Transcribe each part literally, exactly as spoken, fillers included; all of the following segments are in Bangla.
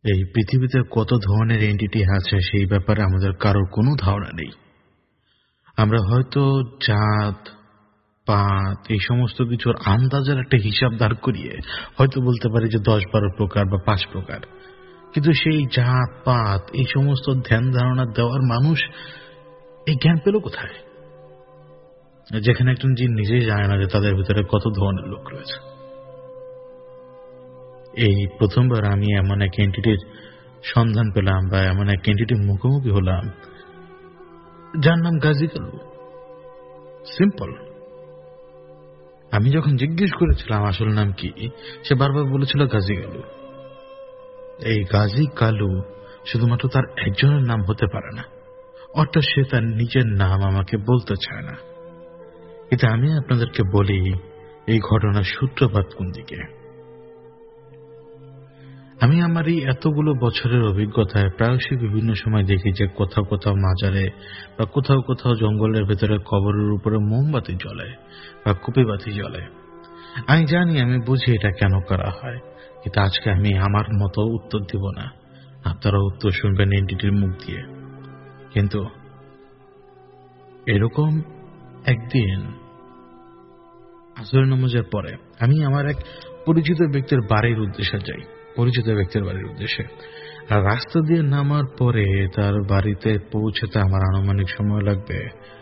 এই পৃথিবীতে কত ধরনের এন্টিটি আছে সেই ব্যাপারে আমাদের কারোর কোনো ধারণা নেই। আমরা হয়তো জাত পাত এই সমস্ত কিছুর আন্দাজের একটা হিসাব দাঁড় করিয়ে হয়তো বলতে পারি যে দশ বারো প্রকার বা পাঁচ প্রকার, কিন্তু সেই জাত পাত এই সমস্ত ধ্যান ধারণা দেওয়ার মানুষ এই জ্ঞান পেল কোথায়, যেখানে একজন জিন নিজেই জানে না যে তাদের ভিতরে কত ধরনের লোক রয়েছে। এই প্রথমবার আমি এমন এক এন্টিটির সন্ধান পেলাম বা এমন এক এন্টিটির মুখোমুখি হলাম যার নাম গাজী কালু। সিম্পল। আমি যখন জিজ্ঞেস করেছিলাম আসল নাম কি, সে বারবার বলেছিল গাজী কালু। এই গাজী কালু শুধুমাত্র তার একজনের নাম হতে পারে না, অর্থাৎ সে তার নিজের নাম আমাকে বলতে চায় না। কিন্তু আমি আপনাদেরকে বলি এই ঘটনার সূত্রপাত কোন দিকে। আমি আমার এই এতগুলো বছরের অভিজ্ঞতায় প্রায়শই বিভিন্ন সময় দেখি যে কোথাও কোথাও মাজারে বা কোথাও কোথাও জঙ্গলের ভেতরে কবরের উপরে মোমবাতি জ্বলে বা কুপিবাতি জ্বলে। আমি জানি, আমি বুঝি এটা কেন করা হয়, কিন্তু আজকে আমি আমার মতো উত্তর দিব না, আপনারা উত্তর শুনবেন এন্টিটির মুখ দিয়ে। কিন্তু এরকম একদিন আসরের নামাজের পরে আমি আমার এক পরিচিত ব্যক্তির বাড়ির উদ্দেশ্যে যাই, পরিচিত ব্যক্তির বাড়ির উদ্দেশ্যে। আর রাস্তা দিয়ে নামার পরে তার বাড়িতে পৌঁছতে আমার আনুমানিক সময় লাগবে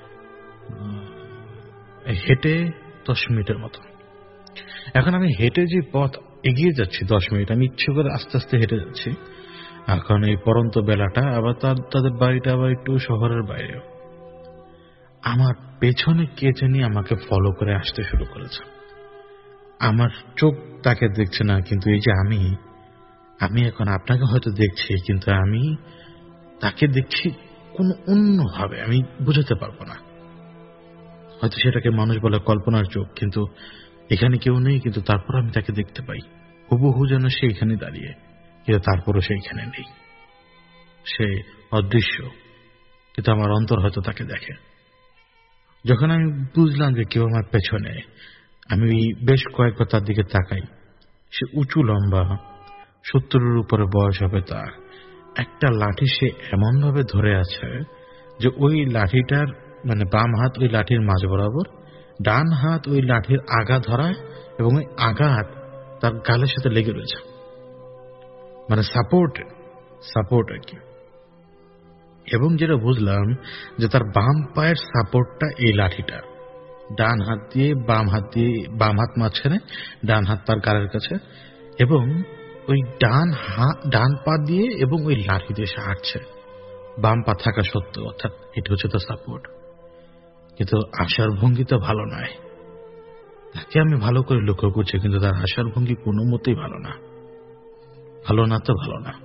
হেঁটে দশ মিনিটের মতো। এখন আমি হেঁটে যে পথ এগিয়ে যাচ্ছি দশ মিনিট, আমি ইচ্ছে করে আস্তে আস্তে হেঁটে যাচ্ছি। এখন এই পরন্ত বেলাটা, আবার তার তাদের বাড়িটা আবার একটু শহরের বাইরে। আমার পেছনে কে জানি আমাকে ফলো করে আসতে শুরু করেছে। আমার চোখ তাকে দেখছে না, কিন্তু এই যে আমি আমি এখন আপনাকে হয়তো দেখছি, কিন্তু আমি তাকে দেখছি কোনো অন্যভাবে, আমি বুঝাতে পারবো না। হয়তো সেটাকে মানুষ বলে কল্পনার চোখ, কিন্তু এখানে কেউ নেই, কিন্তু তারপর আমি তাকে দেখতে পাই হুবহু যেন সে এখানে দাঁড়িয়ে, কিন্তু তারপরও সে এখানে নেই, সে অদৃশ্য, কিন্তু আমার অন্তর হয়তো তাকে দেখে। যখন আমি বুঝলাম যে কেউ আমার পেছনে, আমি বেশ কয়েকবার তার দিকে তাকাই। সে উঁচু লম্বা, সত্তরের উপরে বয়স হবে তার। একটা লাঠি সে এমন ভাবে ধরে আছে যে ওই লাঠিটার মানে বাম হাত ওই লাঠির মাঝ বরাবর, ডান হাত ওই লাঠির আগা ধরায় এবং ওই আঘাত তার গালের সাথে লেগে রয়েছে, মানে সাপোর্ট সাপোর্ট আর কি। এবং যেটা বুঝলাম যে তার বাম পায়ের সাপোর্টটা এই লাঠিটা, ডান হাত দিয়ে বাম হাত দিয়ে বাম হাত মাঝখানে, ডান হাত তার গালের কাছে, এবং ওই ডান হাত ডান পা দিয়ে এবং ওই লাঠি দিয়ে সে হাঁটছে বাম পা থাকা সত্ত্বেও, অর্থাৎ এটা হচ্ছে তো সাপোর্ট। কিন্তু আসার ভঙ্গি তো ভালো নয়। তাকে আমি ভালো করে লক্ষ্য করছি, কিন্তু তার আসার ভঙ্গি কোনো মতেই ভালো না, ভালো না তো ভালো না।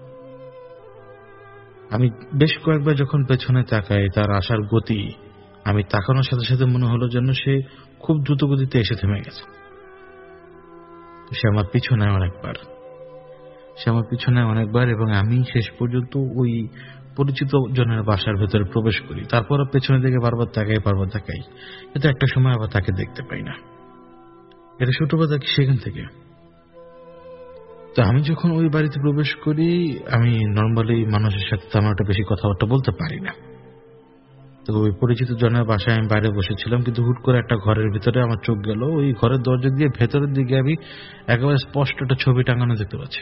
আমি বেশ কয়েকবার যখন পেছনে তাকাই, তার আসার গতি, আমি তাকানোর সাথে সাথে মনে হলো যেন সে খুব দ্রুত গতিতে এসে থেমে গেছে। সে আমার পিছনে অনেকবার সে আমার পিছনে অনেকবার এবং আমি শেষ পর্যন্ত ওই পরিচিত জনের বাসার ভেতরে প্রবেশ করি। তারপরও পেছনের দিকে বারবার তাকাই বারবার তাকাই, কিন্তু একটা সময় আবার তাকে দেখতে পাই না। এটা সূত্রপাত দেখি সেখান থেকে। তো আমি যখন ওই বাড়িতে প্রবেশ করি, আমি নর্মালি মানুষের সাথে তেমন একটা বেশি কথাবার্তা বলতে পারি না। তো ওই পরিচিত জনের বাসায় আমি বাইরে বসেছিলাম, কিন্তু হুট করে একটা ঘরের ভিতরে আমার চোখ গেল। ওই ঘরের দরজা দিয়ে ভেতরের দিকে আমি একেবারে স্পষ্ট একটা ছবি টাঙানো দেখতে পাচ্ছি,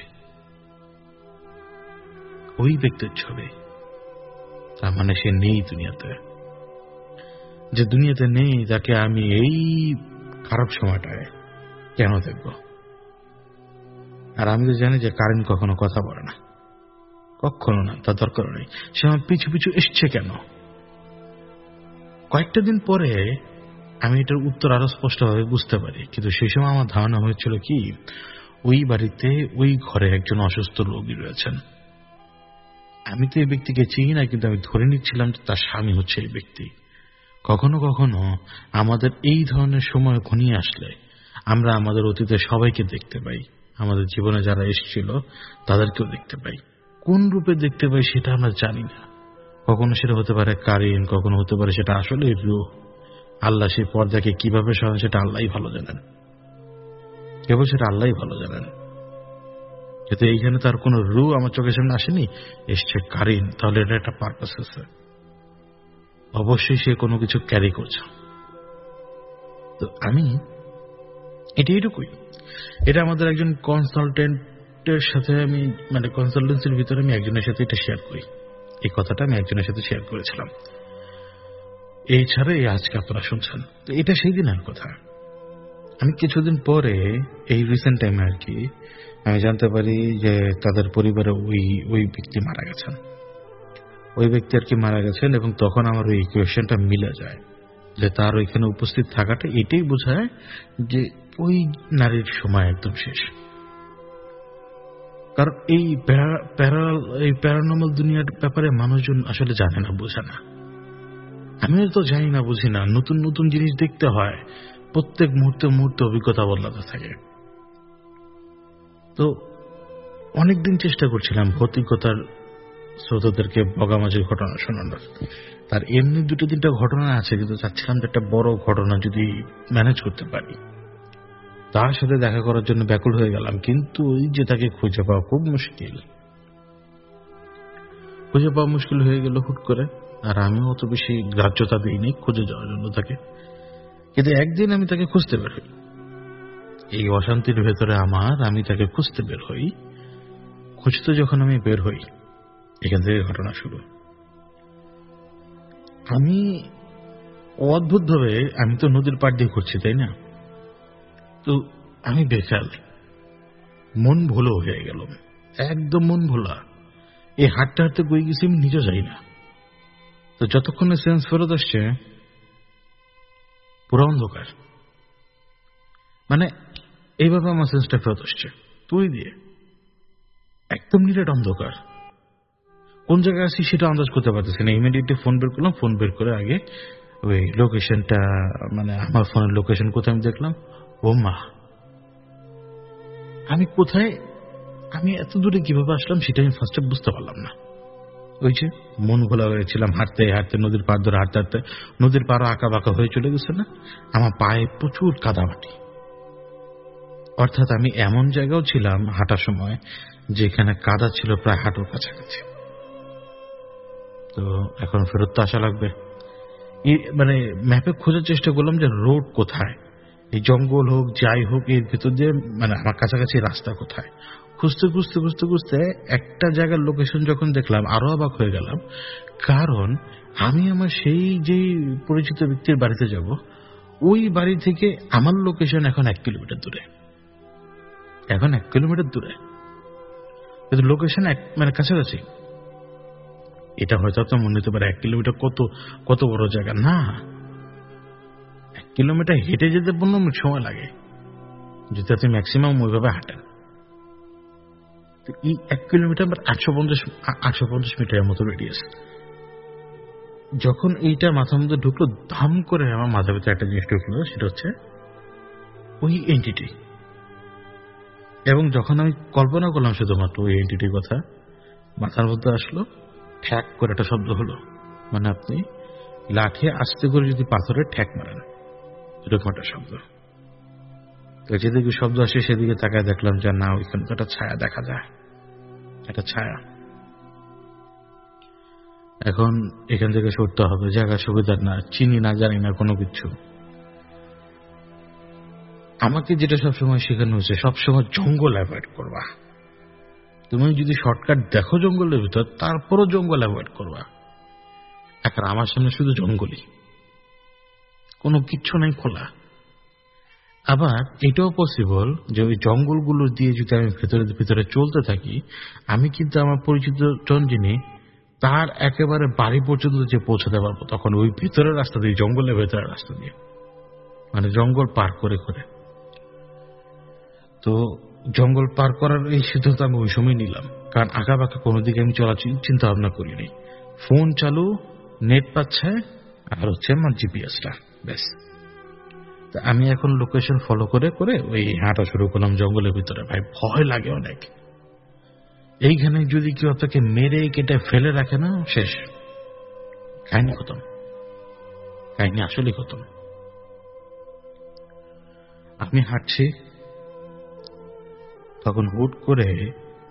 ওই ব্যক্তির ছবি। তার মানে সে নেই দুনিয়াতে। যে দুনিয়াতে নেই তাকে আমি এই খারাপ সময়টায় কেন দেখব? আর আমি তো জানি যে কারেন্ট কখনো কথা বলে না, কখনো না, তার দরকার নেই। সে আমার পিছু পিছু এসছে কেন? কয়েকটা দিন পরে আমি এটার উত্তর আরো স্পষ্টভাবে বুঝতে পারি, কিন্তু সেই সময় আমার ধারণা হয়েছিল কি, ওই বাড়িতে ওই ঘরে একজন অসুস্থ রোগী রয়েছেন। আমি তো এই ব্যক্তিকে চিনি না, কিন্তু আমি ধরে নিচ্ছিলাম যে তার স্বামী হচ্ছে এই ব্যক্তি। কখনো কখনো আমাদের এই ধরনের সময় ঘনিয়ে আসলে আমরা আমাদের অতীতে সবাইকে দেখতে পাই, আমাদের জীবনে যারা এসেছিল তাদেরকেও দেখতে পাই। কোন রূপে দেখতে পাই সেটা আমরা জানি না। কখনো সেটা হতে পারে কারিন, কখনো হতে পারে সেটা আসলে রূহ। আল্লাহ সেই পর্দাকে কিভাবে সরান সেটা আল্লাহই ভালো জানেন, কেবল সেটা আল্লাহই ভালো জানেন। যাতে এইখানে তার কোনো রু আমার চোখের সামনে আসেনি, এসছে কারিন, তাহলে এটা একটা পারপাস আছে, অবশ্যই সে কোনো কিছু ক্যারি করছে। তো আমি এটা এইটুকুই, এটা আমাদের একজন কনসালটেন্টের সাথে আমি মানে কনসালটেন্সির ভিতরে আমি একজনের সাথে এটা শেয়ার করি, এই কথাটা আমি একজনের সাথে শেয়ার করেছিলাম। এই ছাড়া এই আজকে আপনারা শুনছেন, তো এটা সেই দিনের কথা। আমি কিছুদিন পরে এই রিসেন্ট টাইমে আর কি আমি জানতে পারি যে তাদের পরিবারে ওই ওই ব্যক্তি মারা গেছেন, ওই ব্যক্তি আর কি মারা গেছেন। এবং তখন আমার ওই ইকুয়েশনটা মিলে যায় যে তার ওইখানে উপস্থিত থাকাটা এটাই বোঝায় যে ওই নারীর সময় একদম শেষ। কারণ এই প্যারাল এই প্যারানর্মাল দুনিয়ার ব্যাপারে মানুষজন আসলে জানে না, বোঝে না। আমিও তো জানি না, বুঝি না, নতুন নতুন জিনিস দেখতে হয়, প্রত্যেক মুহূর্তে মুহূর্তে অভিজ্ঞতা বদলাতে থাকে। তো অনেকদিন চেষ্টা করছিলাম ভৌতিকতার শ্রোতাদেরকে বগামাজির ঘটনা শোনানোর। তার এমনি দুটো তিনটা ঘটনা আছে, কিন্তু চাচ্ছিলাম যে একটা বড় ঘটনা যদি ম্যানেজ করতে পারি। তার সাথে দেখা করার জন্য ব্যাকুল হয়ে গেলাম, কিন্তু ওই যে তাকে খুঁজে পাওয়া খুব মুশকিল, খুঁজে পাওয়া মুশকিল হয়ে গেল হুট করে। আর আমিও অত বেশি গ্রাহ্যতা দিইনি খুঁজে যাওয়ার জন্য তাকে। কিন্তু একদিন আমি তাকে খুঁজতে বের হই, এই অশান্তির ভেতরে আমার, আমি তাকে খুঁজতে বের হই। খুঁজতে যখন আমি বের হই, এখান থেকে ঘটনা শুরু। আমি অদ্ভুত ভাবে, আমি তো নদীর পাড় দিয়ে ঘুরছি, তাই না? তো আমি বেকাল, মন ভোলো হয়ে গেল, একদম মন ভোলা। এই হাঁটতে হাঁটতে কই গেছি আমি নিজে যাই না। তো যতক্ষণে সেন্স ফেরত আসছে, পুরো অন্ধকার। মানে এইভাবে আমার সেন্সটা ফেরত আসছে, তুই দিয়ে একদম নিরেট অন্ধকার। কোন জায়গায় আছি সেটা আন্দাজ করতে পারতেছি না। ইমিডিয়েটলি ফোন বের করলাম, ফোন বের করে আগে ওই লোকেশনটা, মানে আমার ফোনের লোকেশন কোথায় আমি দেখলাম। ও মা, আমি কোথায়, আমি এত দূরে কিভাবে আসলাম সেটা আমি ফার্স্টে বুঝতে পারলাম না। ওই যে মন ভোলা হয়েছিলাম, হাঁটতে হাঁটতে নদীর পাড় ধরে হাঁটতে হাঁটতে নদীর পাড়ও আঁকা বাঁকা হয়ে চলে গেছে না, আমার পায়ে প্রচুর কাদামাটি। অর্থাৎ আমি এমন জায়গাও ছিলাম হাঁটার সময় যেখানে কাদা ছিল প্রায় হাঁটুর কাছাকাছি। তো এখন ফেরত তো আসা লাগবে। মানে ম্যাপে খোঁজার চেষ্টা করলাম যে রোড কোথায়, এই জঙ্গল হোক যাই হোক, এর ভেতর দিয়ে মানে আমার কাছাকাছি রাস্তা কোথায়। খুঁজতে খুঁজতে খুঁজতে খুঁজতে একটা জায়গার লোকেশন যখন দেখলাম, আরো অবাক হয়ে গেলাম। কারণ আমি আমার সেই যে পরিচিত ব্যক্তির বাড়িতে যাব, ওই বাড়ি থেকে আমার লোকেশন এখন এক কিলোমিটার দূরে, এখন এক কিলোমিটার দূরে, কিন্তু লোকেশন এক মানে কাছাকাছি। এটা হয়তো আপনার মনে হতে পারে এক কিলোমিটার কত কত বড় জায়গা। না, এক কিলোমিটার হেঁটে যেতে পনেরো মিনিট সময় লাগে যদি আপনি ম্যাক্সিমাম ওইভাবে হাঁটেন। তো এই এক কিলোমিটার আটশো পঞ্চাশ আটশো পঞ্চাশ মিটারের মতো রেডিয়াস। যখন এইটা মাথার মধ্যে ঢুকলো, ধাম করে আমার মাথার ভিতরে একটা জিনিস ঢুকলো, সেটা হচ্ছে ওই এন্টিটি। এবং যখন আমি কল্পনা করলাম শুধুমাত্র ওই এন্টিটির কথা, মাথার মধ্যে আসলো ঠ্যাক করে একটা শব্দ হলো। মানে আপনি লাঠি আস্তে করে যদি পাথরে ঠ্যাক মারেন, এরকম একটা শব্দ। তো যেদিকে শব্দ আসে সেদিকে তাকায় দেখলাম যে না, ওইখানে তো একটা ছায়া দেখা যায়, একটা ছায়া। এখন এখান থেকে সরতে হবে, জায়গা সুবিধার না, চিনি না, জানি না কোনো কিছু। আমাকে যেটা সবসময় শেখানো হয়েছে, সবসময় জঙ্গল অ্যাভয়েড করবা। তুমি যদি শর্টকাট দেখো জঙ্গলের ভিতর, তারপরও জঙ্গল অ্যাভয়েড করবা। এখন আমার সামনে শুধু জঙ্গলই, কোনো কিচ্ছু নাই খোলা। আবার এটাও পসিবল যে ওই জঙ্গলগুলো দিয়ে যদি আমি ভেতরে ভিতরে চলতে থাকি, আমি কিন্তু আমার পরিচিত জন যিনি, তার একেবারে বাড়ি পর্যন্ত যে পৌঁছাতে পারবো, তখন ওই ভিতরের রাস্তা দিয়ে, জঙ্গলের ভেতরের রাস্তা দিয়ে, মানে জঙ্গল পার করে করে। তো জঙ্গল পার করার এই সিদ্ধান্ত আমি ওই সময় নিলাম, কারণ আঁকা বাঁকা কোনো দিকে আমি চলার চিন্তা ভাবনা করিনি। ফোন চালু, নেট পাচ্ছে, আর হচ্ছে আমার জিপিএসটা, ব্যাস। তা আমি এখন লোকেশন ফলো করে করে ওই হাঁটা শুরু করলাম জঙ্গলের ভিতরে। ভাই ভয় লাগে অনেক। এইখানে যদি কেউ আপনাকে মেরে কেটে ফেলে রাখে না, শেষ, কাহিনী খতম, কাহিনী আসলে খতম। আমি হাঁটছি, তখন হুট করে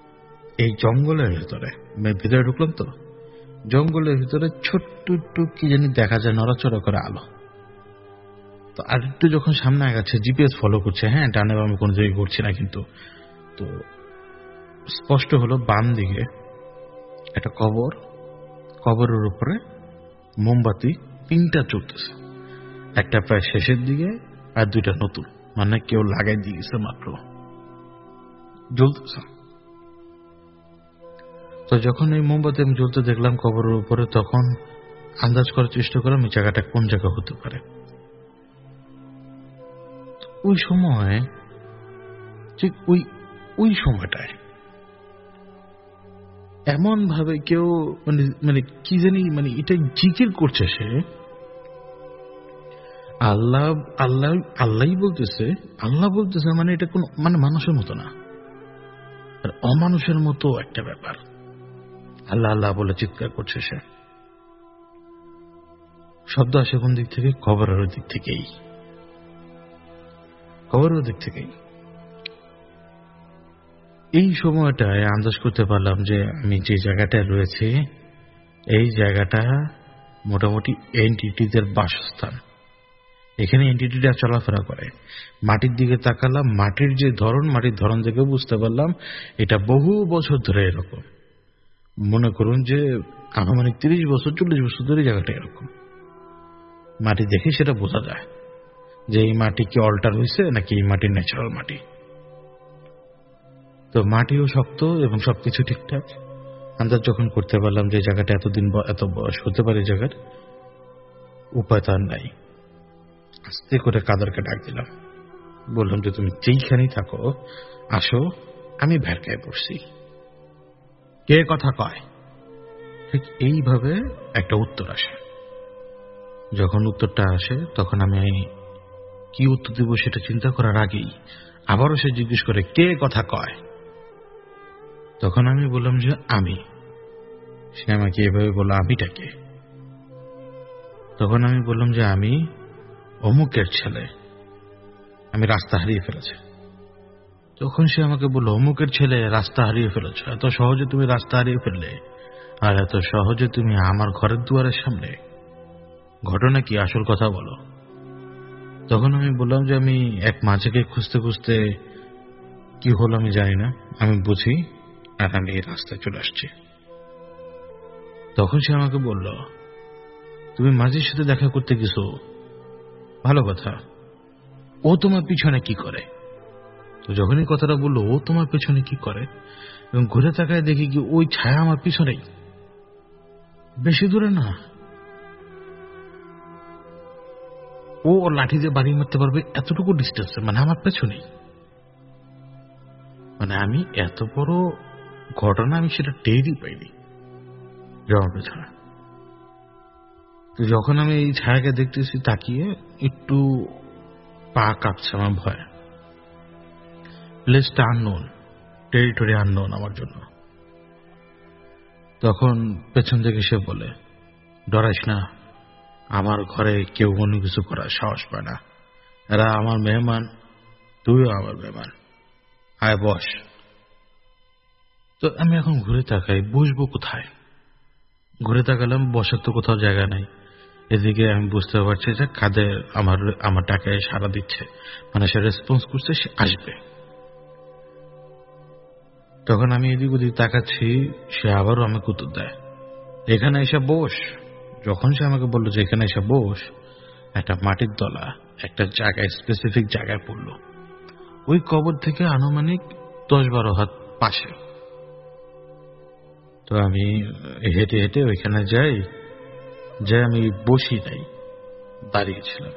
এই জঙ্গলের ভিতরে ভিতরে ঢুকলাম তো, জঙ্গলের ভিতরে ছোট্ট একটু কি জানি দেখা যায় নড়াচড়া করে আলো। তো আর একটু যখন সামনে আগাচ্ছে, জিপিএস ফলো করছে, হ্যাঁ ডানে বামে কোনো জায়গায় ঘুরছি না কিন্তু, তো স্পষ্ট হলো বাম দিকে একটা কবর, কবরের উপরে মোমবাতি তিনটা চলতেছে, একটা প্রায় শেষের দিকে আর দুইটা নতুন, মানে কেউ লাগাই দিয়েছে মাত্র, জ্বলতেছে। তো যখন এই মোমবাতি আমি জ্বলতে দেখলাম কবরের উপরে, তখন আন্দাজ করার চেষ্টা করলাম এই জায়গাটা কোন জায়গা হতে পারে। ওই সময় ঠিক ওই ওই সময়টায় এমন ভাবে কেউ মানে মানে কি জানি মানে এটা জিকির করছে, সে আল্লাহ আল্লাহ আল্লাহ বলতেছে, আল্লাহ বলতেছে, মানে এটা কোন মানে মানুষের মতো না, আর অমানুষের মতো একটা ব্যাপার। আল্লাহ আল্লাহ বলে চিৎকার করছে সে। শব্দ আসে কোন দিক থেকে? কবরের দিক থেকেই, কবরের দিক থেকেই। এই সময়টায় আন্দাজ করতে পারলাম যে আমি যে জায়গাটায় রয়েছি, এই জায়গাটা মোটামুটি এনটিটিদের বাসস্থান। এখানে এনটিটিটা চলাফেরা করে। মাটির দিকে তাকালাম, মাটির যে ধরন, মাটির ধরন থেকে বুঝতে পারলাম এটা বহু বছর ধরে এরকম। মনে করুন যে আনুমানিক তিরিশ বছর চল্লিশ বছর ধরে জায়গাটা এরকম। মাটি দেখে সেটা বোঝা যায় যে এই মাটি কি অল্টার হয়েছে নাকি এই মাটির ন্যাচারাল মাটি। তো মাটিও শক্ত এবং সবকিছু ঠিকঠাক। আন্দাজ যখন করতে পারলাম যে জায়গাটা এতদিন এত বয়স হতে পারে, জায়গার উপায় তার নাই। আস্তে করে কাদারকে ডাক দিলাম, বললাম যে তুমি যেইখানেই থাকো আসো, আমি ভেড়কায় পড়ছি, কে কথা কয়। ঠিক এইভাবে একটা উত্তর আসে। যখন উত্তরটা আসে তখন আমি কি উত্তর দিব সেটা চিন্তা করার আগেই আবারও সে জিজ্ঞেস করে কে কথা কয়। তখন আমি বললাম যে আমি। সে আমাকে এভাবে বলল আমিটাকে। তখন আমি বললাম যে আমি অমুকের ছেলে, আমি রাস্তা হারিয়ে ফেলেছি। তখন সে আমাকে বলল অমুকের ছেলে রাস্তা হারিয়ে ফেলেছ, এত সহজে তুমি রাস্তা হারিয়ে ফেললে, আর এত সহজে তুমি আমার ঘরের দুয়ারের সামনে, ঘটনা কি, আসল কথা বলো। তখন আমি বললাম যে আমি এক মাঝেকে খুঁজতে খুঁজতে কি হলো আমি জানি না, আমি বুঝি আর আমি এই রাস্তায় চলে আসছি। তখন সে আমাকে বলল তুমি মাঝির সাথে দেখা করতে গেছো, ভালো কথা, ও তোমার পিছনে কি করে? তো যখনই কথাটা বললো ও তোমার পেছনে কি করে, এবং ঘুরে তাকায় দেখি কি ওই ছায়া আমার পিছনেই, বেশি দূরে না, ও ওর লাঠি দিয়ে বাড়ি মারতে পারবে এতটুকু ডিস্টেন্সে, মানে আমার পেছনেই। মানে আমি এত বড় ঘটনা আমি সেটা টেরই পাইনি যাওয়ার পেছনে। তো যখন আমি এই ছায়াকে দেখতেছি তাকিয়ে, একটু পা কাঁপছে আমার ভয়। প্লেসটা আননোন, টেরিটরি আননোন আমার জন্য। তখন পেছন থেকে সে বলে ডরাইস না, আমার ঘরে কেউ অন্য কিছু করার সাহস পায় না, এরা আমার মেহমান, তুইও আমার মেহমান, আয় বস। তো আমি এখন ঘুরে তাকাই বসবো কোথায়, ঘুরে তাকালাম বসার তো কোথাও জায়গা নাই। এদিকে আমি বুঝতে পারছি যে কাদের আমার আমার টাকায় সাড়া দিচ্ছে, মানে সে রেসপন্স করছে, সে আসবে। তখন আমি এদিক ওদিক তাকাচ্ছি, সে আবারও আমাকে উত্তর দেয় এখানে এসে বস। যখন সে আমাকে বললো যে এখানে এসে বস, একটা মাটির দলা একটা জায়গায়, স্পেসিফিক জায়গায় পড়লো, ওই কবর থেকে আনুমানিক দশ বারো হাত পাশে। তো আমি হেঁটে হেঁটে ওইখানে যাই, যে আমি বসি নাই, দাঁড়িয়েছিলাম।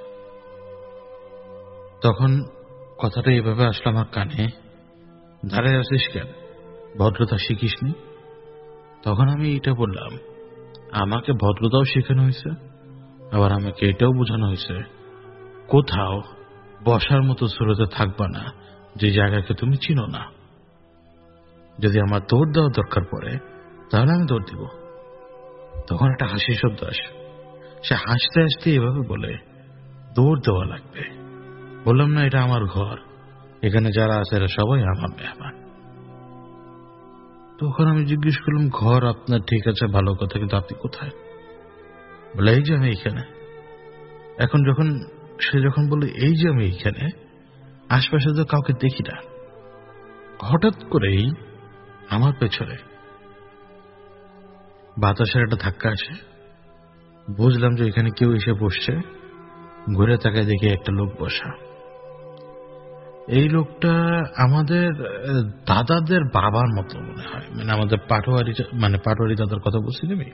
তখন কথাটা এভাবে আসলো আমার কানে, দাঁড়ায় আছিস কেন, ভদ্রতা শিখিসনি? তখন আমি এটা বললাম আমাকে ভদ্রতাও শেখানো হয়েছে, আবার আমাকে এটাও বোঝানো হয়েছে কোথাও বসার মতো স্রোতে থাকবা না যে জায়গাকে তুমি চিনো না। যদি আমার দৌড় দেওয়া দরকার পড়ে তাহলে আমি দৌড় দিব। তখন একটা হাসি শব্দ আসে, সে হাসতে হাসতে এভাবে বলে দৌড় দেওয়া লাগবে। বললাম না এটা আমার ঘর, এখানে যারা আছে এরা সবাই আমার মেহমান। তখন আমি জিজ্ঞেস করলাম, ঘর আপনার ঠিক আছে, ভালো কথা, কিন্তু আপনি কোথায়? বলে, এই যে আমি এইখানে। এখন যখন সে যখন বলল এই যে আমি এইখানে, আশপাশে তো কাউকে দেখি না, হঠাৎ করেই আমার পেছনে বাতাসের একটা ধাক্কা আসে। বুঝলাম যে এখানে কেউ এসে বসছে। ঘুরে তাকায় দেখি একটা লোক বসা। এই লোকটা আমাদের দাদাদের বাবার মতো মনে হয়, মানে আমাদের পাটোয়ারি, মানে পাটোয়ারি দাদার কথা বলছি আমি,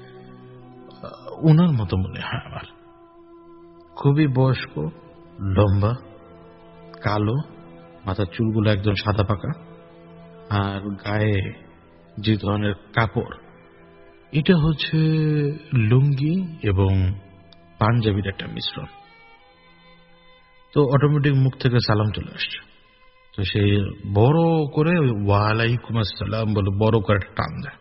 ওনার মতো মনে হয় আমার। খুবই বয়স্ক, লম্বা, কালো, মাথার চুলগুলো একদম সাদা পাকা, আর গায়ে যে ধরনের কাপড়, এটা হচ্ছে লুঙ্গি এবং পাঞ্জাবির একটা মিশ্রণ। তো অটোমেটিক মুখ থেকে সালাম চলে আসছে। তো সে বড় করে ওয়ালাইকুম আসসালাম বলে বড় করে একটা টান দেয়।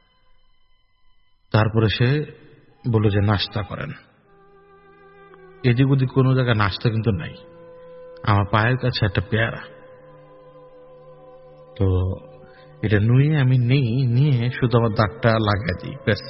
তারপরে সে বলল যে নাস্তা করেন। এদিক ওদিক কোনো জায়গায় নাস্তা কিন্তু নাই। আমার পায়ের কাছে একটা পেয়ারা, তো এটা নুয়ে আমি নেই, নিয়ে শুধু আমার দাঁতটা লাগাই দিই ব্যাস,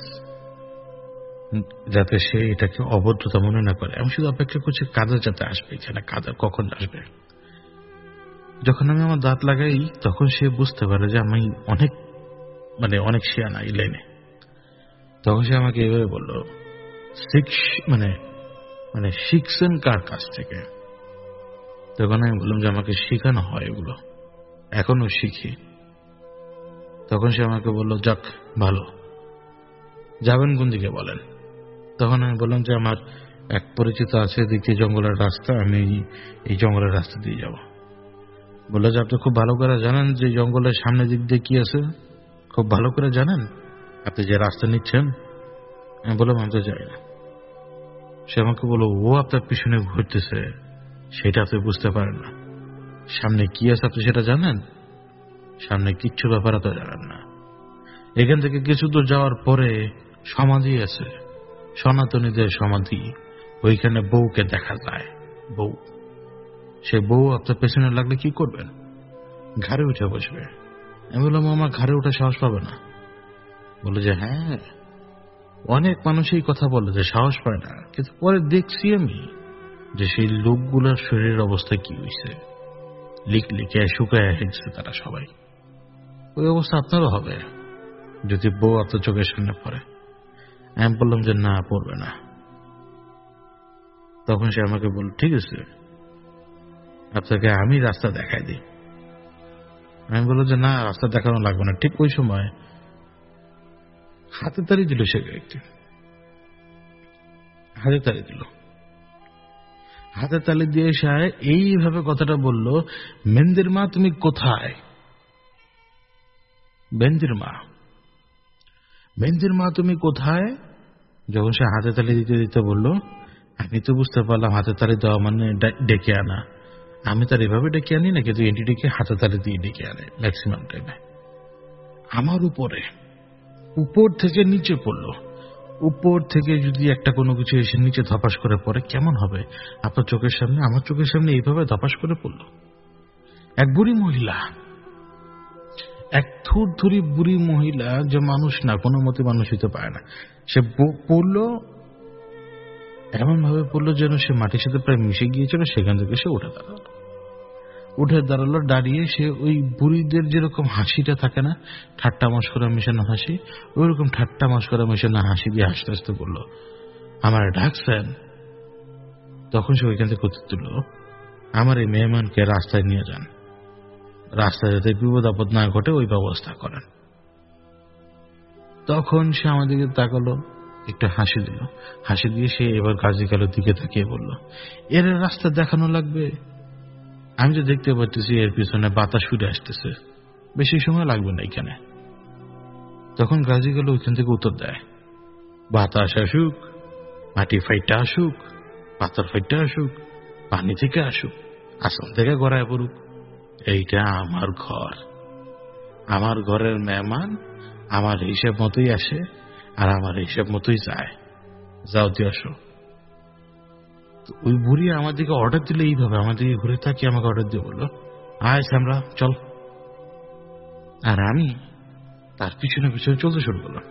যাতে সে এটাকে অভদ্রতা মনে না করে। আমি শুধু অপেক্ষা করছি কাদের যাতে আসবে, এখানে কাদের কখন আসবে। যখন আমি আমার দাঁত লাগাই তখন সে বুঝতে পারে যে আমি অনেক মানে অনেক শিয়ানা এই লাইনে। তখন সে আমাকে এভাবে বলল, শিক্ষ মানে মানে শিখছেন কার কাছ থেকে? তখন আমি বললাম যে আমাকে শেখানো হয় এগুলো, এখনো শিখি। তখন সে আমাকে বলল, যাক ভালো, যাবেন কোন দিকে বলেন? তখন আমি বললাম যে আমার এক পরিচিত আছে, এদিকে জঙ্গলের রাস্তা, আমি এই জঙ্গলের রাস্তা দিয়ে যাব। বললো যে আপনি খুব ভালো করে জানেন যে জঙ্গলের সামনের দিক দিয়ে কি আছে? খুব ভালো করে জানেন আপনি যে রাস্তা নিচ্ছেন? আমি বললাম আমি তো জানি না। সে আমাকে বলল, ও আপনার পিছনে ঘুরতেছে, সেটা আপনি বুঝতে পারেন না। সামনে কি আছে আপনি সেটা জানেন? সামনে কিচ্ছু ব্যাপার তো জানেন না। এখান থেকে কিছু দূর যাওয়ার পরে সমাধি আছে, সনাতনীদের সমাধি। ওইখানে বউকে দেখা যায়, বউ। সে বউ আপনার পেছনে লাগলে কি করবেন? ঘাড়ে উঠে বসবে। আমি বললাম, আমার ঘাড়ে উঠে সাহস পাবে না? বলে যে হ্যাঁ, অনেক মানুষ এই কথা বলে যে সাহস পায় না, কিন্তু পরে দেখছি আমি যে সেই লোকগুলোর শরীরের অবস্থা কি হয়েছে, লিক লিখে শুকায় হেঁটছে তারা সবাই। ওই অবস্থা আপনারও হবে যদি বউ আপনার চোখের সামনে পড়ে। আমি বললাম যে না, পড়বে না। তখন সে আমাকে বলল, ঠিক আছে আপনাকে আমি রাস্তা দেখাই দিই। আমি বললাম যে না, রাস্তা দেখানো লাগবে না। ঠিক ওই সময় হাতে তালি দিল সে একটি, হাতে তালি দিল। হাতে তালি দিয়ে সে এইভাবে কথাটা বলল, মেন্দির মা তুমি কোথায়? মেন্দির মা, মেন্দির মা তুমি কোথায়? যখন সে হাতে তালি দিতে দিতে বলল, আমি তো বুঝতে পারলাম হাতে তালি দেওয়া মানে ডেকে আনা। আমি তার এভাবে ডেকে আনি না, কিন্তু এন্টিটিকে হাতে তালি দিয়ে ডেকে আনে ম্যাক্সিমাম টাইমে। আমার উপরে, উপর থেকে নিচে পড়লো। উপর থেকে যদি একটা কোনো কিছু এসে নিচে ধপাস করে পড়ে কেমন হবে? আপনার চোখের সামনে, আমার চোখের সামনে এইভাবে ধপাস করে পড়ল। এক বুড়ি মহিলা, এক থুরথুরি বুড়ি মহিলা, যে মানুষ না, কোনো মতে মানুষ হইতে পারে না। সে পড়ল, এমন ভাবে পড়লো যেন সে মাটির সাথে প্রায় মিশে গিয়েছিল। সেখান থেকে সে উঠে দাঁড়ালো, উঠে দাঁড়ালো দাঁড়িয়ে সে ওই বুড়িদের যেরকম হাসিটা থাকে না, ঠাট্টা মশকরা মেশানো হাসি, ওই রকম ঠাট্টা মশকরা মেশানো হাসি দিয়ে হাসতে হাসতে বললো, আমার ডাকছেন? তখন সে ওইখান থেকে উত্তর দিল, আমার এই মেহমানকে রাস্তায় নিয়ে যান, রাস্তায় যাতে বিপদ আপদ না ঘটে ওই ব্যবস্থা করেন। তখন সে আমাদেরকে তাকালো, একটা হাসি দিল। হাসি দিয়ে সে এবার গাজী কালোর দিকে তাকিয়ে বলল, এর রাস্তা দেখানো লাগবে? আমি তো দেখতে পাচ্ছি এর পিছনে বাতাস ফিরে আসতেছে, বেশি সময় লাগবে না এখানে। তখন গাজী কালো ওইখান থেকে উত্তর দেয়, বাতাস আসুক, মাটি ফাইটা আসুক, পাথর ফাইটা আসুক, পানি থেকে আসুক, আসমান থেকে গড়ায় পড়ুক, এইটা আমার ঘর। আমার ঘরের মেহমান আমার হিসাব মতোই আসে আর আমার হিসাব মতোই যায়। যাও দিয়ে আসো। ওই বুড়ি আমার দিকে অর্ডার দিলে এইভাবে আমার দিকে ঘুরে তাকিয়ে আমাকে অর্ডার দিয়ে বললো, আয় শ্যামরা চল। আর আমি তার পিছনে পিছনে চলতে শুরু করলাম।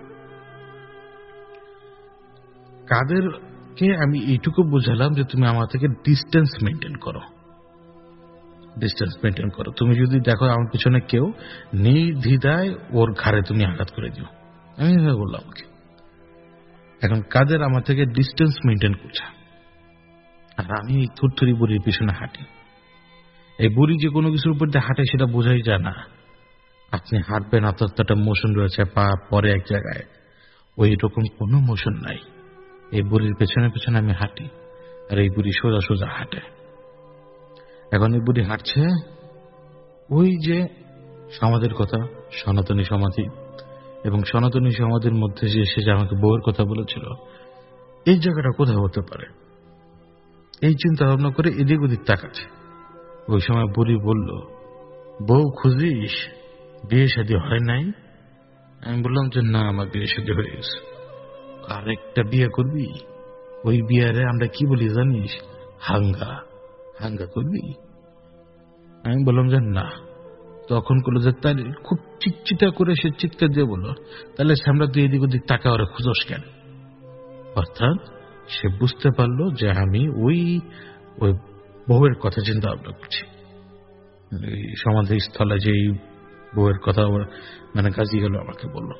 কাদেরকে আমি এইটুকু বোঝালাম যে তুমি আমার থেকে ডিস্টেন্স মেনটেন করো, ডিস্টেন্স মেনটেন করো। তুমি যদি দেখো আমার পিছনে কেউ, নির্দ্বিধায় ওর ঘাড়ে তুমি আঘাত করে দিও। আমি এভাবে বললাম ওকে। এখন কাদের আমার থেকে ডিস্টেন্স মেনটেন করছে, আর আমি এই থুরথুরি বুড়ির পিছনে হাঁটি। এই বুড়ি যে কোনো কিছুর উপর দিয়ে হাঁটে সেটা বোঝাই যায় না। আপনি হাঁটবেন, আপনার তো একটা মোশন রয়েছে, পা পরে এক জায়গায়, ওই রকম কোনো মোশন নাই। এই বুড়ির পেছনে পেছনে আমি হাঁটি, আর এই বুড়ি সোজা সোজা হাঁটে। এখন এই বুড়ি হাঁটছে ওই যে সমাধির কথা, সনাতনী সমাধি, এবং সনাতনী সমাধির মধ্যে যে সে যে আমাকে বউয়ের কথা বলেছিল, এই জায়গাটা কোথায় হতে পারে, এই চিন্তা ভাবনা করে এদিক ওদিক তাকাচ্ছে। ওই সময় বুড়ি বলল, বউ খুঁজিস, বিয়ে শাদী হয় নাই? আমি বললাম যে না, আমার বিয়ে শাদী হয়ে গেছে। আরেকটা বিয়ে করবি? ওই বিয়ারে আমরা কি বলি জানিস? হাঙ্গা। হাঙ্গা করবি? আমি বললাম যে না। তখন করলো যে তার খুব চিটচিটা করে সে চিৎকার দিয়ে বলল, তাহলে আমরা তুই এদিক ওদিক টাকা ওরা খুঁজোস কেন? অর্থাৎ সে বুঝতে পারলো যে আমি ওই ওই বউয়ের কথা চিন্তা ভাবনা করছি। সমাধি স্থলে যে বউয়ের কথা মানে কাজী গেল আমাকে বলল।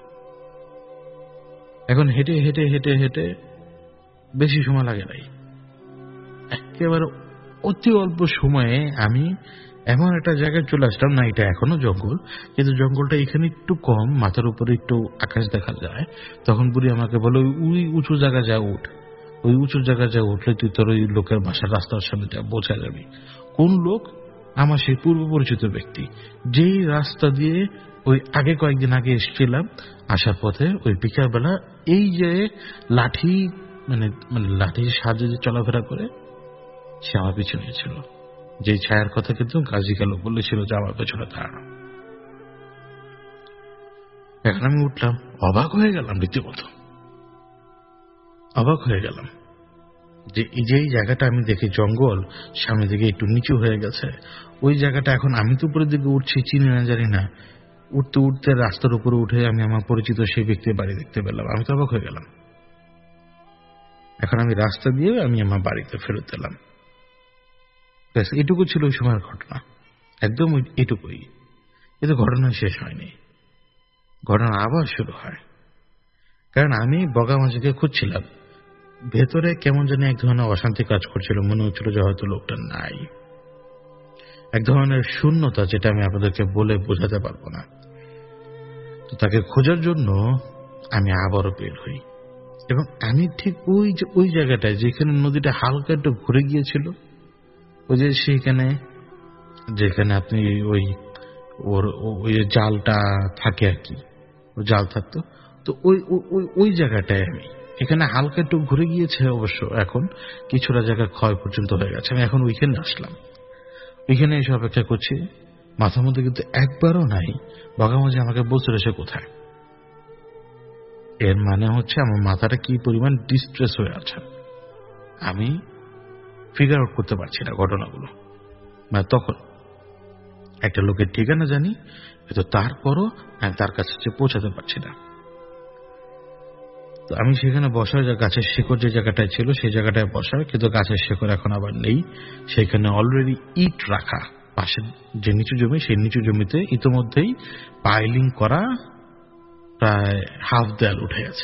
এখন হেঁটে হেঁটে হেঁটে হেঁটে বেশি সময় লাগে নাই, একেবারে অতি অল্প সময়ে আমি এমন একটা জায়গায় চলে আসলাম। না, এটা এখনো জঙ্গল, কিন্তু জঙ্গলটা এখানে একটু কম, মাথার উপরে একটু আকাশ দেখা যায়। তখন বুড়ি আমাকে বলে, ওই উঁচু জায়গা যা উঠ, ওই উঁচু জায়গা যা উঠলে তুই তোর ওই লোকের বাসার রাস্তার সামনে যা বোঝা যাবি। কোন লোক? আমার সেই পূর্ব পরিচিত ব্যক্তি, যেই রাস্তা দিয়ে ওই আগে কয়েকদিন আগে এসেছিলাম। আসার পথে ওই বিকালবেলা এই যে লাঠি মানে মানে লাঠির সাহায্যে যে চলাফেরা করে, সে আমার পিছনে ছিল। যে ছায়ার কথা কিন্তু কাজী গেল বলেছিল যে আমার পেছনে দাঁড়ানো। এখন আমি উঠলাম, অবাক হয়ে গেলাম, রীতিমতো অবাক হয়ে গেলাম যে এই যে এই জায়গাটা আমি দেখি জঙ্গল, সামনে দিকে একটু নিচু হয়ে গেছে, ওই জায়গাটা এখন আমি তো উপরের দিকে উঠছি, চিনি না জানি না, উঠতে উঠতে রাস্তার উপরে উঠে আমি আমার পরিচিত সেই ব্যক্তির বাড়ি দেখতে পেলাম। আমি তো অবাক হয়ে গেলাম। এখন আমি রাস্তা দিয়ে আমি আমার বাড়িতে ফেরত এলাম। এটুকু ছিল ওই সময়ের ঘটনা, একদম এটুকুই। কিন্তু ঘটনা শেষ হয়নি, ঘটনা আবার শুরু হয়। কারণ আমি বগামাঝিকে খুঁজছিলাম, ভেতরে কেমন জানি এক ধরনের অশান্তি কাজ করছিল, মনে হচ্ছিল যে হয়তো লোকটা নাই, এক ধরনের শূন্যতা, যেটা আমি আপনাদেরকে বলে বোঝাতে পারবো না। তো তাকে খোঁজার জন্য আমি আবারও বের হই, এবং আমি ঠিক ওই যে ওই জায়গাটায় যেখানে নদীটা হালকা একটু ঘুরে গিয়েছিল, ওই যে সেখানে যেখানে আপনি ওই ওর ওই জালটা থাকে আর কি, ও জাল থাকতো, তো ওই ওই জায়গাটায় আমি, এখানে হালকা একটু ঘুরে গিয়েছে অবশ্য, এখন কিছুটা জায়গা ক্ষয় পর্যন্ত হয়ে গেছে। আমি এখন ওইখানে আসলাম, ওইখানে এসে অপেক্ষা করছি। মাথার মধ্যে কিন্তু একবারও নাই বগামাঝি আমাকে বলছিল সে কোথায়। এর মানে হচ্ছে আমার মাথাটা কি পরিমাণ ডিস্ট্রেস হয়ে আছে, আমি ফিগার আউট করতে পারছি না ঘটনাগুলো। মানে তখন একটা লোকের ঠিকানা জানি, কিন্তু তারপরও আমি তার কাছে পৌঁছাতে পারছি না। তো আমি সেখানে বসার, গাছের শিকড় যে জায়গাটায় ছিল সেই জায়গাটায় বসার, কিন্তু গাছের শিকড় এখন আবার নেই। সেখানে অলরেডি ইট রাখা, পাশের যে নিচু জমি, সেই নিচু জমিতে ইতিমধ্যেই পাইলিং করা প্রায় হাফ দেয়াল উঠে গেছে।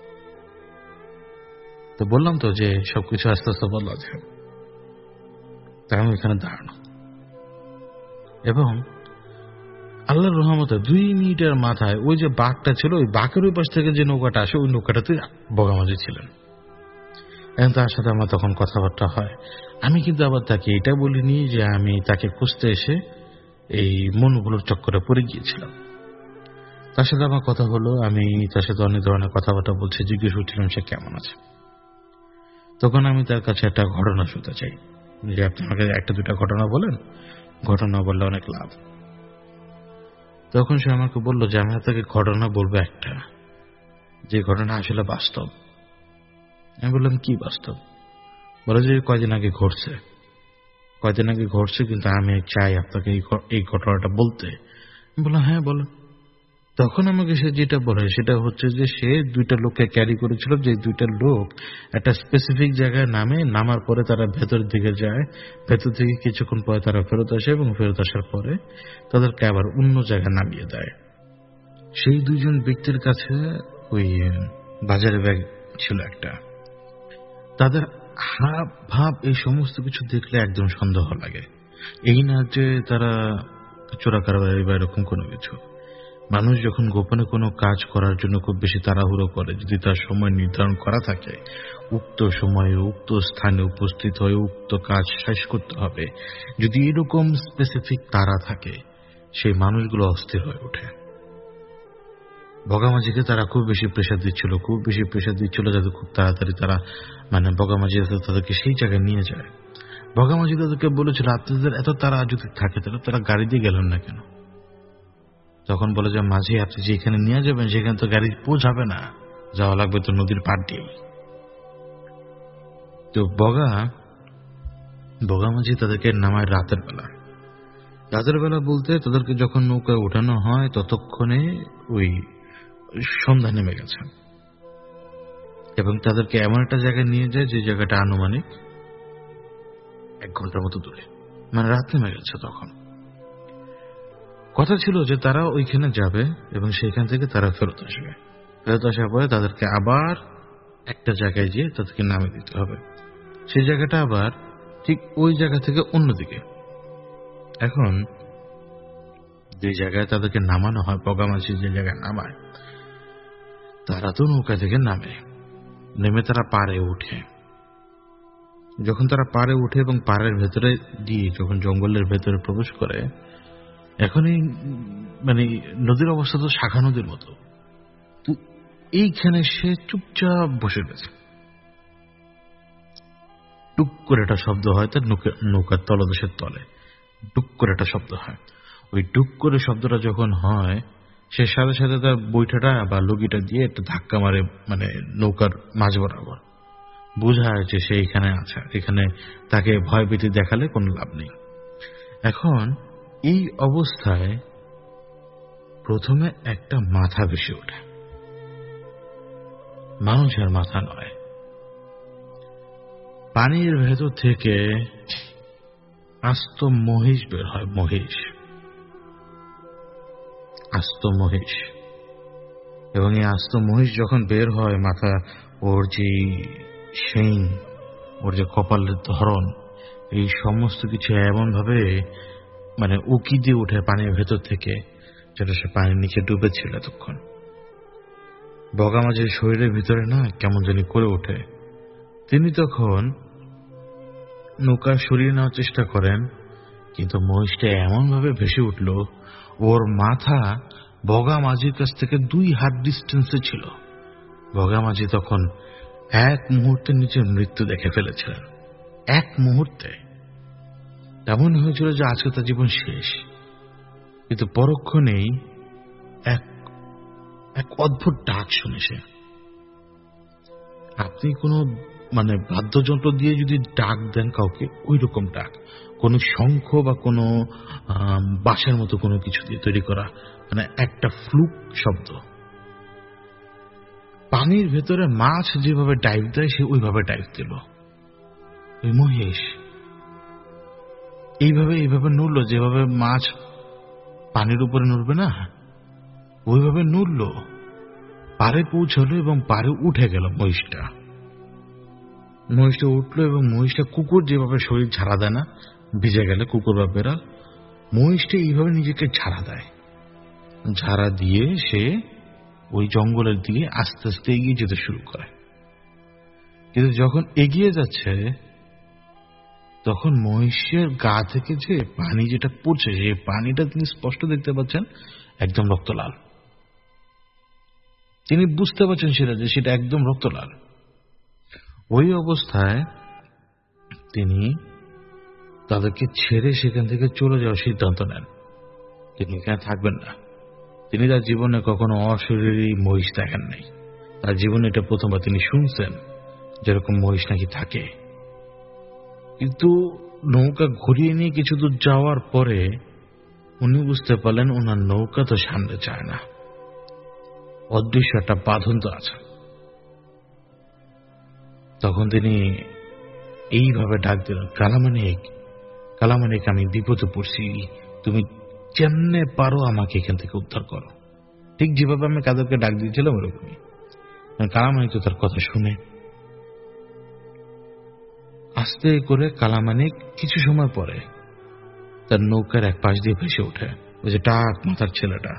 তো বললাম তো যে সবকিছু আস্তে আস্তে বদলা যায়। তাই আমি এখানে দাঁড়ানো, এবং আল্লাহর রহমতে দুই মিনিটের মাথায় ওই যে বাঘটা ছিল, ওই বাঘের ওই পাশ থেকে যে নৌকাটা আসে, ওই নৌকাটাতে বগামাঝি ছিলেন। এবং তার সাথে আমার তখন কথাবার্তা হয়। আমি কিন্তু আবার তাকে এটা বলিনি যে আমি তাকে খুঁজতে এসে এই মনগুলোর চক্করে পড়ে গিয়েছিলাম। তার সাথে আমার কথা হলো, আমি তার সাথে অনেক ধরনের কথাবার্তা বলছি, জিজ্ঞেস করছিলাম সে কেমন আছে। তখন আমি তার কাছে একটা ঘটনা শুনতে চাই, যে আপনি আমাকে একটা দুটা ঘটনা বলেন, ঘটনা বললে অনেক লাভ। তখন সে আমাকে বলল যে আমি তাকে ঘটনা বলবো একটা, যে ঘটনা আসলে বাস্তব। আমি বললাম কি বাস্তব? বলে যে কয়দিন আগে ঘটছে, কয়দিন আগে ঘটছে কিন্তু আমি চাই আপনাকে এই ঘটনাটা বলতে। আমি বললাম হ্যাঁ বলেন। তখন আমাকে সে যেটা বলে সেটা হচ্ছে যে সে দুইটা লোককে ক্যারি করেছিল, যে দুইটা লোক একটা স্পেসিফিক জায়গায় নামে, নামার পরে তারা ভেতরের দিকে যায়, ভেতর থেকে কিছুক্ষণ পরে তারা ফেরত আসে এবং ফেরত আসার পরে তাদেরকে আবার অন্য জায়গায় নামিয়ে দেয়। সেই দুইজন ব্যক্তির কাছে ওই বাজারে ব্যাগ ছিল একটা। তাদের হাব ভাব এই সমস্ত কিছু দেখলে একদম সন্দেহ লাগে। এই না যে তারা চোরা কারবারি বা এরকম কোনো কিছু। মানুষ যখন গোপনে কোনো কাজ করার জন্য খুব বেশি তাড়াহুড়ো করে, যদি তার সময় নির্ধারণ করা থাকে, উক্ত সময়ে উক্ত স্থানে উপস্থিত হয়ে উক্ত কাজ শেষ করতে হবে, যদি এরকম স্পেসিফিক তাড়া থাকে, সেই মানুষগুলো অস্থির হয়ে ওঠে। বগামাঝিকে তারা খুব বেশি প্রেশার দিচ্ছিল, খুব বেশি প্রেশার দিচ্ছিল যাতে খুব তাড়াতাড়ি তারা মানে বগামাঝি তাদেরকে সেই জায়গায় নিয়ে যায়। বগামাঝি তাদেরকে বলেছিল, আপনাদের এত তাড়া যদি থাকে তাহলে তারা গাড়ি দিয়ে গেলেন না কেন? তখন বলে যে, মাঝি আপনি যেখানে নিয়ে যাবেন সেখানে তো গাড়ি পৌঁছাবে না, যাওয়া লাগবে তো নদীর পাড় দিয়ে। তো বগা বগামাঝি তাদেরকে নামায় রাতের বেলা। রাতের বেলা বলতে তাদেরকে যখন নৌকায় ওঠানো হয় ততক্ষণে ওই সন্ধ্যা নেমে গেছে, এবং তাদেরকে এমন একটা জায়গায় নিয়ে যায় যে জায়গাটা আনুমানিক এক ঘন্টার মতো দূরে, মানে রাত নেমে গেছে। তখন কথা ছিল যে তারা ওইখানে যাবে এবং সেইখান থেকে তারা ফেরত আসবে। ফেরত আসার পরে তাদেরকে আবার একটা জায়গায় গিয়ে তাদেরকে নামিয়ে দিতে হবে। সেই জায়গাটা আবার ঠিক ওই জায়গা থেকে অন্যদিকে। এখন যে জায়গায় তাদেরকে নামানো হয়, বগামাঝি যে জায়গায় নামায়, তারা তো নৌকা থেকে নামে, নেমে তারা পাড়ে উঠে। যখন তারা পাড়ে উঠে এবং পাড়ের ভেতরে দিয়ে যখন জঙ্গলের ভেতরে প্রবেশ করে, এখনই মানে নদীর অবস্থা তো শাখা নদীর মতো। তো এইখানে সে চুপচাপ বসে গেছে। টুক করে একটা শব্দ হয় তার নৌকার তলদেশের তলে, টুক করে একটা শব্দ হয়। ওই টুক করে শব্দটা যখন হয়, সে সাথে সাথে তার বৈঠাটা বা লগিটা দিয়ে একটা ধাক্কা মারে, মানে নৌকার মাঝ বরাবর। বোঝায় যে সে এখানে আছে, এখানে তাকে ভয়ভীতি দেখালে কোনো লাভ নেই। এখন এই অবস্থায় প্রথমে একটা মাথা ভেসে ওঠে, মানুষের মাথা নয়। পানির ভেতর থেকে আস্ত মহিষ বের হয়, মহিষ, আস্ত মহিষ। এবং এই আস্ত মহিষ যখন বের হয়, মাথা, ওর যে শিং, ওর যে কপালের ধরন, এই সমস্ত কিছু এমন ভাবে মানে উকি দিয়ে ওঠে পানির ভেতর থেকে, যেটা সে পানির নিচে ডুবেছিল এতক্ষণ। বগামাঝির শরীরের ভিতরে না কেমন জানি করে ওঠে। তিনি তখন নৌকা সরিয়ে নেওয়ার চেষ্টা করেন, কিন্তু মহিষটা এমন ভাবে ভেসে উঠল, ওর মাথা বগামাঝির কাছ থেকে দুই হাত ডিস্টেন্সে ছিল। বগামাঝি তখন এক মুহূর্তে নিজের মৃত্যু দেখে ফেলেছিলেন। এক মুহূর্তে এমন হয়েছিল যে আজকে তার জীবন শেষ। কিন্তু পরক্ষণেই এক এক অদ্ভুত ডাক শুনেছে। আপনি কোনো মানে বাদ্যযন্ত্র দিয়ে যদি ডাক দেন কাউকে, ওই রকম ডাক, কোন শঙ্খ বা কোনো বাঁশের মতো কোনো কিছু দিয়ে তৈরি করা, মানে একটা ফ্লুক শব্দ। পানির ভেতরে মাছ যেভাবে ডাইভ দেয় সে ওইভাবে ডাইভ দিল। ওই মহেশ এইভাবে এইভাবে নড়লো, যেভাবে মাছ পানির উপরে নড়বে না, ওইভাবে নড়ল, পারে পৌঁছালো এবং পারে উঠে গেল মহিষটা। মহিষটা উঠলো এবং মহিষটা কুকুর যেভাবে শরীর ঝাড়া দেয় না, ভিজে গেলে কুকুর বা বেড়াল, মহিষটা এইভাবে নিজেকে ঝাড়া দেয়। ঝাড়া দিয়ে সে ওই জঙ্গলের দিকে আস্তে আস্তে এগিয়ে যেতে শুরু করে। কিন্তু যখন এগিয়ে যাচ্ছে তখন মহিষের গা থেকে যে পানি যেটা পড়ছে, সেই পানিটা তিনি স্পষ্ট দেখতে পাচ্ছেন, একদম রক্তলাল। তিনি বুঝতে পারছেন সেটা যে সেটা একদম রক্তলাল। ওই অবস্থায় তিনি তাদেরকে ছেড়ে সেখান থেকে চলে যাওয়ার সিদ্ধান্ত নেন। তিনি এখানে থাকবেন না। তিনি তার জীবনে কখনো অশরীরী মহিষ দেখেন নাই। তার জীবনে এটা প্রথমবার তিনি শুনছেন যেরকম মহিষ নাকি থাকে। কিন্তু নৌকা ঘুরিয়ে নিয়ে কিছু দূর যাওয়ার পরে উনি বুঝতে পারলেন ওনার নৌকা তো সামনে যায় না, অদৃশ্য একটা বাঁধন তো আছে। তখন তিনি এইভাবে ডাক দিলেন, কালামানিক, কালামানিক, আমি বিপদে পড়ছি, তুমি যেমনে পারো আমাকে এখান থেকে উদ্ধার করো। ঠিক যেভাবে আমি কাদেরকে ডাক দিয়েছিলাম ওরকমই। কালামানিক তো তার কথা শুনে আস্তে করে কালামানিক কিছু সময় পরে তার নৌকার এক পাশ দিয়ে ভেসে ওঠে। ওই যে টাক মাথার ছেলেটা,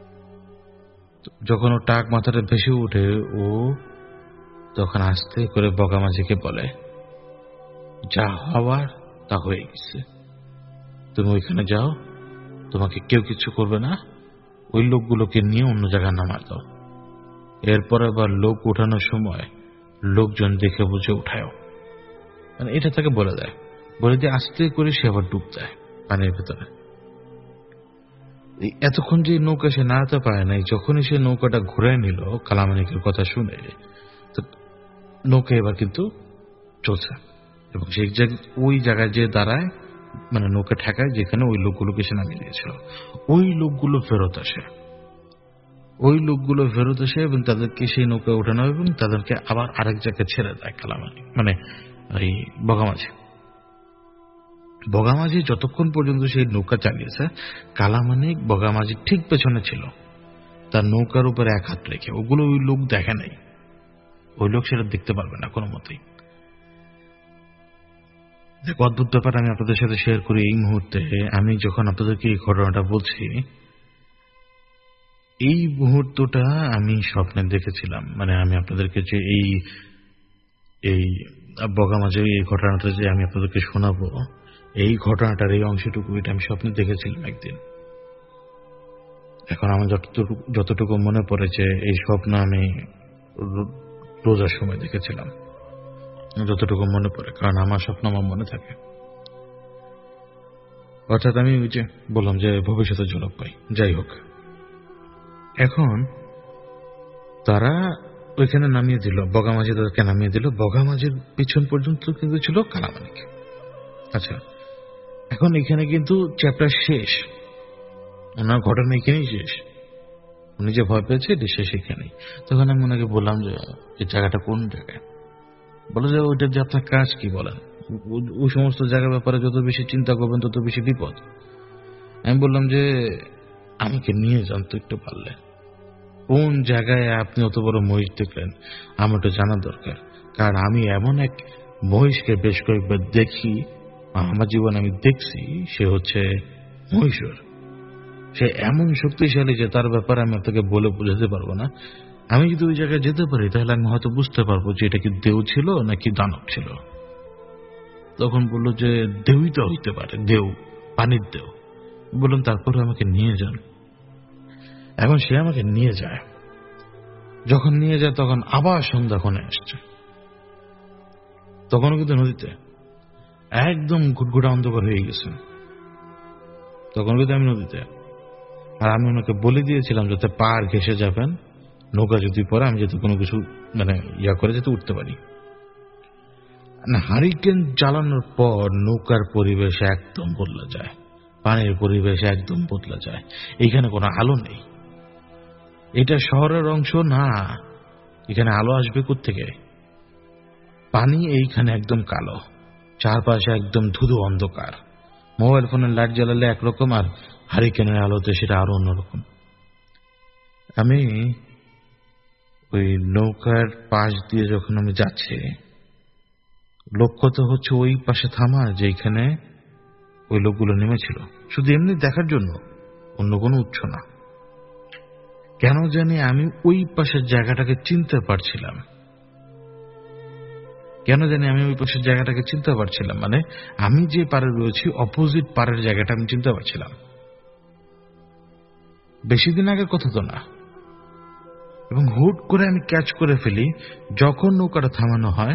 যখন ও টাক মাথাটা ভেসে ওঠে, ও তখন আস্তে করে বগামাঝিকে বলে, যা হওয়ার তা হয়ে গেছে, তুমি ওইখানে যাও, তোমাকে কেউ কিছু করবে না, ওই লোকগুলোকে নিয়ে অন্য জায়গায় নামা দাও। এরপর আবার লোক উঠানোর সময় লোকজন দেখে বুঝে উঠায়, মানে এটা তাকে বলে দেয়, বলে দিয়ে আস্তে করে সে আবার ডুব দেয় পানির ভেতরে। এতক্ষণ যে নৌকা সে নাড়াতে পারে নাই, যখনই সে নৌকাটা ঘুরে নিল কালামানিকের কথা শুনে, তো নৌকা এবার কিন্তু চলছে এবং সেই ওই জায়গায় যে দাঁড়ায়, মানে নৌকা ঠেকায় যেখানে ওই লোকগুলোকে সে নামিয়ে দিয়েছিল, ওই লোকগুলো ফেরত আসে। ওই লোকগুলো ফেরত আসে এবং তাদেরকে সেই নৌকায় ওঠানো এবং তাদেরকে আবার আরেক জায়গায় ছেড়ে দেয় কালামানিক, মানে এই বগামাঝি। বগামাঝি যতক্ষণ পর্যন্ত সেই নৌকা চালিয়েছে, কালামানিক বগামাঝির ঠিক পেছনে ছিল, তার নৌকার উপরে এক হাত রেখে। ওগুলো ওই লোক দেখে নাই, ওই লোক সেটা দেখতে পারবে না কোনো মতেই। দেখ, অদ্ভুত ব্যাপার আমি আপনাদের সাথে শেয়ার করি। এই মুহূর্তে আমি যখন আপনাদেরকে এই ঘটনাটা বলছি, এই মুহূর্তটা আমি স্বপ্নে দেখেছিলাম। মানে আমি আপনাদেরকে যে এই এই বগামাঝির এই ঘটনাটা যে আমি আপনাদেরকে শোনাবো, এই ঘটনাটার এই অংশটুকু এটা আমি স্বপ্নে দেখেছিলাম একদিন। এখন আমার যতটুকু যতটুকু মনে পড়েছে, এই স্বপ্ন আমি রোজার সময় দেখেছিলাম, যতটুকু মনে পড়ে, কারণ আমার স্বপ্ন আমার মনে থাকে। অর্থাৎ আমি ওই যে বললাম যে ভবিষ্যতে ঝলক পাই। যাই হোক, এখন তারা ওইখানে নামিয়ে দিল, বগামাঝি তাদেরকে নামিয়ে দিল। বগামাঝির পিছন পর্যন্ত কিন্তু ছিল কালামানিক। আচ্ছা, এখন এখানে কিন্তু চ্যাপ্টার শেষ, ওনার ঘটনা এখানেই শেষ। উনি যে ভয় পেয়েছে এটা শেষ এখানেই। তখন আমি ওনাকে বললাম যে এই জায়গাটা কোন জায়গায়, বলে যে ওইটা যে আপনার কাজ কি বলেন, ওই সমস্ত জায়গার ব্যাপারে যত বেশি চিন্তা করবেন তত বেশি বিপদ। আমি বললাম যে আমাকে নিয়ে যান তো একটু পারলে, কোন জায়গায় আপনি অত বড় মহিষ দেখলেন আমার একটু জানার দরকার। কারণ আমি এমন এক মহিষকে বেশ কয়েকবার দেখি, আমার জীবনে আমি দেখছি, সে হচ্ছে মহিষর। সে এমন শক্তিশালী যে তার ব্যাপারে আমি আপনাকে বলে বোঝাতে পারবো না। আমি যদি ওই জায়গায় যেতে পারি তাহলে আমি হয়তো বুঝতে পারবো যে এটা কি দেউ ছিল নাকি দানব ছিল। তখন বললো যে দেউই তো হইতে পারে, দেউ, পানির দেউ। বললাম তারপরে আমাকে নিয়ে যান। এখন সে আমাকে নিয়ে যায়, যখন নিয়ে যায় তখন আবার সন্ধ্যাক্ষণে আসছে। তখনও কিন্তু নদীতে একদম ঘুটঘুটা অন্ধকার হয়ে গেছে, তখন কিন্তু আমি নদীতে। আর আমি ওনাকে বলে দিয়েছিলাম যাতে পার ঘেসে যাবেন, নৌকা যদি পরে আমি যাতে কোনো কিছু মানে ইয়া করে যাতে উঠতে পারি। হারিকেন জ্বালানোর পর নৌকার পরিবেশ একদম বদলে যায়, পানির পরিবেশ একদম বদলে যায়। এইখানে কোনো আলো নেই, এটা শহরের অংশ না, এখানে আলো আসবে কোত্থেকে? পানি এইখানে একদম কালো, চারপাশে একদম ধুধু অন্ধকার। মোবাইল ফোনের লাইট জ্বালালে একরকম, আর হারিকেনের আলোতে সেটা আরো অন্যরকম। আমি ওই নৌকার পাশ দিয়ে যখন আমি যাচ্ছি, লক্ষ্য তো হচ্ছে ওই পাশে থামা যেখানে ওই লোকগুলো নেমেছিল, শুধু এমনি দেখার জন্য, অন্য কোনো উৎস না। কেন জানি আমি ওই পাশের জায়গাটাকে চিনতে পারছিলাম, কেন জানি আমি ওই পাশের জায়গাটাকে চিনতে পারছিলাম মানে আমি যে পারে রয়েছি অপোজিট পারের জায়গাটা আমি চিনতে পারছিলাম। বেশি দিন আগের কথা তো না। এবং হুট করে আমি ক্যাচ করে ফেলি, যখন নৌকাটা থামানো হয়,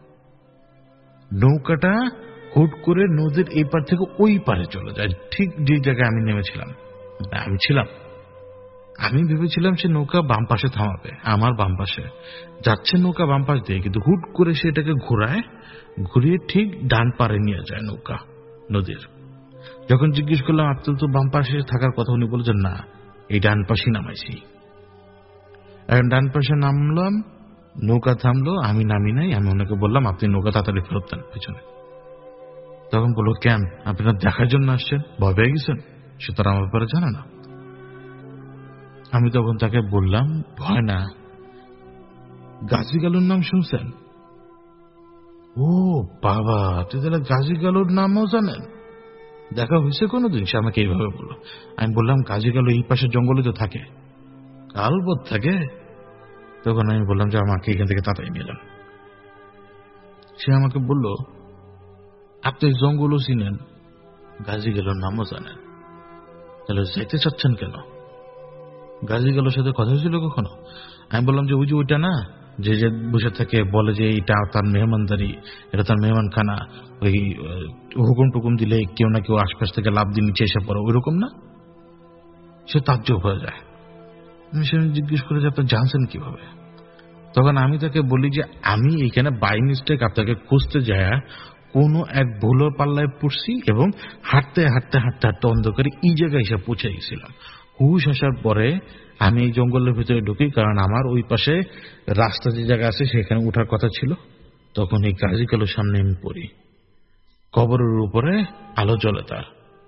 নৌকাটা হুট করে নদীর এই পার থেকে ওই পারে চলে যায়, ঠিক যে জায়গায় আমি নেমেছিলাম, আমি ছিলাম। আমি ভেবেছিলাম সে নৌকা বাম পাশে থামাবে, আমার বাম পাশে যাচ্ছে নৌকা বাম পাশ দিয়ে, কিন্তু হুট করে সেটাকে ঘোরায়, ঘুরিয়ে ঠিক ডান পারে নিয়ে যায় নৌকা নদীর। যখন জিজ্ঞেস করলাম আপনার তো বাম পাশে থাকার কথা, উনি বলছেন না, এই ডান পাশে নামাইছি। এখন ডান পাশে নামলাম, নৌকা থামলো, আমি নামি নাই। আমি ওনাকে বললাম আপনি নৌকা তাড়াতাড়ি ফেরত দেন পেছনে। তখন বললো কেন, আপনার দেখার জন্য আসছেন, ভয় পেয়ে গেছেন? সে তো আমার ব্যাপারে জানে না। আমি তখন তাকে বললাম ভয় না, গাজী গালুর নাম শুনছেন? ও বাবা, আপনি তাহলে গাজী গালুর নামও জানেন? দেখা হয়েছে কোনোদিন? সে আমাকে এইভাবে বললো। আমি বললাম গাজী গালু এই পাশের জঙ্গলে তো থাকে। আলবৎ থাকে। তখন আমি বললাম যে আমাকে এখান থেকে তাড়াতাড়ি নিয়ে যান। সে আমাকে বলল আপনি জঙ্গলও চিনেন, গাজী গালুর নামও জানেন, তাহলে যাইতে চাচ্ছেন কেন? গাজী গালুর সাথে কথা হয়েছিল কখনো? আমি বললাম যে ওই যে ওইটা না, যে যে বসে থাকে বলে যে এটা তার মেহমানদারি, এটা তার মেহমানখানা, ওই হুকুম টুকুম দিলে কেউ না কেউ আশপাশ থেকে লাভ দিয়ে নিচে এসে পড়ে, ওই রকম না? সে তাজ্জব হয়ে যায়। আমি সে জিজ্ঞেস করে যে আপনি জানছেন কিভাবে? তখন আমি তাকে বলি যে আমি এইখানে বাই মিস্টেক আপনাকে খুঁজতে যায় কোনো এক ভুলোর পাল্লায় পড়ছি এবং হাঁটতে হাঁটতে হাঁটতে হাঁটতে অন্ধকারে এই জায়গায় এসে পৌঁছে গেছিলাম। হুশ আসার পরে আমি এই জঙ্গলের ভিতরে ঢুকি, কারণ আমার ওই পাশে রাস্তা যে জায়গা আছে সেখানে ওঠার কথা ছিল। তখন এই গাজী গালুর সামনে আমি পড়ি, কবরের উপরে আলো জ্বলে তার।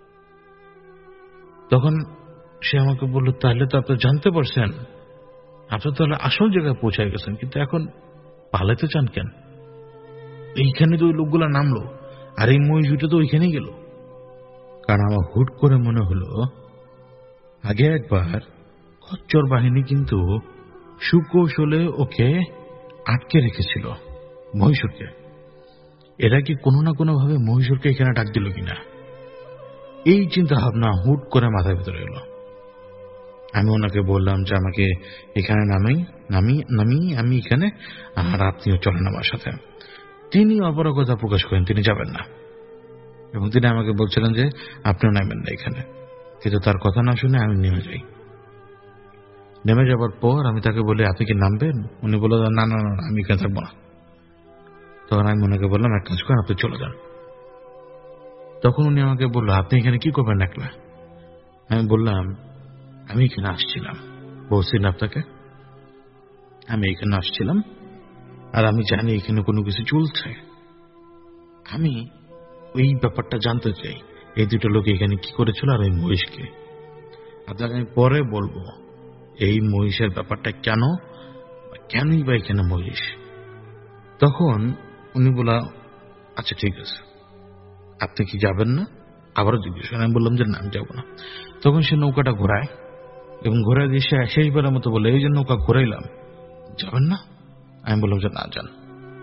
তখন সে আমাকে বলল তাহলে তো আপনি জানতে পারছেন, আপনি তাহলে আসল জায়গায় পৌঁছায় গেছেন, কিন্তু এখন পালাতে চান কেন? এইখানে তো ওই লোকগুলা নামলো, আর এই মহিষটা তো ওইখানেই গেল। কারণ আমার হুট করে মনে হলো আগে একবার খচ্চর বাহিনী কিন্তু সুকৌশলে ওকে আটকে রেখেছিল, মহীশূরকে। এরা কি কোনো না কোনো ভাবে মহীশূরকে এখানে ডাক দিল কিনা, এই চিন্তা ভাবনা হুট করে মাথার ভিতরে এলো। আমি ওনাকে বললাম যে আমাকে এখানে নামাই নামি নামি আমি এখানে, আর আপনিও চলেন আমার সাথে। তিনি অপারগতা প্রকাশ করেন, তিনি যাবেন না, এবং তিনি আমাকে বলছিলেন যে আপনিও নামেন না এখানে। কিন্তু তার কথা না শুনে আমি নেমে যাই। নেমে যাবার পর আমি তাকে বলি আপনি কি নামবেন? উনি বলল না না না, আমি এখানে থাকবো না। তখন আমি ওনাকে বললাম এক কাজ করেন, আপনি চলে যান। তখন উনি আমাকে বললো আপনি এখানে কি করবেন একলা? আমি বললাম আমি এখানে আসছিলাম, বলছি না আপনাকে আমি এখানে আসছিলাম, আর আমি জানি এখানে কোনো কিছু চলছে। আমি ওই ব্যাপারটা জানতে চাই, এই দুটো লোক এখানে কি করেছিল আর ওই মহিষকে। আপনাকে আমি পরে বলবো এই মহিষের ব্যাপারটা কেন, কেনই বা এখানে মহিষ। তখন উনি বলা আচ্ছা ঠিক আছে, আপনি কি যাবেন না? আবারও জিজ্ঞেস করেন। আমি বললাম যে না আমি যাবো না। তখন সে নৌকাটা ঘোরায় এবং ঘোরায় দিয়ে সে শেষবারের মতো বলে এই যে নৌকা ঘোরাইলাম, যাবেন না? আমি বললাম যে না যান।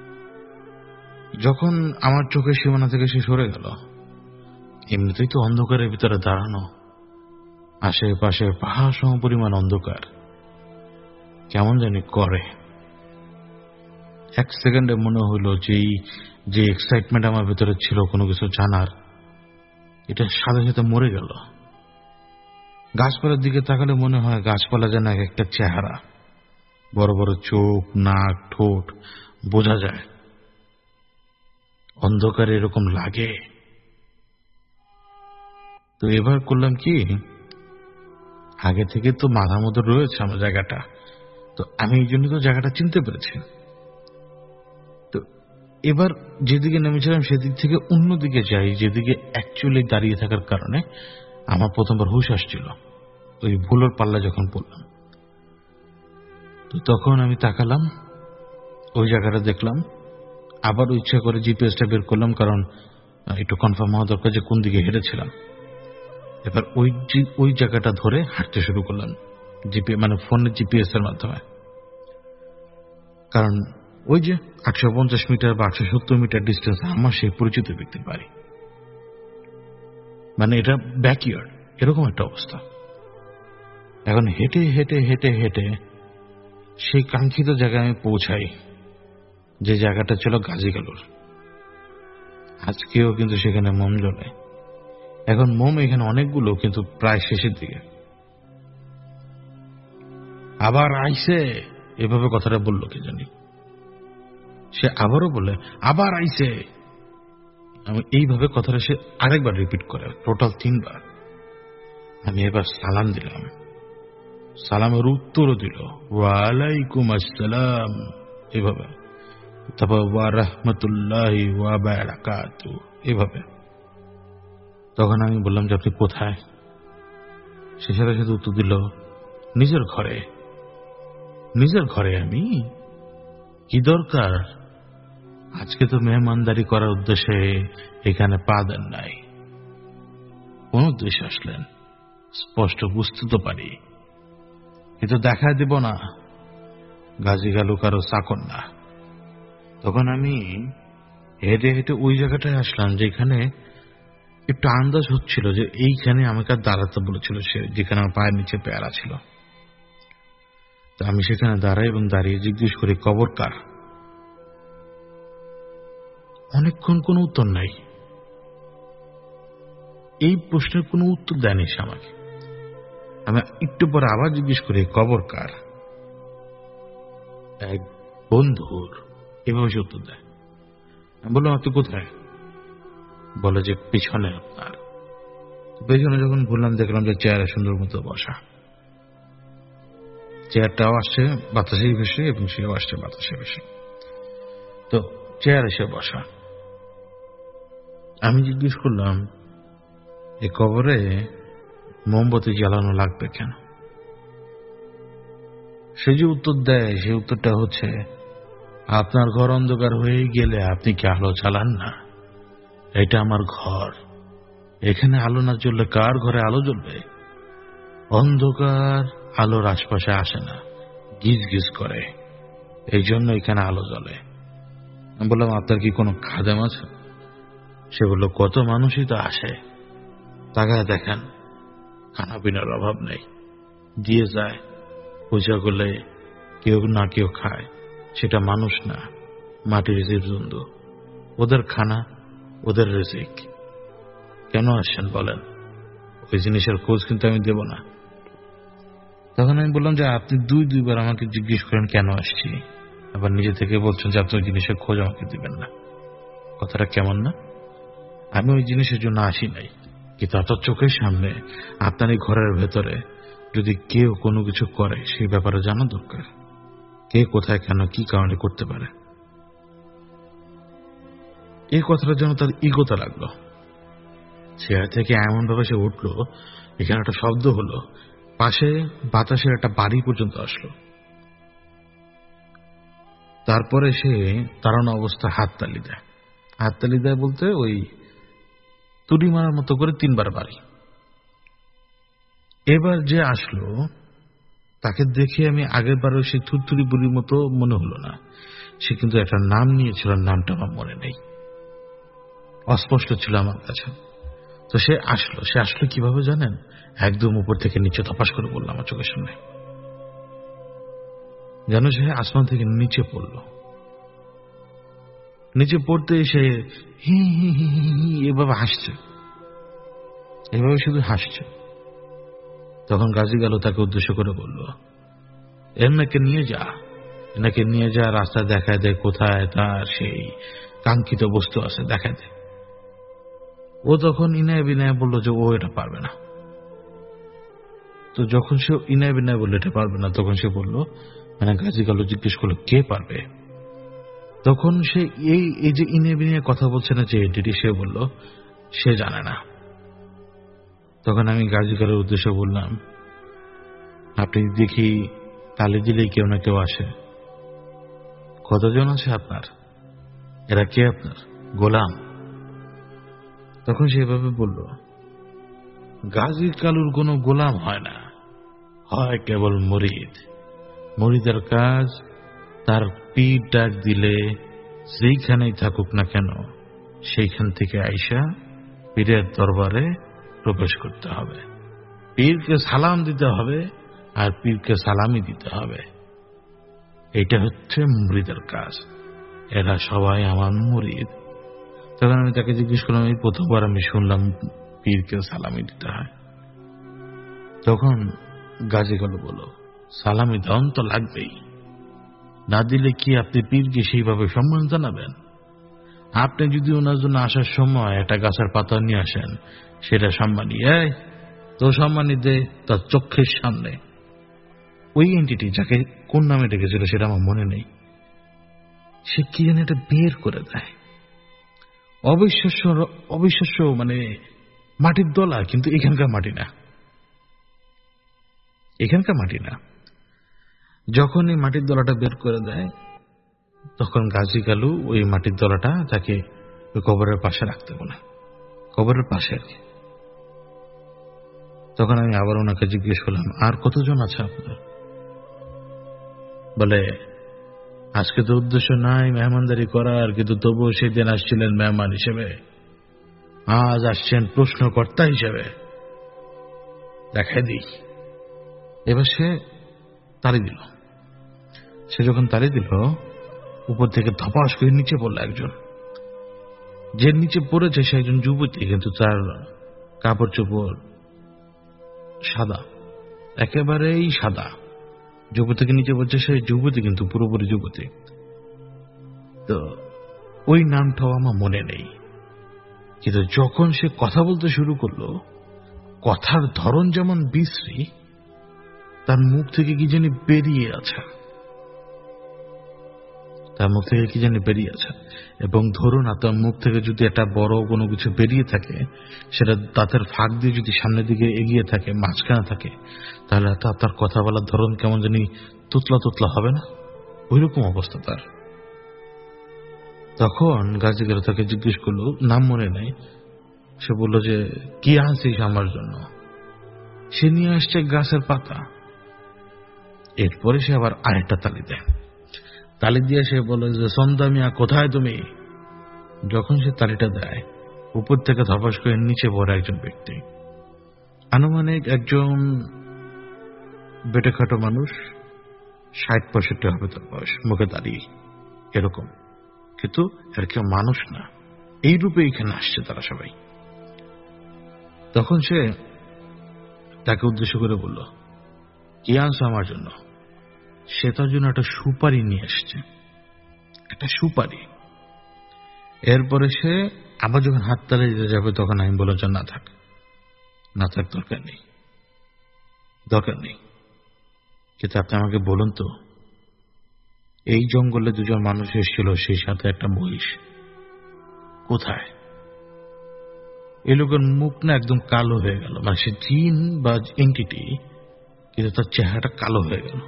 যখন আমার চোখের সীমানা থেকে সে সরে গেল, এমনিতেই তো অন্ধকারের ভিতরে দাঁড়ানো, আশেপাশে পাহাড় সম পরিমাণ অন্ধকার, কেমন জানি করে। এক সেকেন্ডে মনে হলো যে যে এক্সাইটমেন্ট আমার ভিতরে ছিল কোনো কিছু জানার, এটা সাথে সাথে মরে গেল। গাছপালার দিকে তাকালে মনে হয় গাছপালা যেন এক একটা চেহারা, বড় বড় চোখ, নাক, ঠোঁট, বোঝা যায়। অন্ধকারে এরকম লাগে। তো এবার করলাম কি, আগে থেকে তো মাথার মধ্যে রয়েছে আমার জায়গাটা, তো আমি এই জন্য তো জায়গাটা চিনতে পেরেছি। তো এবার যেদিকে নেমেছিলাম সেদিক থেকে অন্যদিকে যাই, যেদিকে অ্যাকচুয়ালি দাঁড়িয়ে থাকার কারণে আমার প্রথমবার হুঁশ আসছিল ওই ভুলোর পাল্লা যখন পড়লাম। তো তখন আমি তাকালাম, ওই জায়গাটা দেখলাম, আবার ইচ্ছা করে জিপিএসটা বের করলাম, কারণ একটু কনফার্ম হওয়া দরকার যে কোন দিকে হেঁটেছিলাম। এবার ওই ওই জায়গাটা ধরে হাঁটতে শুরু করলাম, জিপি মানে ফোনের জিপিএস এর মাধ্যমে। কারণ ওই যে আটশো পঞ্চাশ মিটার বা আটশো সত্তর মিটার ডিস্টেন্স আমার সেই পরিচিত ব্যক্তির বাড়ি, মানে এটা ব্যাকইয়ার্ড, এরকম একটা অবস্থা। এখন হেঁটে হেঁটে হেঁটে হেঁটে সেই কাঙ্ক্ষিত জায়গায় আমি পৌঁছাই, যে জায়গাটা ছিল গাজী গালুর। আজকেও কিন্তু সেখানে মোম জ্বলে। এখন মোম এখানে অনেকগুলো, কিন্তু প্রায় শেষের দিকে। আবার আইছে এভাবে কথাটা বললো কে জানি, সে আবারও বলে আবার আইছে। আমি এইভাবে কথাটা সে আরেকবার রিপিট করে, টোটাল তিনবার। আমি এবার সালাম দিলাম। সালামের উত্তরও দিল, ওয়ালাইকুম আসসালাম, এভাবে। তারপর ওয়া রাহমাতুল্লাহি ওয়া বারাকাতুহু, এভাবে। তখন আমি বললাম যে আপনি কোথায়? সে সাথে সাথে উত্তর দিল, নিজের ঘরে। নিজের ঘরে আমি? কি দরকার? আজকে তো মেহমানদারি করার উদ্দেশ্যে এখানে পা দেন নাই, কোন উদ্দেশ্যে আসলেন স্পষ্ট বুঝতে তো পারি, কিন্তু দেখা দিব না। গাজী গালু কারো চাকর না। তখন আমি হেঁটে হেঁটে ওই জায়গাটায় আসলাম যেখানে একটু আন্দাজ হচ্ছিল যে এইখানে আমাকে দাঁড়াতে বলেছিল সে, যেখানে আমার পায়ের নিচে পেয়ারা ছিল। তো আমি সেখানে দাঁড়াই এবং দাঁড়িয়ে জিজ্ঞেস করি, কবর কার? অনেকক্ষণ কোনো উত্তর নাই। এই প্রশ্নের কোনো উত্তর দেয়নি সে আমাকে। আমি একটু পরে আবার জিজ্ঞেস করি, কবর কার? এক বন্ধুর। এভাবে সে উত্তর দেয়। আমি বললাম, আপনি কোথায়? বলে যে পিছনে আপনার। পেছনে যখন ঘুরলাম দেখলাম যে চেয়ারে সুন্দর মতো বসা। চেয়ারটাও আসছে বাতাসে ভেসে এবং সেও আসছে বাতাসে ভেসে। তো চেয়ার এসে বসা। আমি জিজ্ঞেস করলাম, এই কবরে মোমবাতি জ্বালানো লাগবে কেন? সে যে উত্তর দেয় সে উত্তরটা হচ্ছে, আপনার ঘর অন্ধকার হয়ে গেলে আপনি কি আলো জ্বালান না? এটা আমার ঘর, এখানে আলো না জ্বললে কার ঘরে আলো জ্বলবে? অন্ধকার আলোর আশপাশে আসে না, গিজ গিজ করে, এই জন্য এখানে আলো জ্বলে। আমি বললাম, আপনার কি কোনো খাদেম আছে? সে বলল, কত মানুষই তো আসে, তাকায় দেখেন, খানা পিনার অভাব নেই, দিয়ে যায়। পূজা করলে কেউ না কেউ খায়, সেটা মানুষ না, মাটির জীবজন্তু, ওদের খানা, ওদের রিজিক। কেন আসছেন বলেন? ওই জিনিসের খোঁজ কিন্তু আমি দেব না। তখন আমি বললাম যে আপনি দুই দুইবার আমাকে জিজ্ঞেস করেন কেন আসছি, আবার নিজে থেকে বলছেন যে আপনি ওই জিনিসের খোঁজ আমাকে দিবেন না। কথাটা কেমন না? আমি ওই জিনিসের জন্য আসি নাই, কিন্তু আপনার চোখের সামনে আপনার এই ঘরের ভেতরে যদি কেউ কোনো কিছু করে সেই ব্যাপারে জানা দরকার, কে কোথায় কেন কি কারণে করতে পারে। এই কথাটা যেন তার ইগোতে লাগলো। চেয়ার থেকে এমন ভাবে সে উঠলো, এখানে একটা শব্দ হলো, পাশে বাতাসের একটা বাড়ি পর্যন্ত আসলো। তারপরে সে দাঁড়ানো অবস্থা হাততালি দেয়। হাততালি দেয় বলতে ওই তুড়ি মারার মতো করে তিনবার বাড়ি। এবার যে আসলো তাকে দেখে আমি আগের বারও সে থুরথুরি বুড়ির মতো মনে হলো না। সে কিন্তু একটা নাম নিয়েছিল, নামটা আমার মনে নেই, অস্পষ্ট ছিল আমার কাছে। তো সে আসলো। সে আসলো কিভাবে জানেন? একদম উপর থেকে নিচে ধপাস করে পড়লো আমার চোখের সামনে, যেন সে আসমান থেকে নিচে পড়ল। নিচে পড়তে এসে হি হি হি হি এভাবে হাসছে, এভাবে শুধু হাসছে। তখন গাজী গেল তাকে উদ্দেশ্য করে বলল, এনাকে নিয়ে যা, এনাকে নিয়ে যা, রাস্তা দেখায় দে কোথায় তার সেই কাঙ্ক্ষিত বস্তু আছে, দেখায় দে। ও তখন ইনায় বিনায় বলল যে ও এটা পারবে না। তো যখন সে ইনায় বিনায় বললো এটা পারবে না, তখন সে বলল, মানে গাজী গেল জিজ্ঞেস করলো কে পারবে। তখন সে এই এই যে ইনে বিনে কথা বলছে না যে এডিটি, সে বলল সে জানে না। তখন আমি গাজী গেলের উদ্দেশ্যে বললাম, আপনি দেখি তালি দিলেই কেউ না কেউ আসে, কতজন আছে আপনার? এরা কে আপনার গোলাম? তখন সেভাবে বলল, গাজী কালুর কোনো গোলাম হয় না, হয় কেবল মুরিদ। মুরিদের কাজ তার পীর ডাক দিলে যেইখানেই থাকুক না কেন সেইখান থেকে আইসা পীরের দরবারে প্রবেশ করতে হবে, পীরকে সালাম দিতে হবে আর পীরকে সালামি দিতে হবে। এটা হচ্ছে মুরিদের কাজ, এরা সবাই আমার মুরিদ। তখন আমি তাকে জিজ্ঞেস করলাম, এই প্রথমবার আমি শুনলাম পীরকে সালামি দিতে হয়। তখন গাজী গেল বলল, সালামি দেওয়ান তো লাগবেই, না দিলে কি আপনি পীরকে সেইভাবে সম্মান জানাবেন? আপনি যদি ওনার জন্য আসার সময় একটা গাছের পাতা নিয়ে আসেন, সেটা সম্মানী, এই তো সম্মানী দে তার চোখের সামনে। ওই এন্টিটি যাকে কোন নামে ডেকেছিল সেটা আমার মনে নেই, সে কি যেন এটা বের করে দেয়। অবিশ্বাস্য অবিশ্বাস্য মানে মাটির দলা, কিন্তু এখানকার মাটি না, এখানকার মাটি না। যখন এই মাটির দলাটা বের করে দেয় তখন গাজী কালু ওই মাটির দলাটা তাকে ওই কবরের পাশে রাখতে বলে, কবরের পাশে আর কি। তখন আমি আবার ওনাকে জিজ্ঞেস করলাম, আর কতজন আছে আপনার? বলে, আজকে তো উদ্দেশ্য নাই মেহমানদারি করার, কিন্তু তবুও সেদিন আসছিলেন মেহমান হিসেবে, আজ আসছেন প্রশ্নকর্তা হিসেবে, দেখাই দিই। এবার সে তালি দিল। সে যখন তালি দিল, উপর থেকে ধপাস করে নিচে পড়ল একজন। যে নিচে পড়েছে সে একজন যুবতী, কিন্তু তার কাপড় চোপড় সাদা, একেবারেই সাদা। যুবতীকে নিচে পড়ছে সেই যুবতী, কিন্তু পুরোপুরি যুবতী। তো ওই নামটাও আমার মনে নেই, কিন্তু যখন সে কথা বলতে শুরু করলো, কথার ধরন যেমন বিশ্রী, তার মুখ থেকে কি জানি বেরিয়ে আছে, তার মুখ থেকে কি জানি বেরিয়ে আছে। এবং ধরুন না, তার মুখ থেকে যদি একটা বড় কোনো কিছু বেরিয়ে থাকে, সেটা দাঁতের ফাঁক দিয়ে যদি সামনের দিকে এগিয়ে থাকে, মাঝখানে থাকে, তাহলে তার কথা বলার ধরন কেমন জানি তুতলা তুতলা হবে না? ওইরকম অবস্থা তার। তখন গাজী কালু তাকে জিজ্ঞেস করলো, নাম মনে নেই। সে বলল যে, কি আনছিস আমার জন্য? সে নিয়ে আসছে গাছের পাতা। এরপরে সে আবার আরেকটা তালি দেয়। তালি দিয়ে সে বলে যে, সন্ধ্যা মিয়া কোথায় তুমি? যখন সে তালিটা দেয়, উপর থেকে ধপাস করে নিচে পড়ে একজন ব্যক্তি, আনুমানিক একজন বেটেখাটো মানুষ, ষাট পঁয়ষট্টি হবে তার বয়স, মুখে দাঁড়িয়ে এরকম, কিন্তু আর কেউ মানুষ না। এই রূপে এখানে আসছে তারা সবাই। তখন সে তাকে উদ্দেশ্য করে বলল, কি আনছো আমার জন্য? সে তার জন্য একটা সুপারি নিয়ে এসছে, একটা সুপারি। এরপরে সে আবার যখন হাত তালে দিতে যাবে, তখন আমি বললাম যে, না থাক, না থাক, দরকার নেই, দরকার নেই। কিন্তু আপনি আমাকে বলুন তো, এই জঙ্গলে দুজন মানুষ এসেছিল, সেই সাথে একটা মহিষ, কোথায়? এই লোকের মুখ না একদম কালো হয়ে গেল, মানে সে জিন বা এন্টিটি, কিন্তু তার চেহারাটা কালো হয়ে গেল।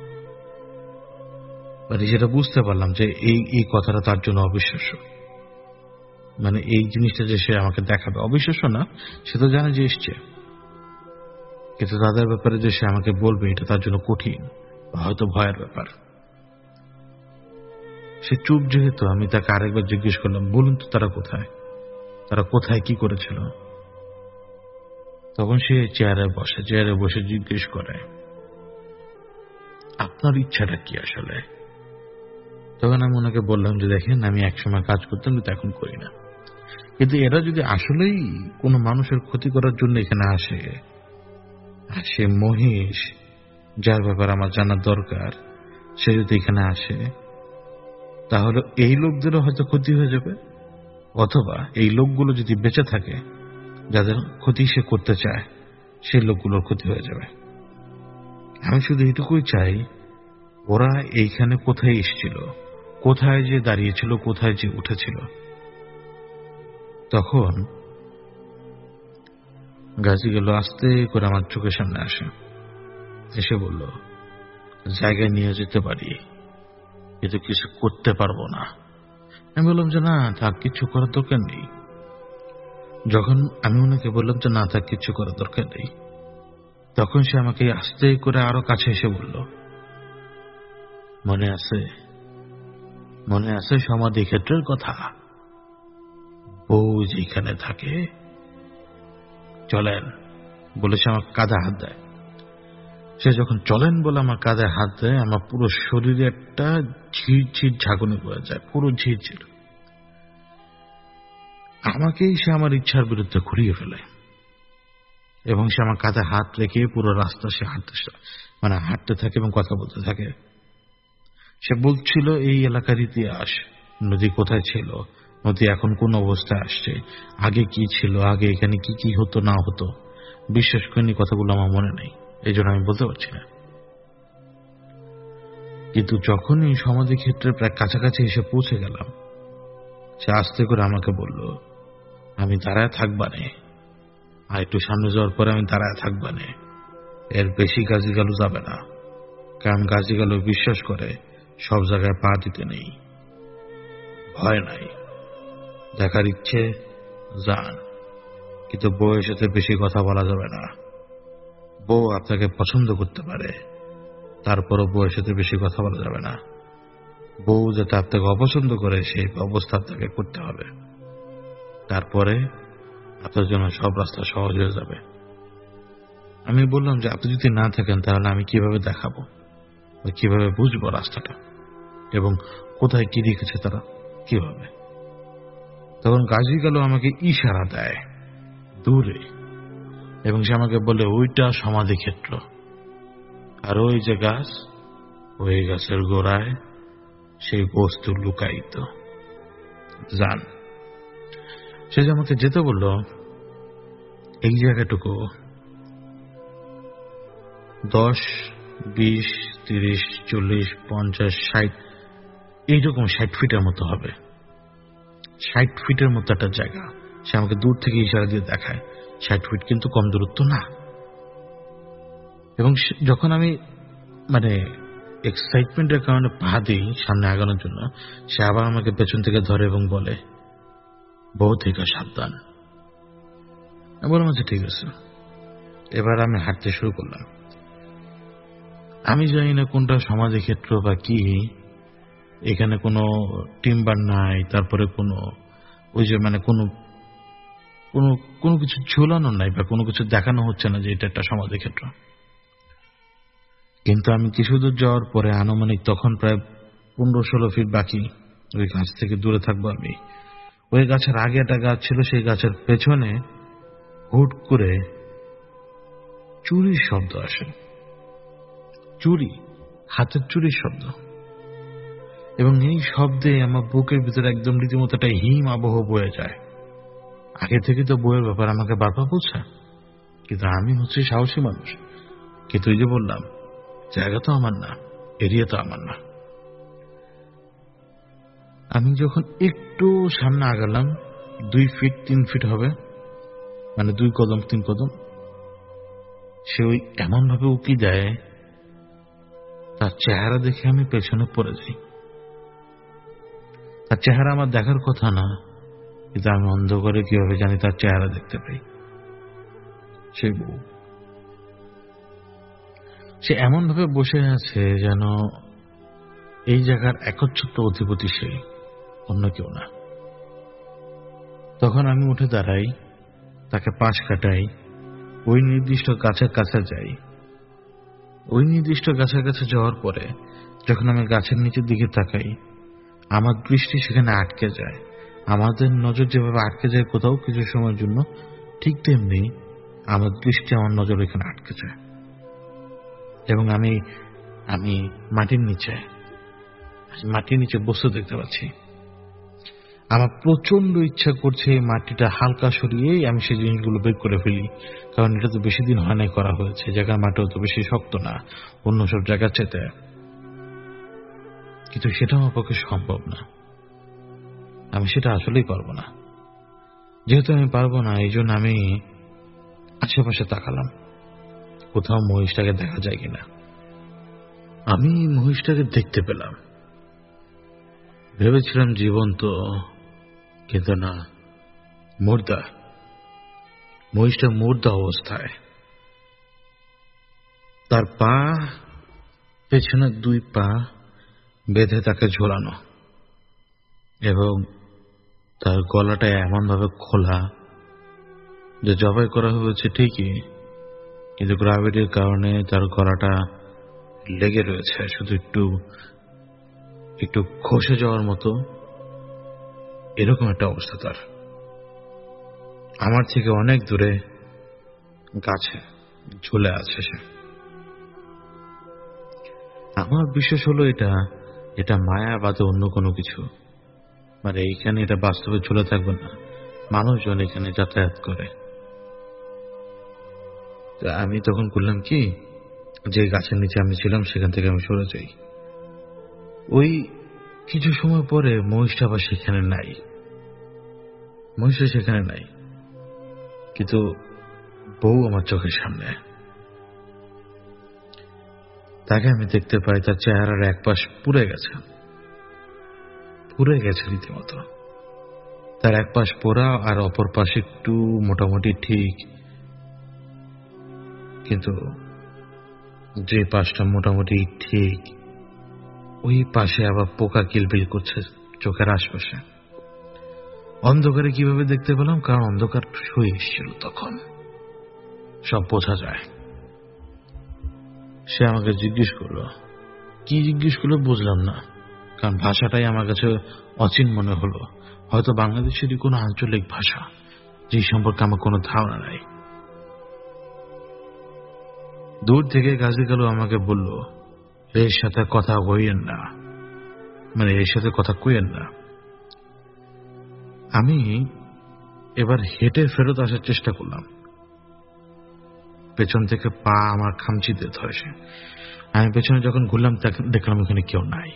মানে যেটা বুঝতে পারলাম যে এই এই কথাটা তার জন্য অবিশ্বাস্য। মানে এই জিনিসটা যে সে আমাকে দেখাবে, অবিশ্বাস্য না, সে তো জানে যে এসছে, কিন্তু তাদের ব্যাপারে যে সে আমাকে বলবে, এটা তার জন্য কঠিন বা হয়তো ভয়ের ব্যাপার। সে চুপ যেহেতু, আমি তাকে আরেকবার জিজ্ঞেস করলাম, বলুন তো তারা কোথায়, তারা কোথায় কি করেছিল? তখন সে চেয়ারে বসে, চেয়ারে বসে জিজ্ঞেস করে, আপনার ইচ্ছাটা কি আসলে? তখন আমি ওনাকে বললাম যে, দেখেন, আমি একসময় কাজ করতাম, কিন্তু এখন করি না। কিন্তু এরা যদি আসলেই কোনো মানুষের ক্ষতি করার জন্য এখানে আসে, আর সে মহিষ, যার ব্যাপারে আমার জানার দরকার, সে যদি এখানে আসে, তাহলে এই লোকদেরও হয়তো ক্ষতি হয়ে যাবে, অথবা এই লোকগুলো যদি বেঁচে থাকে, যাদের ক্ষতি সে করতে চায়, সেই লোকগুলোর ক্ষতি হয়ে যাবে। আমি শুধু এটুকুই চাই, ওরা এইখানে কোথায় এসেছিল, কোথায় যে দাঁড়িয়েছিল, কোথায় যে উঠেছিল। তখন গাজী কালু আস্তে করে আমার চোখের সামনে আসে, এসে বলল, জায়গায় নিয়ে যেতে পারি, কিন্তু কিছু করতে পারবো না। আমি বললাম যে, না থাক, কিছু করার দরকার নেই। যখন আমি ওনাকে বললাম যে, না থাক, কিছু করার দরকার নেই, তখন সে আমাকে আস্তে করে আরো কাছে এসে বলল, মনে আছে, মনে আছে সমাধি ক্ষেত্রের কথা? বউ যেখানে থাকে, চলেন বলেছে আমার কাঁধে হাত দেয়। সে যখন চলেন বলে আমার কাঁধে হাত দেয়, আমার পুরো শরীরে একটা ঝিরঝির ঝাঁকুনি পড়ে যায়, পুরো ঝিরঝির। আমাকেই সে আমার ইচ্ছার বিরুদ্ধে ঘুরিয়ে ফেলে, এবং সে আমার কাঁধে হাত রেখে পুরো রাস্তা সে হাঁটতে মানে হাঁটতে থাকে এবং কথা বলতে থাকে। সে বলছিল এই এলাকার ইতিহাস, নদী কোথায় ছিল, নদী এখন কোন অবস্থায় আসছে, আগে কি ছিল, আগে এখানে কি কি হতো না হতো। বিশ্বাস করিনি, কথাগুলো আমার মনে নেই, এই জন্য আমি বলতে পারছি না। কিন্তু যখনই সমাধি ক্ষেত্রের প্রায় কাছাকাছি এসে পৌঁছে গেলাম, সে আস্তে করে আমাকে বলল, আমি দাঁড়ায় থাকবানে, আর একটু সামনে যাওয়ার পরে আমি দাঁড়ায় থাকবানে, এর বেশি গাজি গালু যাবে না, কারণ গাজি গালু বিশ্বাস করে সব জায়গায় পা দিতে নেই। ভয় নাই, দেখার ইচ্ছে যান, কিন্তু বউয়ের সাথে বেশি কথা বলা যাবে না। বউ আপনাকে পছন্দ করতে পারে, তারপরও বউয়ের সাথে বেশি কথা বলা যাবে না। বউ যাতে আপনাকে অপছন্দ করে সেই ব্যবস্থা আপনাকে করতে হবে, তারপরে আপনার জন্য সব রাস্তা সহজ হয়ে যাবে। আমি বললাম যে আপনি যদি না থাকেন তাহলে আমি কিভাবে দেখাবো, কিভাবে বুঝবো রাস্তাটা এবং কোথায় কি রেখেছে তারা, কিভাবে? তখন গাজী গেল আমাকে ইশারা দেয় দূরে, এবং সে আমাকে বলে ওইটা সমাধি ক্ষেত্র, আর ওই যে গাছ, ওই গাছের গোড়ায় সেই বস্তু লুকায়িত, যান। সে যে আমাকে যেতে বলল, এই জায়গাটুকু দশ বিশ তিরিশ চল্লিশ পঞ্চাশ ষাট এইরকম ষাট ফিটের মতো হবে, ষাট ফিটের মতো একটা জায়গা। সে আমাকে দূর থেকে ইশারা দিয়ে দেখায় ষাট ফিট কিন্তু কম দূরত্ব না। এবং যখন আমি মানে এক্সাইটমেন্টের কারণে পা দিই সামনে আগানোর জন্য, সে আবার আমাকে পেছন থেকে ধরে এবং বলে, বহু থেকে সাবধান। আমি বললাম আচ্ছা ঠিক আছে। এবার আমি হাঁটতে শুরু করলাম। আমি জানি না কোনটা সমাধি ক্ষেত্র বা কি, এখানে কোনো টিম্বার নাই, তারপরে কোনো ওই যে মানে কোনো কোনো কোনো কিছু ঝোলানো নাই বা কোনো কিছু দেখানো হচ্ছে না যে এটা একটা সমাধি ক্ষেত্র। কিন্তু আমি কিছু দূর যাওয়ার পরে আনুমানিক তখন প্রায় পনেরো ষোলো ফিট বাকি ওই গাছ থেকে দূরে থাকবো আমি। ওই গাছের আগে একটা গাছ ছিল, সেই গাছের পেছনে হুট করে চুরির শব্দ আসে, চুরি, হাতের চুরির শব্দ। এবং এই শব্দে আমার বুকের ভিতরে একদম রীতিমতো একটা হিম আবহ বয়ে যায়। আগে থেকে তো বইয়ের ব্যাপার আমাকে বারবার বলছে, কিন্তু আমি হচ্ছে সাহসী মানুষ। কিন্তু ওই যে বললাম, জায়গা তো আমার না, এরিয়া তো আমার না। আমি যখন একটু সামনে আগালাম, দুই ফিট তিন ফিট হবে, মানে দুই কদম তিন কদম, সে ওই এমন ভাবে উকি দেয়, তার চেহারা দেখে আমি পেছনে পড়ে যাই। তার চেহারা আমার দেখার কথা না, কিন্তু আমি অন্ধকারে কিভাবে জানি তার চেহারা দেখতে পাই। সে বউ, সে এমন ভাবে বসে আছে যেন এই জায়গার একচ্ছত্র অধিপতি সে, অন্য কেউ না। তখন আমি উঠে দাঁড়াই, তাকে পাশ কাটাই, ওই নির্দিষ্ট গাছের কাছে যাই। ওই নির্দিষ্ট গাছের কাছে যাওয়ার পরে যখন আমি গাছের নিচের দিকে তাকাই, আমার দৃষ্টি সেখানে আটকে যায়। আমাদের নজর যেভাবে আটকে যায় কোথাও কিছু সময়ের জন্য, ঠিক তেমনি আমার দৃষ্টি আমার নজর এখানে আটকে যায়। এবং আমি আমি মাটির নিচে মাটির নিচে বস্তু দেখতে পাচ্ছি। আমার প্রচন্ড ইচ্ছা করছে এই মাটিটা হালকা সরিয়েই আমি সেই জিনিসগুলো বের করে ফেলি, কারণ এটা তো বেশি দিন হয় নাই করা হয়েছে, জায়গার মাটিও তো বেশি শক্ত না অন্য সব জায়গার চেতে। কিন্তু সেটা আমার পক্ষে সম্ভব না, আমি সেটা আসলেই পারবো না। যেহেতু আমি পারবো না, এই জন্য আমি আশেপাশে তাকালাম কোথাও মহিষটাকে দেখা যায় কিনা। আমি মহিষটাকে দেখতে পেলাম। ভেবেছিলাম জীবন্ত, কিন্তু না, মুর্দা। মহিষটা মুর্দা অবস্থায়, তার পা পেছনের দুই পা বেঁধে তাকে ঝোলানো, এবং তার গলাটা এমন ভাবে খোলা যে জবাই করা হয়েছে ঠিকই, কিন্তু গ্রাভিটির কারণে তার গলাটা লেগে রয়েছে, শুধু একটু একটু খসে যাওয়ার মতো, এরকম একটা অবস্থা তার। আমার থেকে অনেক দূরে গাছে ঝুলে আছে সে। আমার বিশ্বাস হলো এটা এটা মায়া বাদে অন্য কোনো কিছু, মানে এইখানে এটা বাস্তবে ঝুলে থাকবে না, মানুষজন এখানে যাতায়াত করে। আমি তখন করলাম কি, যে গাছের নিচে আমি ছিলাম সেখান থেকে আমি সরে যাই, ওই কিছু সময় পরে মহিষটা আবার সেখানে নাই, মহিষটা সেখানে নাই, কিন্তু বউ আমার চোখের সামনে। তাকে আমি দেখতে পাই তার চেহারার এক পাশ পুড়ে গেছে, পুড়ে গেছে রীতিমতো। তার এক পাশ পোড়া আর অপর পাশ একটু মোটামুটি ঠিক, কিন্তু যে পাশটা মোটামুটি ঠিক ওই পাশে আবার পোকা কিলবিল করছে চোখের আশপাশে। অন্ধকারে কিভাবে দেখতে পেলাম? কারণ অন্ধকার শুয়ে এসেছিল, তখন সব বোঝা যায়। সে আমাকে জিজ্ঞেস করলো, কি জিজ্ঞেস করলো বুঝলাম না, কারণ ভাষাটাই আমার কাছে অচিন মনে হলো। হয়তো বাংলাদেশেরই কোনো আঞ্চলিক ভাষা, যে সম্পর্কে আমার কোনো ধারণা নাই। দূর থেকে গাজী কালু আমাকে বলল, এর সাথে কথা কইয়েন না, মানে এর সাথে কথা কইয়েন না। আমি এবার হেঁটে ফেরত আসার চেষ্টা করলাম, পেছন থেকে পা আমার খামচিতে ধরেছে। আমি পেছনে যখন ঘুরলাম দেখলাম ওখানে কেউ নাই,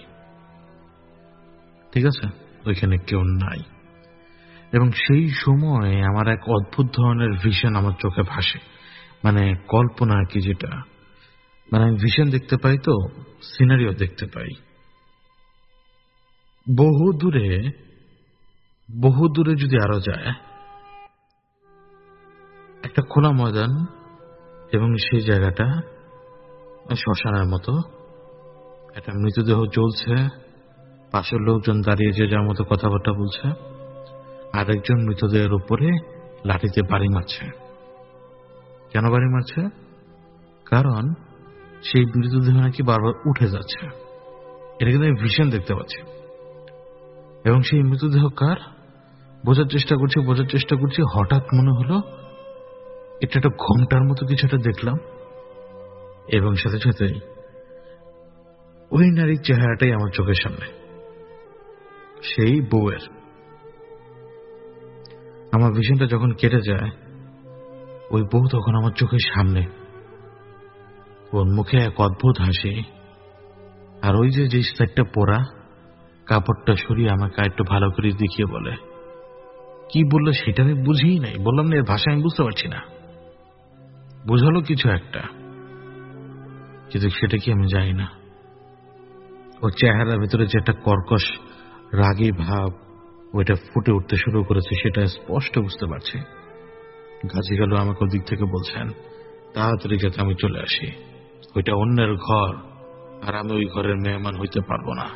ঠিক আছে, ওইখানে কেউ নাই। এবং সেই সময় আমার এক অদ্ভুত ধরনের ভিশন আমার চোখে ভাসে, মানে কল্পনা আর কি, যেটা মানে আমি ভিশন দেখতে পাই, তো সিনারিও দেখতে পাই। বহু দূরে, বহু দূরে যদি আরো যায়, একটা খোলা ময়দান, এবং সেই জায়গাটা শ্মশানের মতো। একটা মৃতদেহ চলছে, পাশের লোকজন দাঁড়িয়ে যে যার মতো কথাবার্তা বলছে, আর একজন মৃতদেহের উপরে লাঠিতে বাড়ি মারছে। কেন বাড়ি মারছে? কারণ সেই মৃতদেহ নাকি বারবার উঠে যাচ্ছে। এটা কিন্তু আমি ভিশন দেখতে পাচ্ছি। এবং সেই মৃতদেহ কার বোঝার চেষ্টা করছি বোঝার চেষ্টা করছি হঠাৎ মনে হলো এটা একটা ঘোমটার মতো কিছু একটা দেখলাম, এবং সাথে সাথে ওই নারীর চেহারাটাই আমার চোখের সামনে, সেই বউয়ের। আমার ভিশনটা যখন কেটে যায়, ওই বউ তখন আমার চোখের সামনে, ওর মুখে এক অদ্ভুত হাসি, আর ওই যে যে সাইডটা পোড়া কাপড়টা সরিয়ে আমাকে একটু ভালো করে দেখিয়ে বলে, কি বললো সেটা আমি বুঝিই নাই। বললাম না, এর ভাষা আমি বুঝতে পারছি না। বুঝালো কিছু একটা, কিন্তু সেটা কি আমি জানি না। ওর চেহারার ভিতরে যে একটা কর্কশ রাগী ভাব ওইটা ফুটে উঠতে শুরু করেছে, সেটা স্পষ্ট বুঝতে পারছি। গাজী কালু আমাকে ওদিক থেকে বলছেন, তাড়াতাড়ি যাতে আমি চলে আসি, ওইটা অন্যের ঘর, আর আমি ওই ঘরের মেহমান হইতে পারবো না।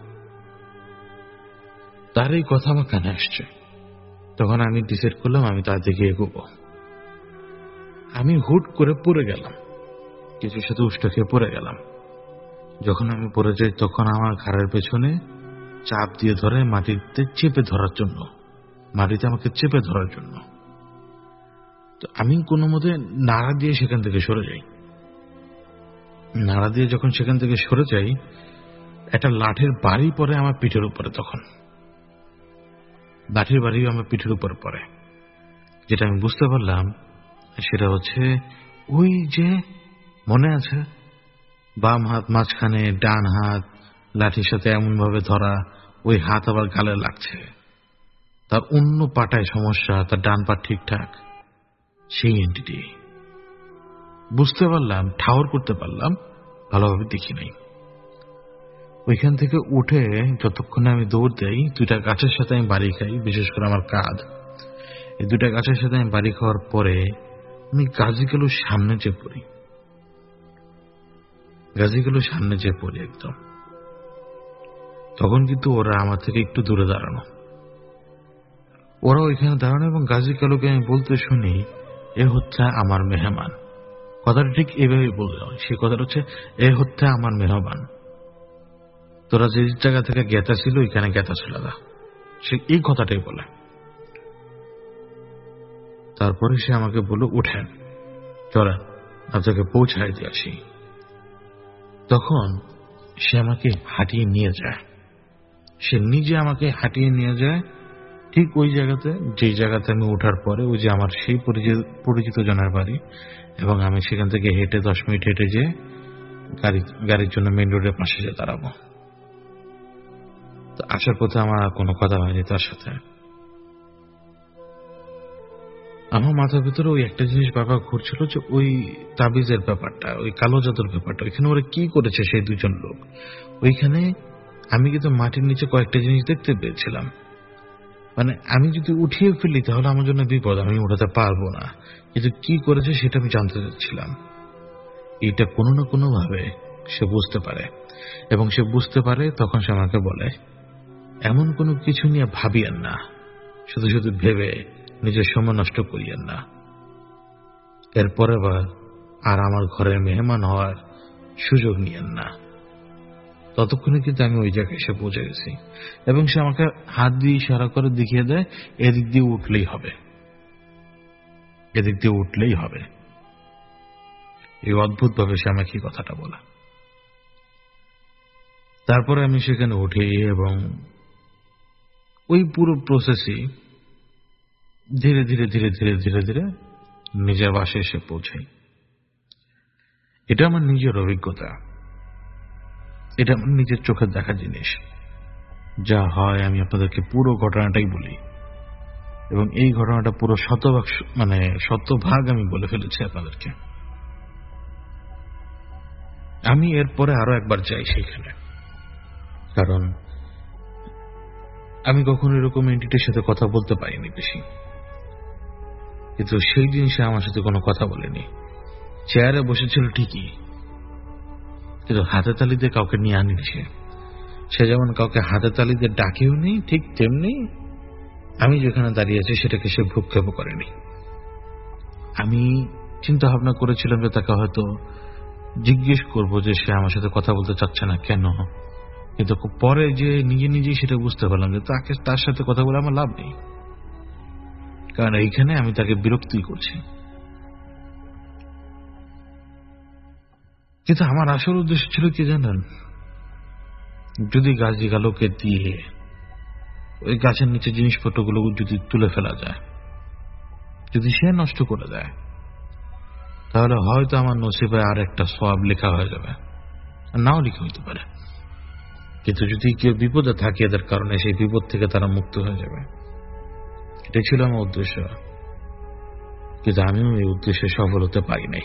তার এই কথা আমার কানে আসছে। তখন আমি ডিসাইড করলাম আমি তার দিকে এগোবো। আমি হুট করে পড়ে গেলাম, কিছুর সাথে উষ্টা খেয়ে পড়ে গেলাম। যখন আমি পড়ে যাই তখন আমার ঘাড়ের পেছনে চাপ দিয়ে ধরে মাটিতে চেপে ধরার জন্য, মাটিতে আমাকে চেপে ধরার জন্য। তো আমি কোনো মতে নাড়া দিয়ে সেখান থেকে সরে যাই। নাড়া দিয়ে যখন সেখান থেকে সরে যাই, একটা লাঠির বাড়ি পড়ে আমার পিঠের উপরে। তখন লাঠির বাড়ি আমার পিঠের উপরে পড়ে। যেটা আমি বুঝতে পারলাম সেটা হচ্ছে ওই যে মনে আছে বাম হাত মাঝখানে, ডান হাত লাঠির সাথে এমন ভাবে ধরা, ওই হাত আবার গালে লাগছে, তার অন্য পাটায় সমস্যা, তার ডান পা ঠিকঠাক, সেই এন্টিটি বুঝতে পারলাম, ঠাউর করতে পারলাম, ভালোভাবে দেখি নাই। ওইখান থেকে উঠে যতক্ষণে আমি দৌড় দেই, দুইটা গাছের সাথে আমি বাড়ি খাই, বিশেষ করে আমার কাঁধ। এই দুইটা গাছের সাথে আমি বাড়ি খাওয়ার পরে আমি গাজী কালুর সামনে যে পড়ি, গাজী কালুর সামনে যে পড়ি একদম। তখন কিন্তু ওরা আমার থেকে একটু দূরে দাঁড়ানো, ওরা ওইখানে দাঁড়ানো, এবং গাজী কালুকে আমি বলতে শুনি, এ হচ্ছে আমার মেহমান। কথাটা ঠিক এইভাবে বলল। সে কথাটা হচ্ছে, এ হচ্ছে আমার মেহমান, তোরা যে জায়গা থেকে গেতা ছিল ওইখানে গেতা ছিল না। সে এই কথাটাই বলে। তারপরে সে আমাকে বলল, উঠেন, চলেন আপনাকে পৌঁছায় দিয়ে আসি। তখন সে আমাকে হাঁটিয়ে নিয়ে যায়, সে নিজে আমাকে হাঁটিয়ে নিয়ে যায় ঠিক ওই জায়গাতে, যে জায়গাতে আমি ওঠার পরে ওই যে আমার সেই পরিচিত পরিচিত জনের বাড়ি, এবং আমি সেখান থেকে হেঁটে দশ মিনিট হেঁটে যেয়ে গাড়ি গাড়ির জন্য মেইন রোডের পাশে যেয়ে দাঁড়াবো। তো আসার পথে আমার আর কোনো কথা হয়নি তার সাথে। আমার মাথার ভিতরে ওই একটা জিনিস বারবার ঘুরছিল যে ওই তাবিজের ব্যাপারটা, ওই কালো জাদুর ব্যাপারটা, ওইখানে ওরা কি করেছে সেই দুজন লোক। ওইখানে আমি কিন্তু মাটির নিচে কয়েকটা জিনিস দেখতে পেয়েছিলাম। মানে আমি যদি উঠিয়ে ফেলি তাহলে আমার জন্য বিপদ, আমি উঠাতে পারবো না। কিন্তু কি করেছে সেটা আমি জানতে চাচ্ছিলাম। এটা কোনো না কোনো ভাবে সে বুঝতে পারে, এবং সে বুঝতে পারে তখন সে আমাকে বলে, এমন কোনো কিছু নিয়ে ভাবিয়েন না, শুধু শুধু ভেবে নিজের সময় নষ্ট করিয়েন না। এরপরে আবার আর আমার ঘরের মেহমান হওয়ার সুযোগ নিয়েন না। ততক্ষণে কিন্তু আমি ওই জায়গায় এসে পৌঁছে গেছি, এবং সে আমাকে হাত দিয়ে ইশারা করে দেখিয়ে দেয় এদিক দিয়ে উঠলেই হবে, এদিক দিয়ে উঠলেই হবে। এই অদ্ভুত ভাবে সে আমাকে এই কথাটা বলা। তারপরে আমি সেখানে উঠি এবং ওই পুরো প্রসেসই ধীরে ধীরে ধীরে ধীরে ধীরে ধীরে নিজের বাসায় এসে পৌঁছাই। এটা আমার নিজের অভিজ্ঞতা, এটা আমার নিজের চোখের দেখা জিনিস। যা হয় আমি আপনাদেরকে পুরো ঘটনাটাই বলি, এবং এই ঘটনাটা পুরো শতভাগ মানে শতভাগ আমি বলে ফেলেছি আপনাদেরকে। আমি এরপরে আরো একবার যাই সেইখানে, কারণ আমি কখনো এরকম এন্টিটির সাথে কথা বলতে পারিনি বেশি। কিন্তু সেই দিন সে আমার সাথে কোনো কথা বলেনি। চেয়ারে বসেছিল ঠিকই, কিন্তু হাতে তালি দিয়ে কাউকে নিয়ে আনিনি সে। সে যেমন কাউকে হাতে তালি দিয়ে ডাকেও নেই, ঠিক তেমনি আমি যেখানে দাঁড়িয়ে আছি সেটাকে সে ভ্রুক্ষেপ করেনি। আমি চিন্তা ভাবনা করেছিলাম যে তাকে হয়তো জিজ্ঞেস করবো যে সে আমার সাথে কথা বলতে চাচ্ছে না কেন, কিন্তু পরে যে নিজে নিজেই সেটা বুঝতে পারলাম যে তাকে তার সাথে কথা বলে আমার লাভ নেই, কারণ এইখানে আমি তাকে বিরক্তি করছি। কিন্তু আমার আসল উদ্দেশ্য ছিল কি জানেন, যদি গাছী গালোকে দিয়ে ওই গাছের নিচে জিনিসপত্রগুলো যদি তুলে ফেলা যায়, যদি সে নষ্ট করে দেয়, তাহলে হয়তো আমার নসিবে আর একটা সওয়াব লেখা হয়ে যাবে, আর নাও লিখে হইতে পারে। কিন্তু যদি কেউ বিপদে থাকে এদের কারণে, সেই বিপদ থেকে তারা মুক্ত হয়ে যাবে। এটাই ছিল আমার উদ্দেশ্য, কিন্তু আমিও এই উদ্দেশ্যে সফল হতে পারি নাই।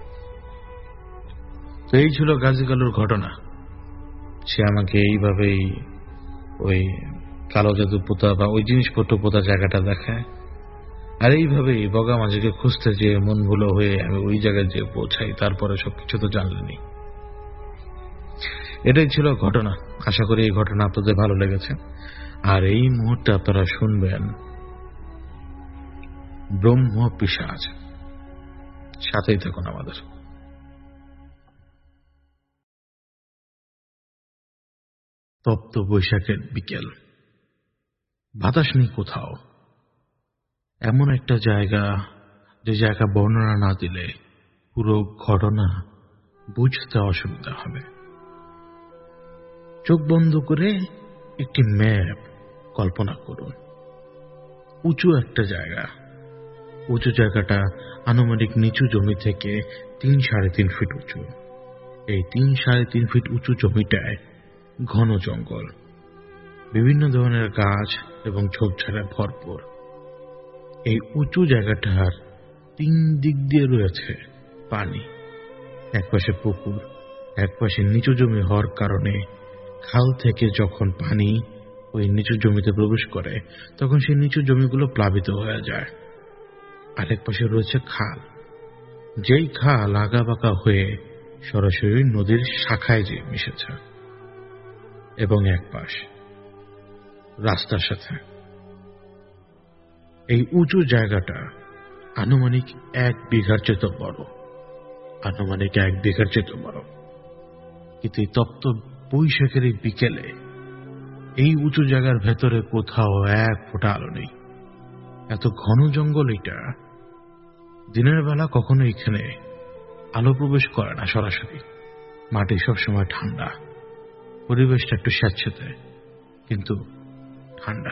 তো এই ছিল গাজী গালুর ঘটনা। সে আমাকে এইভাবেই ওই কালো জাদু পোতা বা ওই জিনিসপত্র পোতা জায়গাটা দেখায়, আর এইভাবেই বগা মাঝিকে খুঁজতে যে মন ভুলো হয়ে আমি ওই জায়গায় যেয়ে পৌঁছাই। তারপরে সবকিছু তো জানলেনি। এটাই ছিল ঘটনা। আশা করি এই ঘটনা আপনাদের ভালো লেগেছে। আর এই মুহূর্তে আপনারা শুনবেন ব্রহ্ম পিশাচ। সাথেই থাকুন আমাদের। তপ্ত বৈশাখের বিকেল, বাতাস নেই কোথাও। এমন একটা জায়গা, যে জায়গা বর্ণনা না দিলে পুরো ঘটনা বুঝতে অসুবিধা হবে। চোখ বন্ধ করে একটি ম্যাপ কল্পনা করুন। উঁচু একটা জায়গা, উঁচু জায়গাটা আনুমানিক নিচু জমি থেকে তিন সাড়ে তিন ফিট উঁচু। এই তিন সাড়ে তিন ফিট উঁচু জমিটায় ঘন জঙ্গল, বিভিন্ন ধরনের গাছ এবং ঝোপঝাড়ে ভরপুর। এই উঁচু জায়গাটার তিন দিক দিয়ে রয়েছে পানি। একপাশে পুকুর, একপাশে নিচু জমি হওয়ার কারণে খাল থেকে যখন পানি ওই নিচু জমিতে প্রবেশ করে তখন সেই নিচু জমিগুলো প্লাবিত হয়ে যায়। আরেক পাশে রয়েছে খাল, যেই খাল আগা বাঁকা হয়ে সরাসরি নদীর শাখায় যে মিশেছে, এবং এক পাশ রাস্তার সাথে। এই উঁচু জায়গাটা আনুমানিক এক বিঘার চেয়ে বড়, আনুমানিক এক বিঘার চেয়ে বড়। কিন্তু এই তপ্ত বৈশাখের এই বিকেলে এই উঁচু জায়গার ভেতরে কোথাও এক ফোঁটা আলো নেই। এত ঘন জঙ্গল এটা, দিনের বেলা কখনো এখানে আলো প্রবেশ করে না সরাসরি। মাটি সবসময় ঠান্ডা, পরিবেশটা একটু স্যাঁতসেঁতে কিন্তু ঠান্ডা।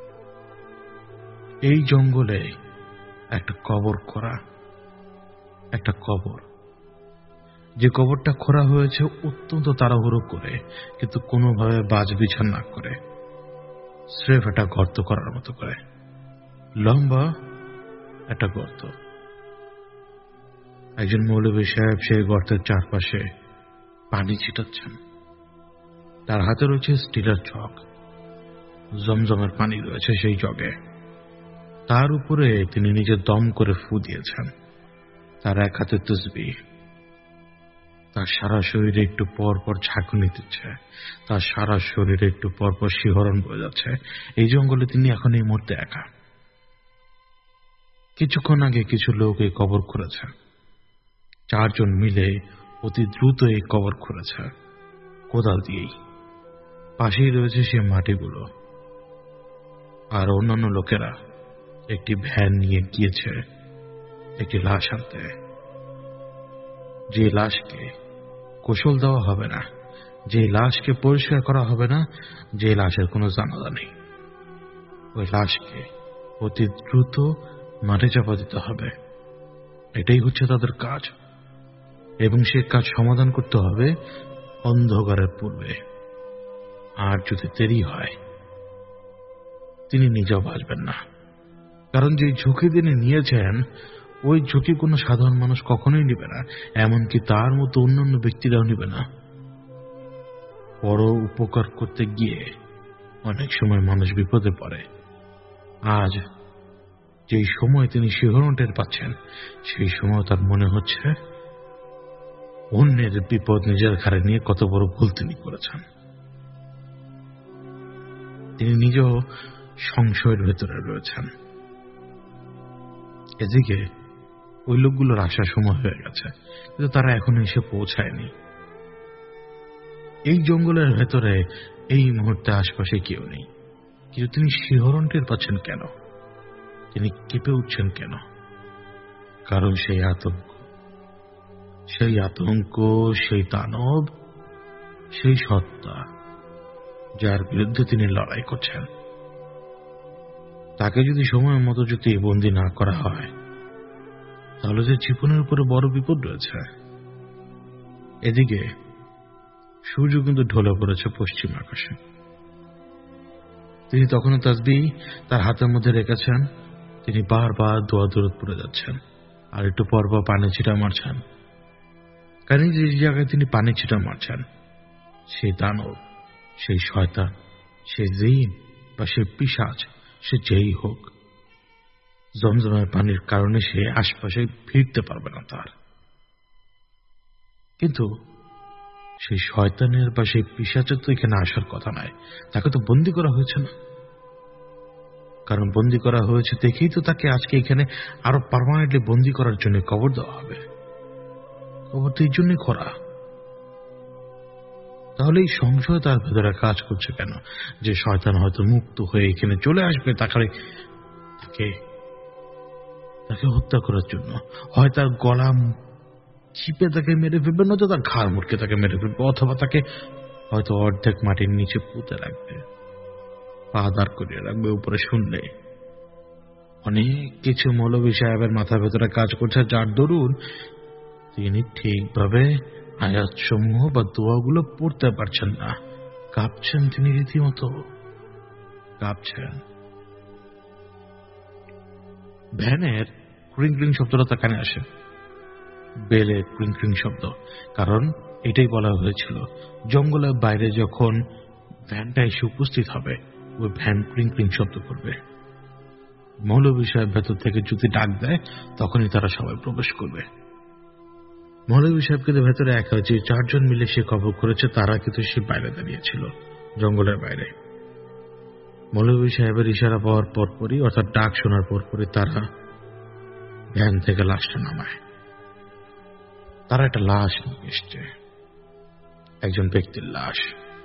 এই জঙ্গলে একটা কবর খোঁড়া, একটা কবর, যে কবরটা খোঁড়া হয়েছে অত্যন্ত তাড়াহুড়ো করে, কিন্তু কোনোভাবে বাজ বিছান না করে। স্রেফ একটা গর্ত করার মতো করে, লম্বা একটা গর্ত। একজন মৌলভী সাহেব সেই গর্তের চারপাশে পানি ছিটাচ্ছেন। তার হাতে রয়েছে স্টিলের জগ, জমজমের পানি রয়েছে সেই জগে। তার উপরে তিনি নিজে দম করে ফু দিয়েছেন। তার এক হাতে তসবিহ। তার সারা শরীরে একটু পর পর ঝাঁকুনি দিচ্ছে, তার সারা শরীরে একটু পর পর শিহরণ বয়ে যাচ্ছে। এই জঙ্গলে তিনি এখন এই মুহূর্তে একা। কিছুক্ষণ আগে কিছু লোক এই কবর খুঁড়েছে। চারজন মিলে অতি দ্রুত এই কবর খুঁড়েছে, কোদাল দিয়েই। পাশেই রয়েছে সে মাটিগুলো। আর অন্যান্য লোকেরা একটি ভ্যান নিয়ে গিয়েছে একটি লাশ আনতে। যে লাশকে গোসল দেওয়া হবে না, যে লাশকে পরিষ্কার করা হবে না, যে লাশের কোনো জানাজা নেই, ওই লাশকে অতি দ্রুত মাঠে চাপা দিতে হবে। এটাই হচ্ছে তাদের কাজ, এবং সে কাজ সমাধান করতে হবে অন্ধকারের পূর্বে। আর যদি দেরি হয়, তিনি নিজেও বাঁচবেন না। কারণ যে ঝুঁকি তিনি নিয়েছেন, ওই ঝুঁকি কোনো সাধারণ মানুষ কখনোই নেবে না, এমনকি তার মতো অন্যান্য ব্যক্তিরাও নেবে না। বড় উপকার করতে গিয়ে অনেক সময় মানুষ বিপদে পড়ে। আজ যেই সময় তিনি শিহরণ টের পাচ্ছেন, সেই সময় তার মনে হচ্ছে অন্যের বিপদ নিজের ঘাড়ে নিয়ে কত বড় ভুল তিনি করেছেন। তিনি নিজেও সংশয়ের ভেতরে রয়েছেন। এদিকে ওই লোকগুলোর আসার সময় হয়ে গেছে, কিন্তু তারা এখনো এসে পৌঁছায়নি। এই জঙ্গলের ভেতরে এই মুহূর্তে আশপাশে কেউ নেই, কিন্তু তিনি শিহরণ টের পাচ্ছেন কেন, তিনি কেঁপে উঠছেন কেন? কারণ সেই আতঙ্ক, সেই আতঙ্ক, সেই দানব, সেই সত্তা যার বিরুদ্ধে তিনি লড়াই করছেন, তাকে যদি সময় মতো যদি বন্দী না করা হয়, তাহলে যে জীবনের উপরে বড় বিপদ রয়েছে। এদিকে সূর্য কিন্তু ঢলে পড়েছে পশ্চিম আকাশে। তিনি তখনও তাসবিহ তার হাতের মধ্যে রেখেছেন। তিনি বারবার দোয়া দরুদ পড়ে যাচ্ছেন, আর একটু পর পর পানি ছিটা মারছেন। কারণ যে জায়গায় তিনি পানি ছিটা মারছেন, সেই দানব, সেই শয়তান, সে জিন বা সে পিশাচ, সে যেই হোক, জমজমের পানির কারণে সে আশপাশে ফিরতে পারবে না তার। কিন্তু সেই শয়তানের বা সেই পিশাচের তো এখানে আসার কথা নয়। তাকে তো বন্দী করা হয়েছে না, কারণ বন্দী করা হয়েছে দেখেই তো তাকে আজকে এখানে আরো পার্মানেন্টলি বন্দী করার জন্য কবর দেওয়া হবে। কবর তো এই জন্যই করা। তাহলে এই সংশয় তার ভেতরে কাজ করছে কেন, যে শয়তান হয়তো মুক্ত হয়ে এখানে চলে আসবে তাকে তাকে তাকে হত্যা করার জন্য। হয় তার গলা চিপে তাকে মেরে ফেলবে, নয়তো তার ঘাড় মুটকে তাকে মেরে ফেলবে, অথবা তাকে হয়তো অর্ধেক মাটির নিচে পুঁতে রাখবে, পা দাঁড় করিয়ে রাখবে উপরে শুনলে। অনেক কিছু মৌলভী সাহেবের মাথার ভেতরে কাজ করছে, যার দরুন তিনি ঠিকভাবে আয়াত সমূহ বা দোয়াগুলো পড়তে পারছেন না। কাঁপছেন তিনি, রীতিমতো কাঁপছেন। ভ্যানের ক্রিং ক্রিং শব্দটা তার কানে আসে, বেলের ক্রিং ক্রিং শব্দ। কারণ এটাই বলা হয়েছিল, জঙ্গলের বাইরে যখন ভ্যানটা এসে উপস্থিত হবে, ওই ভ্যান ক্রিং ক্রিং শব্দ করবে। মৌলভী সাহেব ভেতর থেকে যদি ডাক দেয়, তখনই তারা সবাই প্রবেশ করবে। মৌলভী সাহেব কিন্তু ভেতরে একা, যে চারজন মিলে সে কবর করেছে তারা কিন্তু সে বাইরে দাঁড়িয়েছিল, জঙ্গলের বাইরে। মৌলভী সাহেবের ইশারা পাওয়ার পরপরই, অর্থাৎ ডাক শোনার পরপরই তারা ভ্যান থেকে লাশটা নামায়। তারা একটা লাশ নিয়ে এসছে, একজন ব্যক্তির লাশ।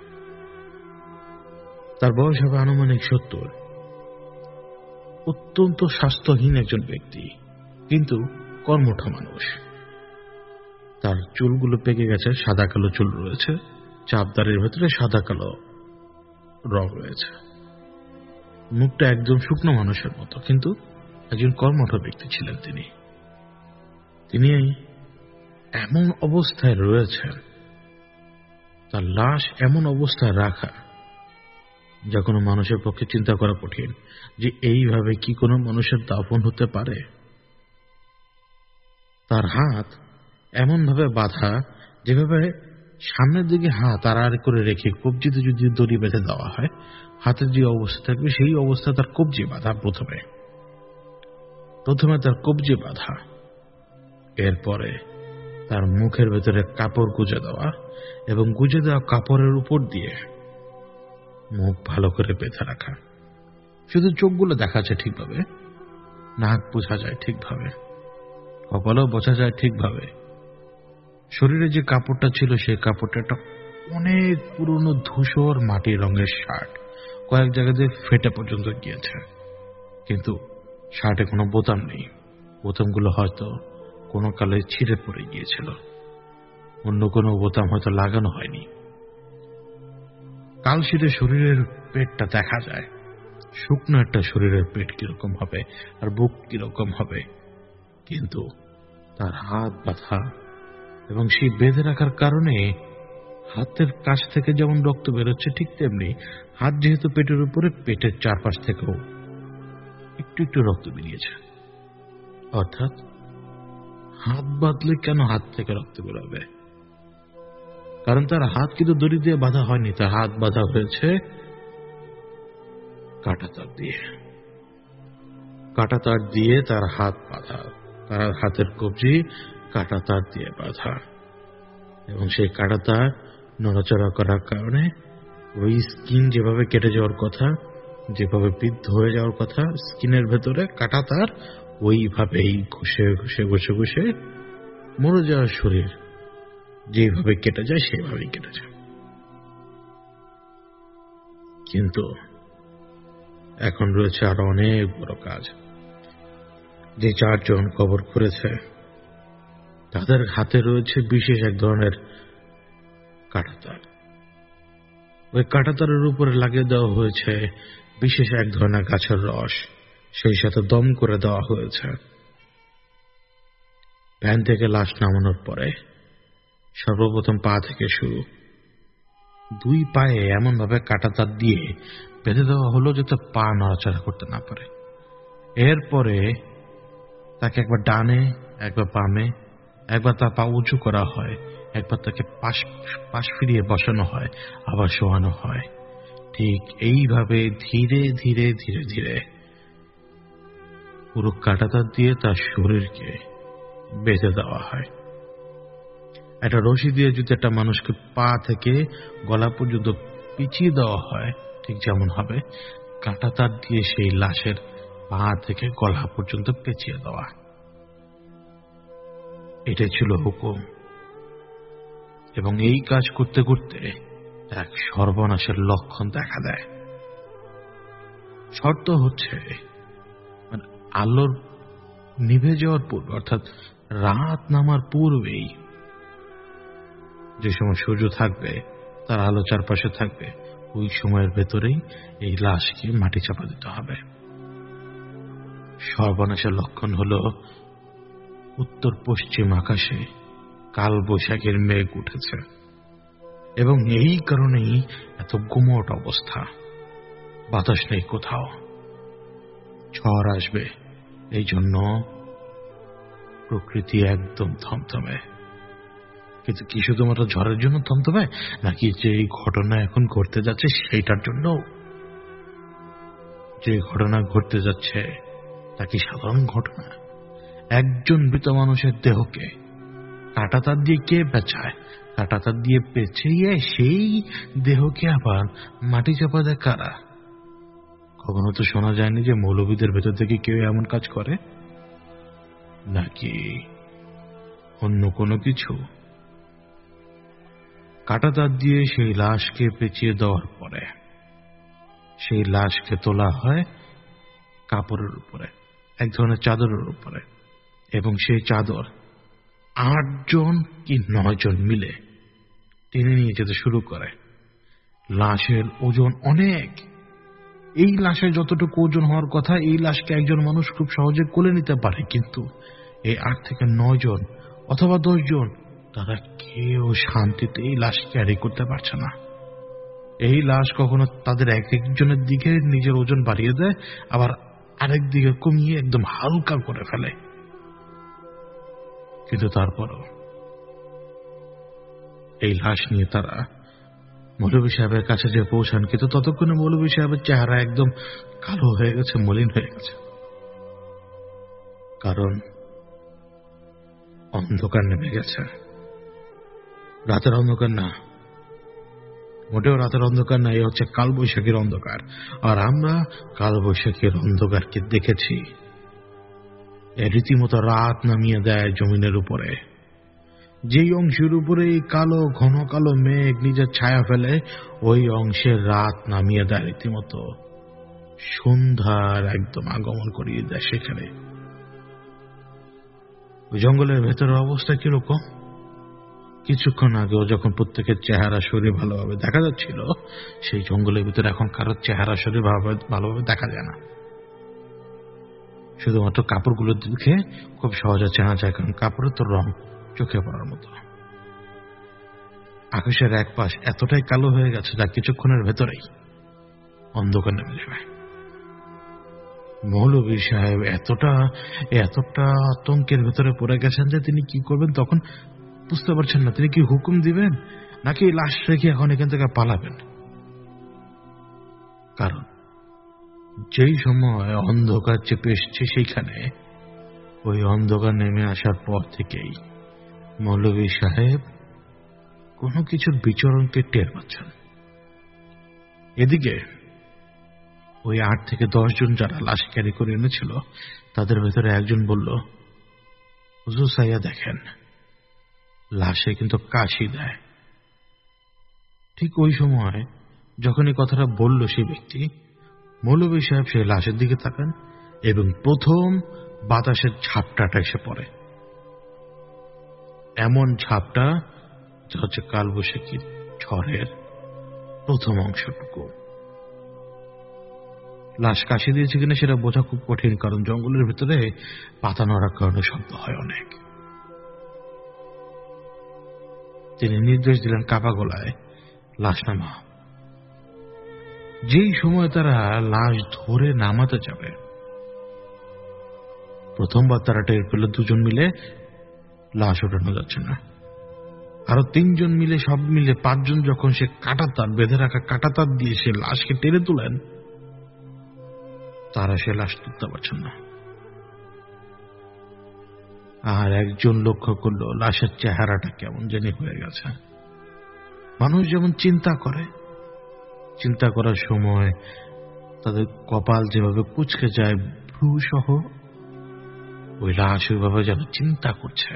তার বয়স হবে আনুমানিক সত্তর। অত্যন্ত স্বাস্থ্যহীন একজন ব্যক্তি, কিন্তু কর্মঠা মানুষ। তার চুলগুলো পেকে গেছে, সাদা কালো চুল রয়েছে, চাপদারের ভেতরে সাদা কালো রং রয়েছে। মুখটা একদম শুকনো মানুষের মতো, কিন্তু একজন কর্মঠ ব্যক্তি ছিলেন তিনি। তিনি এমন অবস্থায় রয়েছেন, তার লাশ এমন অবস্থায় রাখা যা কোনো মানুষের পক্ষে চিন্তা করা কঠিন যে এইভাবে কি কোনো মানুষের দাফন হতে পারে। তার হাত এমনভাবে বাঁধা, যেভাবে সামনের দিকে হাত আড়াআড়ি করে রেখে কবজিতে যদি দড়ি বেঁধে দেওয়া হয়, হাতের যে অবস্থা থাকবে সেই অবস্থা তার কবজি বাঁধা। প্রথমে প্রথমে তার কবজি বাঁধা, এরপরে তার মুখের ভেতরে কাপড় গুজে দেওয়া এবং গুজে দেওয়া কাপড়ের উপর দিয়ে মুখ ভালো করে বেঁধে রাখা। শুধু চোখগুলো দেখা যায় ঠিকভাবে, নাক বোঝা যায় ঠিকভাবে, কপালও বোঝা যায় ঠিকভাবে। শরীরে যে কাপড়টা ছিল সেই কাপড়টা একটা অনেক পুরনো ধূসর মাটি রঙের শার্ট, কয়েক জায়গাতে ফেটে পর্যন্ত গিয়েছে, কিন্তু শার্টে কোনো বোতাম নেই। বোতামগুলো হয়তো কোনো কালে ছিঁড়ে পড়ে গিয়েছিল, অন্য কোনো বোতাম হয়তো লাগানো হয়নি। কালশিটে শরীরের পেটটা দেখা যায়, শুকনো একটা শরীরের পেট কিরকম হবে আর বুক কিরকম হবে, কিন্তু তার হাত বাঁধা এবং সেই বেঁধে রাখার কারণে হাতের কাছ থেকে যেমন রক্ত বেরোচ্ছে ঠিক তেমনি হাত যেহেতু পেটের উপরে, পেটের চারপাশ থেকেও একটু একটু রক্ত বেরিয়েছে। অর্থাৎ হাত বাঁধলে কেন হাত থেকে রক্ত বেরোবে? কারণ তার হাত কিন্তু দড়ি দিয়ে বাঁধা হয়নি, তার হাত বাঁধা হয়েছে কাঁটাতার দিয়ে। কাঁটাতার দিয়ে তার হাত বাঁধা, তার হাতের কবজি কাঁটাতার দিয়ে বাঁধা, এবং সেই কাঁটাতার নড়াচড়া করার কারণে ওই স্কিন যেভাবে কেটে যাওয়ার কথা, যেভাবে বিদ্ধ হয়ে যাওয়ার কথা স্কিনের ভেতরে, কাঁটাতার ওইভাবেই ঘষে ঘষে ঘষে ঘষে মরে যাওয়ার শরীর যেভাবে কেটে যায় সেভাবেই কেটে যায়। কিন্তু এখন রয়েছে আরো অনেক বড় কাজ। যে চারজন কবর করেছে তাদের হাতে রয়েছে বিশেষ এক ধরনের কাঁটাতার। ওই কাঁটাতারের উপরে লাগিয়ে দেওয়া হয়েছে বিশেষ এক ধরনের গাছের রস, সেই সাথে দম করে দেওয়া হয়েছে। ভ্যান থেকে লাশ নামানোর পরে সর্বপ্রথম পা থেকে শুরু, দুই পায়ে এমন ভাবে কাঁটাতার দিয়ে বেঁধে দেওয়া হলো যাতে পা নড়াচড়া করতে না পারে। এরপরে তাকে একবার ডানে, একবার বামে, একবার তার পা উঁচু করা হয়, একবার তাকে পাশ পাশ ফিরিয়ে বসানো হয়, আবার শোয়ানো হয়। ঠিক এইভাবে ধীরে ধীরে ধীরে ধীরে পুরো কাঁটাতার দিয়ে তার শরীরকে বেঁধে দেওয়া হয়। একটা রশি দিয়ে যদি একটা মানুষকে পা থেকে গলা পর্যন্ত পিছিয়ে দেওয়া হয়, ঠিক যেমন হবে কাঁটাতার দিয়ে সেই লাশের পা থেকে গলা পর্যন্ত পেঁচিয়ে দেওয়া। এটাই ছিল হুকুম। এবং এই কাজ করতে করতে এক সর্বনাশের লক্ষণ দেখা দেয়। শর্ত হচ্ছে মানে আলোর নিভে যাওয়ার পূর্বে, অর্থাৎ রাত নামার পূর্বেই, যে সময় সূর্য থাকবে, তার আলো চারপাশে থাকবে, ওই সময়ের ভেতরেই এই লাশকে মাটি চাপা দিতে হবে। সর্বনাশের লক্ষণ হল উত্তর পশ্চিম আকাশে কাল বৈশাখের মেঘ উঠেছে, এবং এই কারণেই এত গুমোট অবস্থা, বাতাস নেই কোথাও, ঝড় আসবে, এই জন্য প্রকৃতি একদম থমথমে। কিন্তু কি শুধুমাত্র ঝড়ের জন্য থমথমে, নাকি যে এই ঘটনা এখন ঘটতে যাচ্ছে সেইটার জন্য? যে ঘটনা ঘটতে যাচ্ছে তা কি সাধারণ ঘটনা? একজন মৃত মানুষের দেহকে কাঁটাতার দিয়ে কে পেঁচায়? কাঁটাতার দিয়ে পেঁচিয়ে সেই দেহকে আবার মাটি চাপা দেয় কারা? কখনো তো শোনা যায়নি যে মৌলবীদের ভেতর থেকে কেউ এমন কাজ করে, নাকি অন্য কোনো কিছু? কাঁটাতার দিয়ে সেই লাশকে পেঁচিয়ে দেওয়ার পরে সেই লাশকে তোলা হয় কাপড়ের উপরে, এক ধরনের চাদরের উপরে, এবং সেই চাদর আটজন কি নয় জন মিলে টেনে নিয়ে যেতে শুরু করে। লাশের ওজন অনেক, এই লাশের যতটুকু ওজন হওয়ার কথা এই লাশকে একজন মানুষ খুব সহজে কোলে নিতে পারে, কিন্তু এই আট থেকে নয় জন অথবা দশ জন তারা কেউ শান্তিতে এই লাশ ক্যারি করতে পারছে না। এই লাশ কখনো তাদের এক একজনের দিকে নিজের ওজন বাড়িয়ে দেয়, আবার আরেক দিকে কমিয়ে একদম হালকা করে ফেলে। কিন্তু তারপরও এই লাশ নিয়ে তারা মৌলভী সাহেবের কাছে যে পৌঁছান, কিন্তু ততক্ষণে মৌলভী সাহেবের চেহারা একদম কালো হয়ে গেছে, মলিন হয়ে গেছে। কারণ অন্ধকার নেমে গেছে। রাতের অন্ধকার না, মোটেও রাতের অন্ধকার না, এই হচ্ছে কালবৈশাখীর অন্ধকার। আর আমরা কালবৈশাখীর অন্ধকারকে দেখেছি, এ রীতিমতো রাত নামিয়ে দেয় জমিনের উপরে। যেই অংশের উপরে এই কালো ঘন কালো মেঘ নিজের ছায়া ফেলে, ওই অংশের রাত নামিয়ে দেয় রীতিমতো, সন্ধ্যার একদম আগমন করিয়ে দেয় সেখানে। ওই জঙ্গলের ভেতরের অবস্থা কিরকম? কিছুক্ষণ আগেও যখন প্রত্যেকের চেহারা শরীর ভালোভাবে দেখা যাচ্ছিল, সেই জঙ্গলের ভিতরে এখন কারোর চেহারা শরীর ভালোভাবে দেখা যায় না। শুধুমাত্র কাপড়গুলো দেখে খুব সহজে চেনা যায়, কারণ কাপড়ের তো রং চোখে পড়ার মতো। আকাশের এক পাশ এতটাই কালো হয়ে গেছে যা কিছুক্ষণের ভেতরেই অন্ধকার নেমে যাবে। মৌলভী সাহেব এতটা এতটা আতঙ্কের ভেতরে পড়ে গেছেন যে তিনি কি করবেন তখন বুঝতে পারছেন না। তিনি কি হুকুম দিবেন নাকি লাশ রেখে এখন এখান থেকে পালাবেন? কারণ যেই সময় অন্ধকার চেপে এসছে সেইখানে, ওই অন্ধকার নেমে আসার পর থেকেই মৌলভী সাহেব কোনো কিছুর বিচরণকে টের পাচ্ছেন। এদিকে ওই আট থেকে দশ জন যারা লাশ ক্যারি করে এনেছিল, তাদের ভেতরে একজন বলল, হুজুর সাইয়া দেখেন, লাশে কিন্তু কাশি দেয়। ঠিক ওই সময় যখন এই কথাটা বলল সেই ব্যক্তি, মৌলভী সাহেব সেই লাশের দিকে তাকান এবং প্রথম বাতাসের ঝাপটাটা এসে পড়ে। এমন ঝাপটা যা হচ্ছে কালবৈশাখীর ঝড়ের প্রথম অংশটুকু। লাশ কাশি দিয়েছে কিনা সেটা বোঝা খুব কঠিন, কারণ জঙ্গলের ভিতরে পাতা নড়ার কারণে শব্দ হয় অনেক। তিনি নির্দেশ দিলেন কাপা গলায়, লাশ নামা। যেই সময় তারা লাশ ধরে নামাতে যাবে, প্রথমবার তারা টের পেল দুজন মিলে লাশ ওঠানো যাচ্ছে না। আরো তিনজন মিলে, সব মিলে পাঁচজন যখন সে কাঁটাতার বেঁধে রাখা কাঁটাতার দিয়ে সে লাশকে টেনে তোলেন, তারা সে লাশ তুলতে পারছেন না। আর একজন লক্ষ্য করল লাশের চেহারাটা কেমন জানি হয়ে গেছে। মানুষ যেমন চিন্তা করে, চিন্তা করার সময় তাদের কপাল যেভাবে কুঁচকে যায় ভ্রু সহ, ওই লাশ ওইভাবে যেন চিন্তা করছে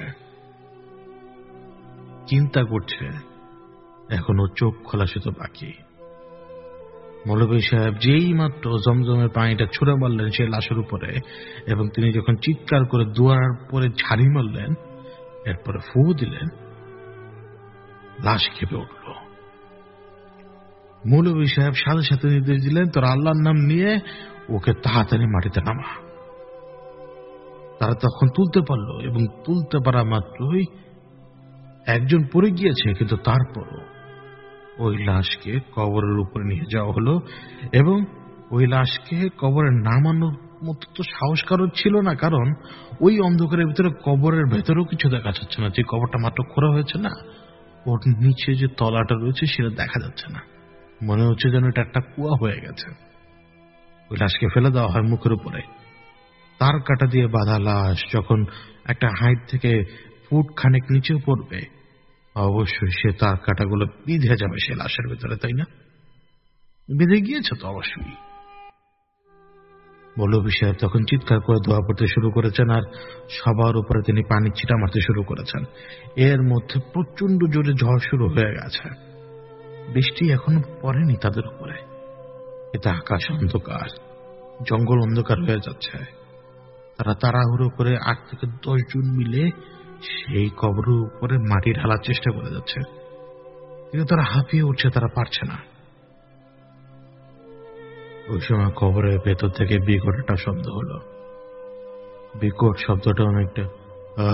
চিন্তা করছে এখনো চোখ খোলা শুধু বাকি। মৌলভী সাহেব যেই মাত্র জমজমের পানিটা ছুঁড়ে মারলেন সে লাশের উপরে, এবং তিনি যখন চিৎকার করে দুয়ার পরে ঝাড়ি মারলেন, এরপরে ফু দিলেন, লাশ কেঁপে উঠল। মৌলভী সাহেব সাথে সাথে নির্দেশ দিলেন, তোর আল্লাহর নাম নিয়ে ওকে তাড়াতাড়ি মাটিতে নামা। তারা তখন তুলতে পারল, এবং তুলতে পারা মাত্রই একজন পড়ে গিয়েছে, কিন্তু তারপরও ওই লাশকে কবরের উপরে নিয়ে যাওয়া হলো, এবং ওই লাশকে কবরে নামানোর মতো তো সাহস কারোর ছিল না, কারণ ওই অন্ধকারের ভিতরে কবরের ভেতরেও কিছু দেখা যাচ্ছে না। যে কবরটা মাত্র খোঁড়া হয়েছে না, ওর নিচে যে তলাটা রয়েছে সেটা দেখা যাচ্ছে না। মনে হচ্ছে যেন এটা একটা কুয়া হয়ে গেছে। ওই লাশকে ফেলে দেওয়া হয় মুখের উপরে। তার কাটা দিয়ে বাঁধা লাশ যখন একটা হাইট থেকে ফুট খানেক নিচেও পড়বে, অবশ্যই সে তার কাটাগুলো বিঁধে যাবে সে লাশের ভেতরে, তাই না? বেঁধে গিয়েছে তো অবশ্যই। মৌলভী সাহেব তখন চিৎকার করে দোয়া পড়তে শুরু করেছেন, আর সবার উপরে তিনি পানি ছিটা মারতে শুরু করেছেন। এর মধ্যে প্রচন্ড জোরে ঝড় শুরু হয়ে গেছে। বৃষ্টি এখনো পড়েনি তাদের উপরে। এতে আকাশ অন্ধকার, জঙ্গল অন্ধকার হয়ে যাচ্ছে। তারা তাড়াহুড়ো করে আট থেকে দশ জন মিলে সেই কবরের উপরে মাটি ঢালার চেষ্টা করে যাচ্ছে, কিন্তু তারা হাঁপিয়ে উঠছে, তারা পারছে না। ওই সময় কবরের ভেতর থেকে বিকট একটা শব্দ হলো। বিকট শব্দটা অনেকটা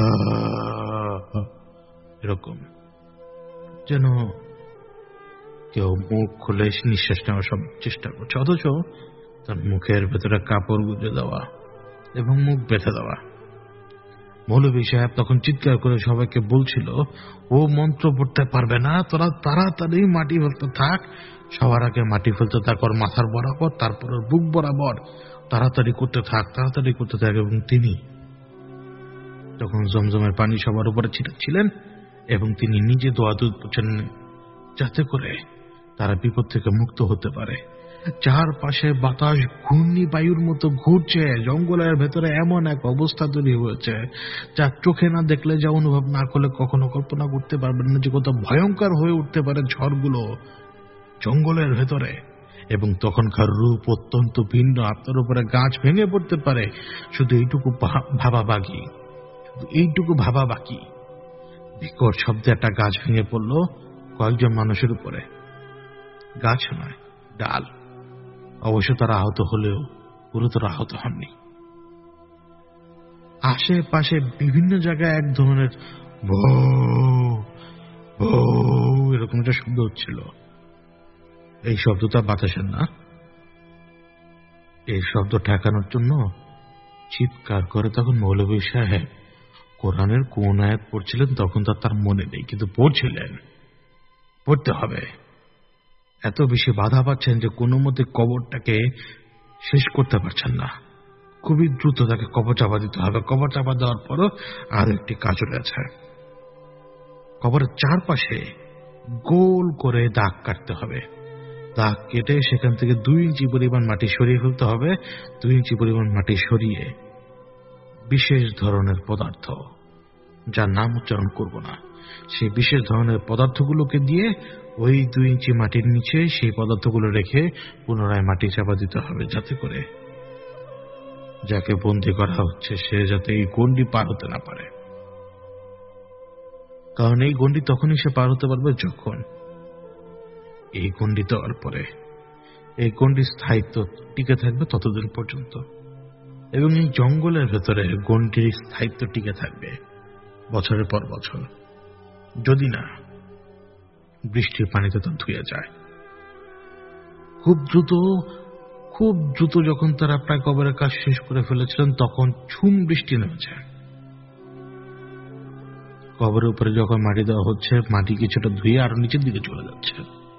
এরকম, যেন কেউ মুখ খুলে নিঃশ্বাস নেওয়ার সব চেষ্টা করছে, অথচ তার মুখের ভেতরে কাপড় গুঁজে দেওয়া এবং মুখ বেঁধে দেওয়া। মৌলভী সাহেব তখন চিৎকার করে সবাইকে বলছিল, ও মন্ত্র পড়তে পারবে না, তোরা তাড়াতাড়ি মাটি ফেলতে থাক, সবার আগে মাটি ফেলতে থাক ওর মাথার বরাবর, তারপর ওর বুক বরাবর, তাড়াতাড়ি করতে থাক তাড়াতাড়ি করতে থাক। এবং তিনি তখন জমজমের পানি সবার উপরে ছিটাচ্ছিলেন এবং তিনি নিজে দোয়া দুধ করছেন যাতে করে তারা বিপদ থেকে মুক্ত হতে পারে। চারপাশে বাতাস ঘূর্ণি বায়ুর মতো ঘুরছে, জঙ্গলের ভেতরে এমন এক অবস্থা তৈরি হয়েছে যা চোখে না দেখলে, যা অনুভব না করলে কখনো কল্পনা করতে পারবেন না যে কত ভয়ঙ্কর হয়ে উঠতে পারে ঝড়গুলো জঙ্গলের ভেতরে। এবং তখনকার রূপ অত্যন্ত ভিন্ন, আপনার উপরে গাছ ভেঙে পড়তে পারে, শুধু এইটুকু ভাবা বাকি এইটুকু ভাবা বাকি বিকট শব্দে একটা গাছ ভেঙে পড়ল কয়েকজন মানুষের উপরে। গাছ নয়, ডাল। অবশ্য তারা আহত হলেও গুরুতর আহত হননি। আশেপাশে বিভিন্ন জায়গায় এক ধরনের ভৌ ভৌ এরকম একটা শব্দ হচ্ছিল। এই শব্দটা বাতাসের না। এই শব্দ ঠেকানোর জন্য চিৎকার করে তখন মৌলভী সাহেব কোরআনের কোন আয়াত পড়ছিলেন তখন তার তার মনে নেই, কিন্তু পড়ছিলেন, পড়তে হবে। এত বেশি বাধা পাচ্ছেন যে কোনো মতে কবরটাকে শেষ করতে পারছেন না, খুবই দ্রুত তাকে কবর চাপা দিতে হবে। কবর চাপা দেওয়ার পরও আর একটি কাজ রয়েছে, কবরের চারপাশে গোল করে দাগ কাটতে হবে। দাগ কেটে সেখান থেকে দুই ইঞ্চি পরিমাণ মাটি সরিয়ে ফেলতে হবে। দুই ইঞ্চি পরিমাণ মাটি সরিয়ে বিশেষ ধরনের পদার্থ, যার নাম উচ্চারণ করব না, সেই বিশেষ ধরনের পদার্থগুলোকে দিয়ে ওই দুই ইঞ্চি মাটির নিচে সেই পদার্থগুলো রেখে পুনরায় মাটি চাপা দিতে হবে, যাতে করে যাকে বন্দী করা হচ্ছে সে যাতে এই গণ্ডি পার হতে না পারে। কারণ এই গণ্ডি তখনই সে পার হতে পারবে যখন এই গণ্ডি দেওয়ার পরে এই গণ্ডির স্থায়িত্ব টিকে থাকবে ততদিন পর্যন্ত। এবং এই জঙ্গলের ভেতরে গণ্ডির স্থায়িত্ব টিকে থাকবে বছরের পর বছর, যদি না বৃষ্টির পানিতে তা ধুয়ে যায়। খুব দ্রুত খুব দ্রুত যখন তারা প্রায় কবরের কাজ শেষ করে ফেলেছিলেন তখন ঝুম বৃষ্টি নেমেছে। কবরের উপরে যখন মাটি দেওয়া হচ্ছে, মাটি কিছুটা ধুয়ে আরো নিচের দিকে চলে যাচ্ছে।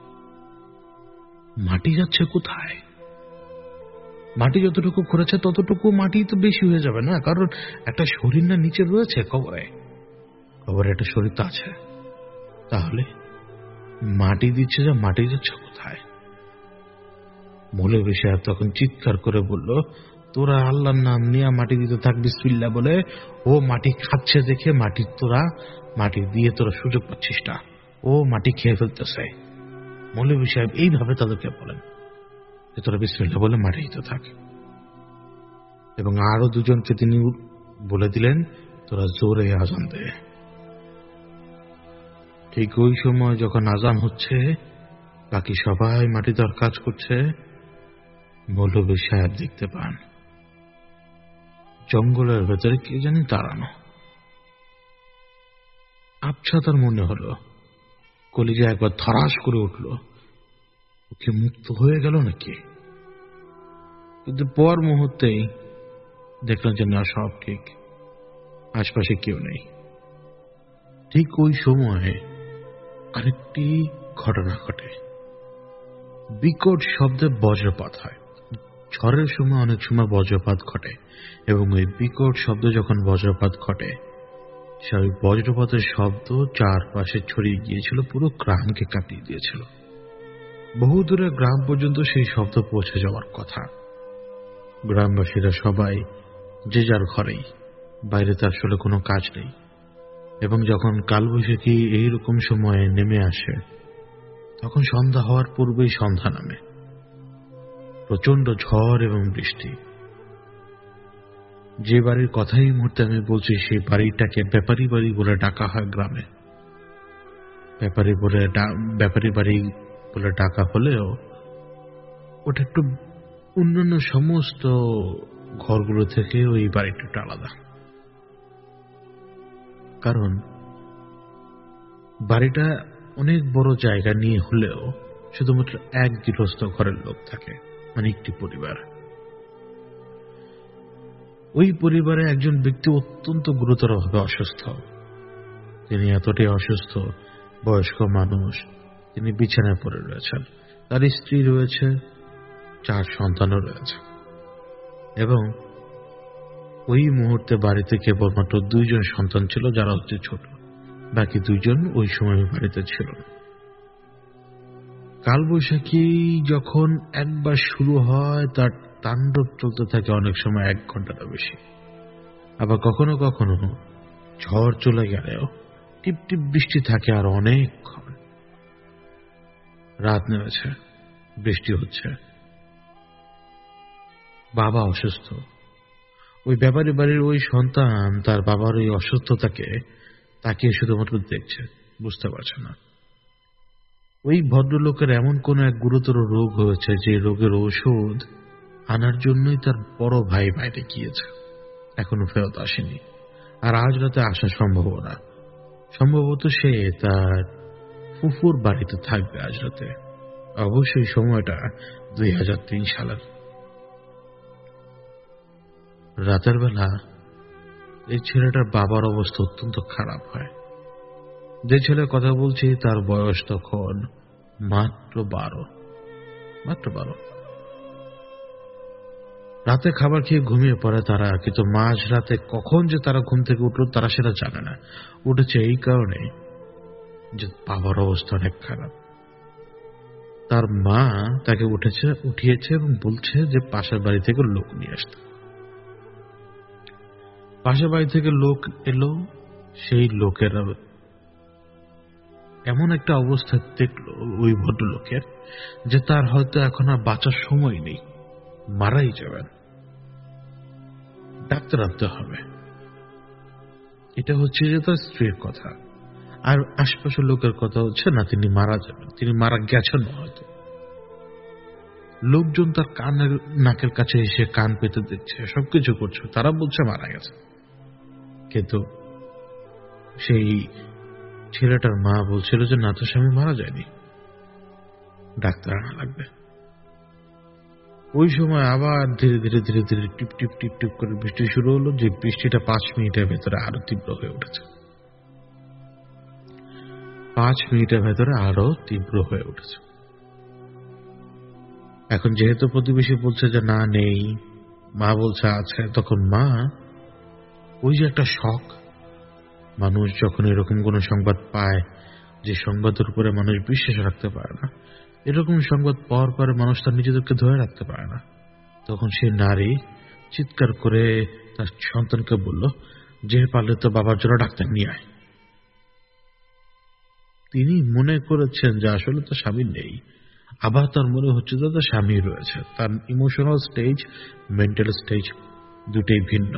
মাটি যাচ্ছে কোথায়? মাটি যতটুকু করেছে ততটুকু মাটি তো বেশি হয়ে যাবে না, কারণ একটা শরীর না নিচে রয়েছে কবরে, কবরে একটা শরীর তো আছে। তাহলে মাটি দিচ্ছে, যা মাটি যাচ্ছে কোথায়? মৌলভী সাহেব তখন চিৎকার করে বলল, তোরা আল্লাহর নাম নিয়ে মাটি দিতে থাক বিসমিল্লাহ বলে। ও মাটি খাচ্ছে দেখে মাটি তোরা মাটি দিয়ে তোরা সুযোগ পাচ্ছিস না, ও মাটি খেয়ে ফেলতেছে। মৌলভী সাহেব এইভাবে তাদেরকে বলেন যে তোরা বিসমিল্লাহ বলে মাটি দিতে থাক। এবং আরো দুজনকে তিনি বলে দিলেন, তোরা জোরে আজান দে। ঠিক ওই সময় যখন আজান হচ্ছে, বাকি সবাই মাটি দেওয়ার কাজ করছে, মৌলভী সাহেব দেখতে পান জঙ্গলের ভেতরে কে জানি দাঁড়ানো। আবছা তার মনে হলো, কলিজা একবার ধরাস করে উঠল, ওকে মুক্ত হয়ে গেল নাকি? কিন্তু পর মুহূর্তেই দেখলেন যে না, সব ঠিক, আশপাশে কেউ নেই। ঠিক ওই সময়ে আরেকটি ঘটনা ঘটে। বিকট শব্দে বজ্রপাত হয়। ঝড়ের সময় অনেক সময় বজ্রপাত ঘটে, এবং ওই বিকট শব্দ যখন বজ্রপাত ঘটে, সেই বজ্রপাতের শব্দ চারপাশে ছড়িয়ে গিয়েছিল, পুরো গ্রামকে কাঁপিয়ে দিয়েছিল। বহু দূরে গ্রাম পর্যন্ত সেই শব্দ পৌঁছে যাওয়ার কথা। গ্রামবাসীরা সবাই যে যার ঘরেই, বাইরে তার আসলে কোনো কাজ নেই। এবং যখন কালবৈশাখী এইরকম সময়ে নেমে আসে, তখন সন্ধ্যা হওয়ার পূর্বেই সন্ধ্যা নামে, প্রচন্ড ঝড় এবং বৃষ্টি। যে বাড়ির কথাই এই মুহূর্তে আমি বলছি, সেই বাড়িটাকে ব্যাপারী বাড়ি বলে ডাকা হয় গ্রামে। ব্যাপারী বলে ব্যাপারী বাড়ি বলে ডাকা হলেও ওটা একটু অন্যান্য সমস্ত ঘরগুলো থেকে ওই বাড়িটা একটু আলাদা। কারণ বাড়িটা অনেক বড় জায়গা নিয়ে হলেও শুধুমাত্র এক গৃহস্থ ঘরের লোক থাকে, মানে একটি পরিবার। ওই পরিবারে একজন ব্যক্তি অত্যন্ত গুরুতরভাবে অসুস্থ। তিনি এতটাই অসুস্থ, বয়স্ক মানুষ, তিনি বিছানায় পড়ে রয়েছেন। তার স্ত্রী রয়েছে, চার সন্তানও রয়েছে, এবং ওই মুহূর্তে বাড়িতে কেবলমাত্র দুইজন সন্তান ছিল, যারা হচ্ছে ছোট। বাকি দুইজন ওই সময় বাড়িতে ছিল না। কালবৈশাখী যখন একবার শুরু হয়, তার তাণ্ডব চলতে থাকে অনেক সময় এক ঘন্টাটা বেশি। আবার কখনো কখনো ঝড় চলে গেলেও টিপ টিপ বৃষ্টি থাকে আর অনেকক্ষণ। রাত নেমেছে, বৃষ্টি হচ্ছে, বাবা অসুস্থ। ওই ব্যাপারী বাড়ির ওই সন্তান তার বাবার ওই অসুস্থতাকে তাকিয়ে শুধুমাত্র দেখছে, বুঝতে পারছে না। ওই ভদ্রলোকের এমন কোন এক গুরুতর রোগ হয়েছে যে রোগের ওষুধ আনার জন্যই তার বড় ভাই বাইরে গিয়েছে, এখনো ফেরত আসেনি। আর আজ রাতে আসা সম্ভব না। সম্ভবত সে তার ফুফুর বাড়িতে থাকবে আজ রাতে। অবশ্যই সময়টা দুই হাজার তিন সালের রাতের বেলা। এই ছেলেটার বাবার অবস্থা অত্যন্ত খারাপ হয়। যে ছেলের কথা বলছি তার বয়স তখন মাত্র বারো মাত্র বারো রাতে খাবার খেয়ে ঘুমিয়ে পড়ে তারা, কিন্তু মাঝ রাতে কখন যে তারা ঘুম থেকে উঠল তারা সেটা জানে না। উঠেছে এই কারণে যে বাবার অবস্থা অনেক খারাপ। তার মা তাকে উঠেছে উঠিয়েছে এবং বলছে যে পাশের বাড়ি থেকে লোক নিয়ে আসতে। পাশের বাড়ি থেকে লোক এলো। সেই লোকেরা এমন একটা অবস্থা দেখলো ওই ভদ্রলোকের যে তার হয়তো এখন আর বাঁচার সময় নেই, মারাই যাবেন, ডাক্তার আনতে হবে। এটা হচ্ছে যে তার স্ত্রীর কথা। আর আশপাশের লোকের কথা হচ্ছে না, তিনি মারা যাবেন, তিনি মারা গেছেন হয়তো। লোকজন তার কানের নাকের কাছে এসে কান পেতে দিচ্ছে, সবকিছু করছে, তারা বলছে মারা গেছে। কিন্তু সেই ছেলেটার মা বলছিল যে না, তো স্বামী মারা যায়নি, ডাক্তার আনা লাগবে। ওই সময় আবার ধীরে ধীরে ধীরে ধীরে টিপ টিপ টিপ টিপ করে বৃষ্টি শুরু হলো, যে বৃষ্টিটা পাঁচ মিনিটের ভেতরে আরো তীব্র হয়ে উঠেছে। পাঁচ মিনিটের ভেতরে আরো তীব্র হয়ে উঠেছে। এখন যেহেতু প্রতিবেশী বলছে যে না নেই, মা বলছে আছে, তখন মা ওই যে একটা শখ, মানুষ যখন এরকম কোন সংবাদ পায় যে সংবাদের উপরে মানুষ বিশ্বাস রাখতে পারে না, এরকম সংবাদ পাওয়ার পরে মানুষ তার নিজেদেরকে ধরে রাখতে পারে না, তখন সেই নারী চিৎকার করে তার সন্তানকে বলল যে পারলে তো বাবার জন্য ডাক্তার নিয়ে আয়। তিনি মনে করেছেন যে আসলে তো স্বামী নেই, আবার তার মনে হচ্ছে যে তার স্বামী রয়েছে। তার ইমোশনাল স্টেজ, মেন্টাল স্টেজ দুটোই ভিন্ন।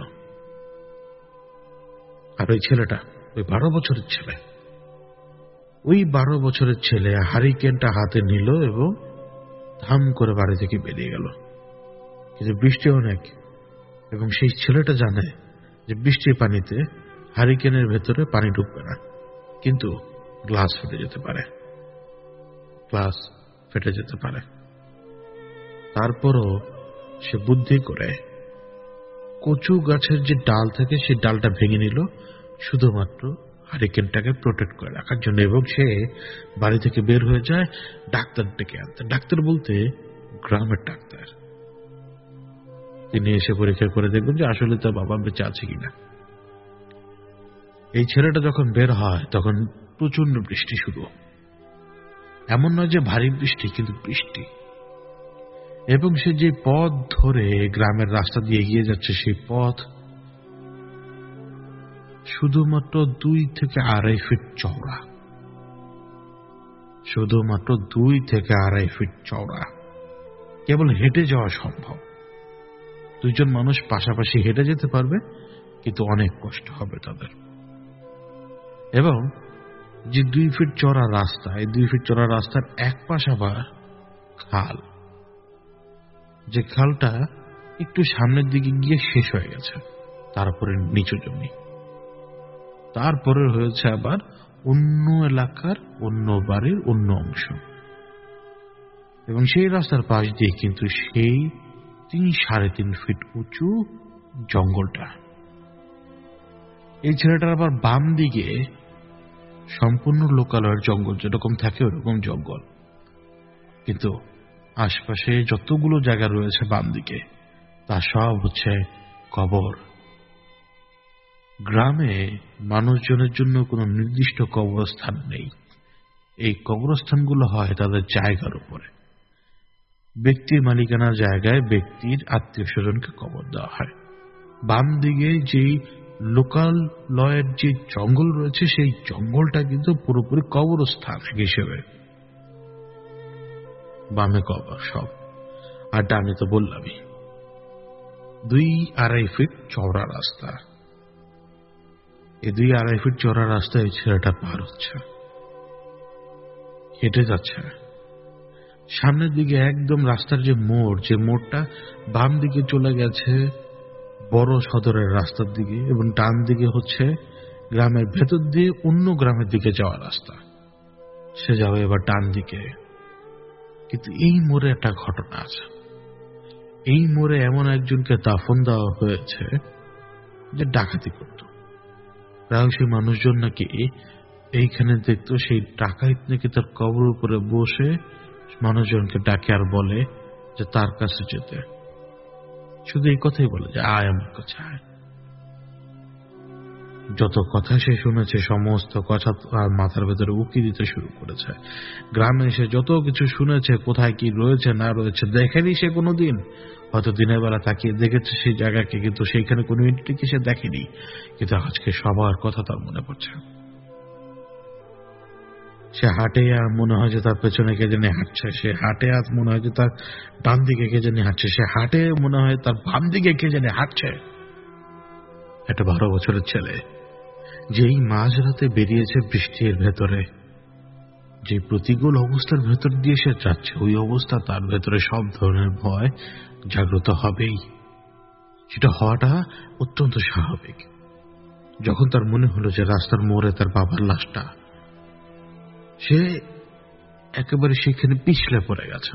আর ওই ছেলেটা, ওই বারো বছরের ছেলে, ওই বারো বছরের ছেলে হারিকেনটা হাতে নিল এবং ধাম করে বাড়ি থেকে বেরিয়ে গেল। কিন্তু বৃষ্টি অনেক, এবং সেই ছেলেটা জানে যে বৃষ্টির পানিতে হারিকেনের ভেতরে পানি ঢুকবে না, কিন্তু গ্লাস ফেটে যেতে পারে, গ্লাস ফেটে যেতে পারে। তারপরও সে বুদ্ধি করে কচু গাছের যে ডাল থাকে সেই ডালটা ভেঙে নিল শুধুমাত্র হারিকেনটাকে প্রোটেক্ট করে রাখার জন্য, এবং সে বাড়ি থেকে বের হয়ে যায় ডাক্তার ডেকে আনতে। ডাক্তার বলতে গ্রামের ডাক্তার। তিনি এসে পরীক্ষা করে দেখবেন যে আসলে তার বাবা বেঁচে আছে কিনা। এই ছেলেটা যখন বের হয় তখন প্রচন্ড বৃষ্টি শুরু। এমন নয় যে ভারী বৃষ্টি, কিন্তু বৃষ্টি। এবং সে যে পথ ধরে গ্রামের রাস্তা দিয়ে এগিয়ে যাচ্ছে, সেই পথ শুধুমাত্র দুই থেকে আড়াই ফিট চওড়া, শুধুমাত্র দুই থেকে আড়াই ফিট চওড়া। কেবল হেঁটে যাওয়া সম্ভব। দুইজন মানুষ পাশাপাশি হেঁটে যেতে পারবে, কিন্তু অনেক কষ্ট হবে তাদের। এবং যে দুই ফিট চড়া রাস্তা, এই দুই ফিট চড়া রাস্তার এক পাশ আবার খাল, যে খালটা একটু সামনের দিকে গিয়ে শেষ হয়ে গেছে, তারপরে নিচু জমি, তারপরে হয়েছে আবার অন্য এলাকার অন্য বাড়ির অন্য অংশ। এবং সেই রাস্তার পাশ দিয়ে কিন্তু সেই তিন সাড়ে তিন ফিট উঁচু জঙ্গলটা। এই ছেলেটার আবার বাম দিকে সম্পূর্ণ লোকালয়ের জঙ্গল, যেরকম থাকে ওরকম জঙ্গল, কিন্তু আশপাশে যতগুলো জায়গা রয়েছে বাম দিকে তা সব হচ্ছে কবর। গ্রামে মানুষজনের জন্য কোনো নির্দিষ্ট কবরস্থান নেই। এই কবরস্থানগুলো হয় তাদের জায়গার উপরে। ব্যক্তির মালিকানার জায়গায় ব্যক্তির আত্মীয় স্বজনকে কবর দেওয়া হয়। বাম দিকে যেই লোকাল লয়ের যে জঙ্গল রয়েছে সেই জঙ্গলটা কিন্তু পুরোপুরি কবরস্থান হিসেবে। বামে কবর সব, আর ডানে তো বললামই দুই আড়াই ফিট চওড়া রাস্তা। এই দুই আড়াই ফিট চওড়া রাস্তায় এই ছেলেটা পার হচ্ছে, হেঁটে যাচ্ছে। সামনের দিকে একদম রাস্তার যে মোড়, যে মোড়টা বাম দিকে চলে গেছে বড় সদরের রাস্তার দিকে, এবং ডান দিকে হচ্ছে গ্রামের ভেতর দিয়ে অন্য গ্রামের দিকে যাওয়ার রাস্তা। সে যাবে এবার ডান দিকে। কিন্তু এই মোড়ে একটা ঘটনা আছে। এই মোড়ে এমন একজনকে দাফন দেওয়া হয়েছে যে ডাকাতি করত। প্রায়শই মানুষজন নাকি এইখানে দেখতো সেই ডাকাত নাকি তার কবর উপরে বসে মানুষজনকে ডাকে আর বলে যে তার কাছে যেতে। শুধু এই কথাই বলে যে আয় আমার কাছে আয়। যত কথা সে শুনেছে সমস্ত কথা আর মাথার ভেতরে উকি দিতে শুরু করেছে। গ্রামে এসে যত কিছু শুনেছে, কোথায় কি রয়েছে না রয়েছে দেখেনি সে কোনোদিন। হয়তো দিনের বেলা তাকিয়ে দেখেছে সেই জায়গাকে, কিন্তু সেইখানে কোনো এন্ট্রিকে সে দেখেনি। কিন্তু আজকে সবার কথা তার মনে পড়ছে। সে হাঁটে আর মনে হয় যে তার পেছনে কে জানি হাঁটছে। সে হাঁটে আর মনে হয় যে তার ডান দিকে কে জানি হাঁটছে। সে হাঁটে মনে হয় তার বাম দিকে কে জানি হাঁটছে। একটা বারো বছরের ছেলে যেই মাঝরাতে বেরিয়েছে বৃষ্টির ভেতরে, যে প্রতিকূল অবস্থার ভেতর দিয়ে সে যাচ্ছে, ওই অবস্থা তার ভেতরে সব ধরনের ভয় জাগ্রত হবেই। সেটা হওয়াটা অত্যন্ত স্বাভাবিক। যখন তার মনে হলো যে রাস্তার মোড়ে তার বাবার লাশটা, সে একেবারে সেখানে পিছলে পড়ে গেছে।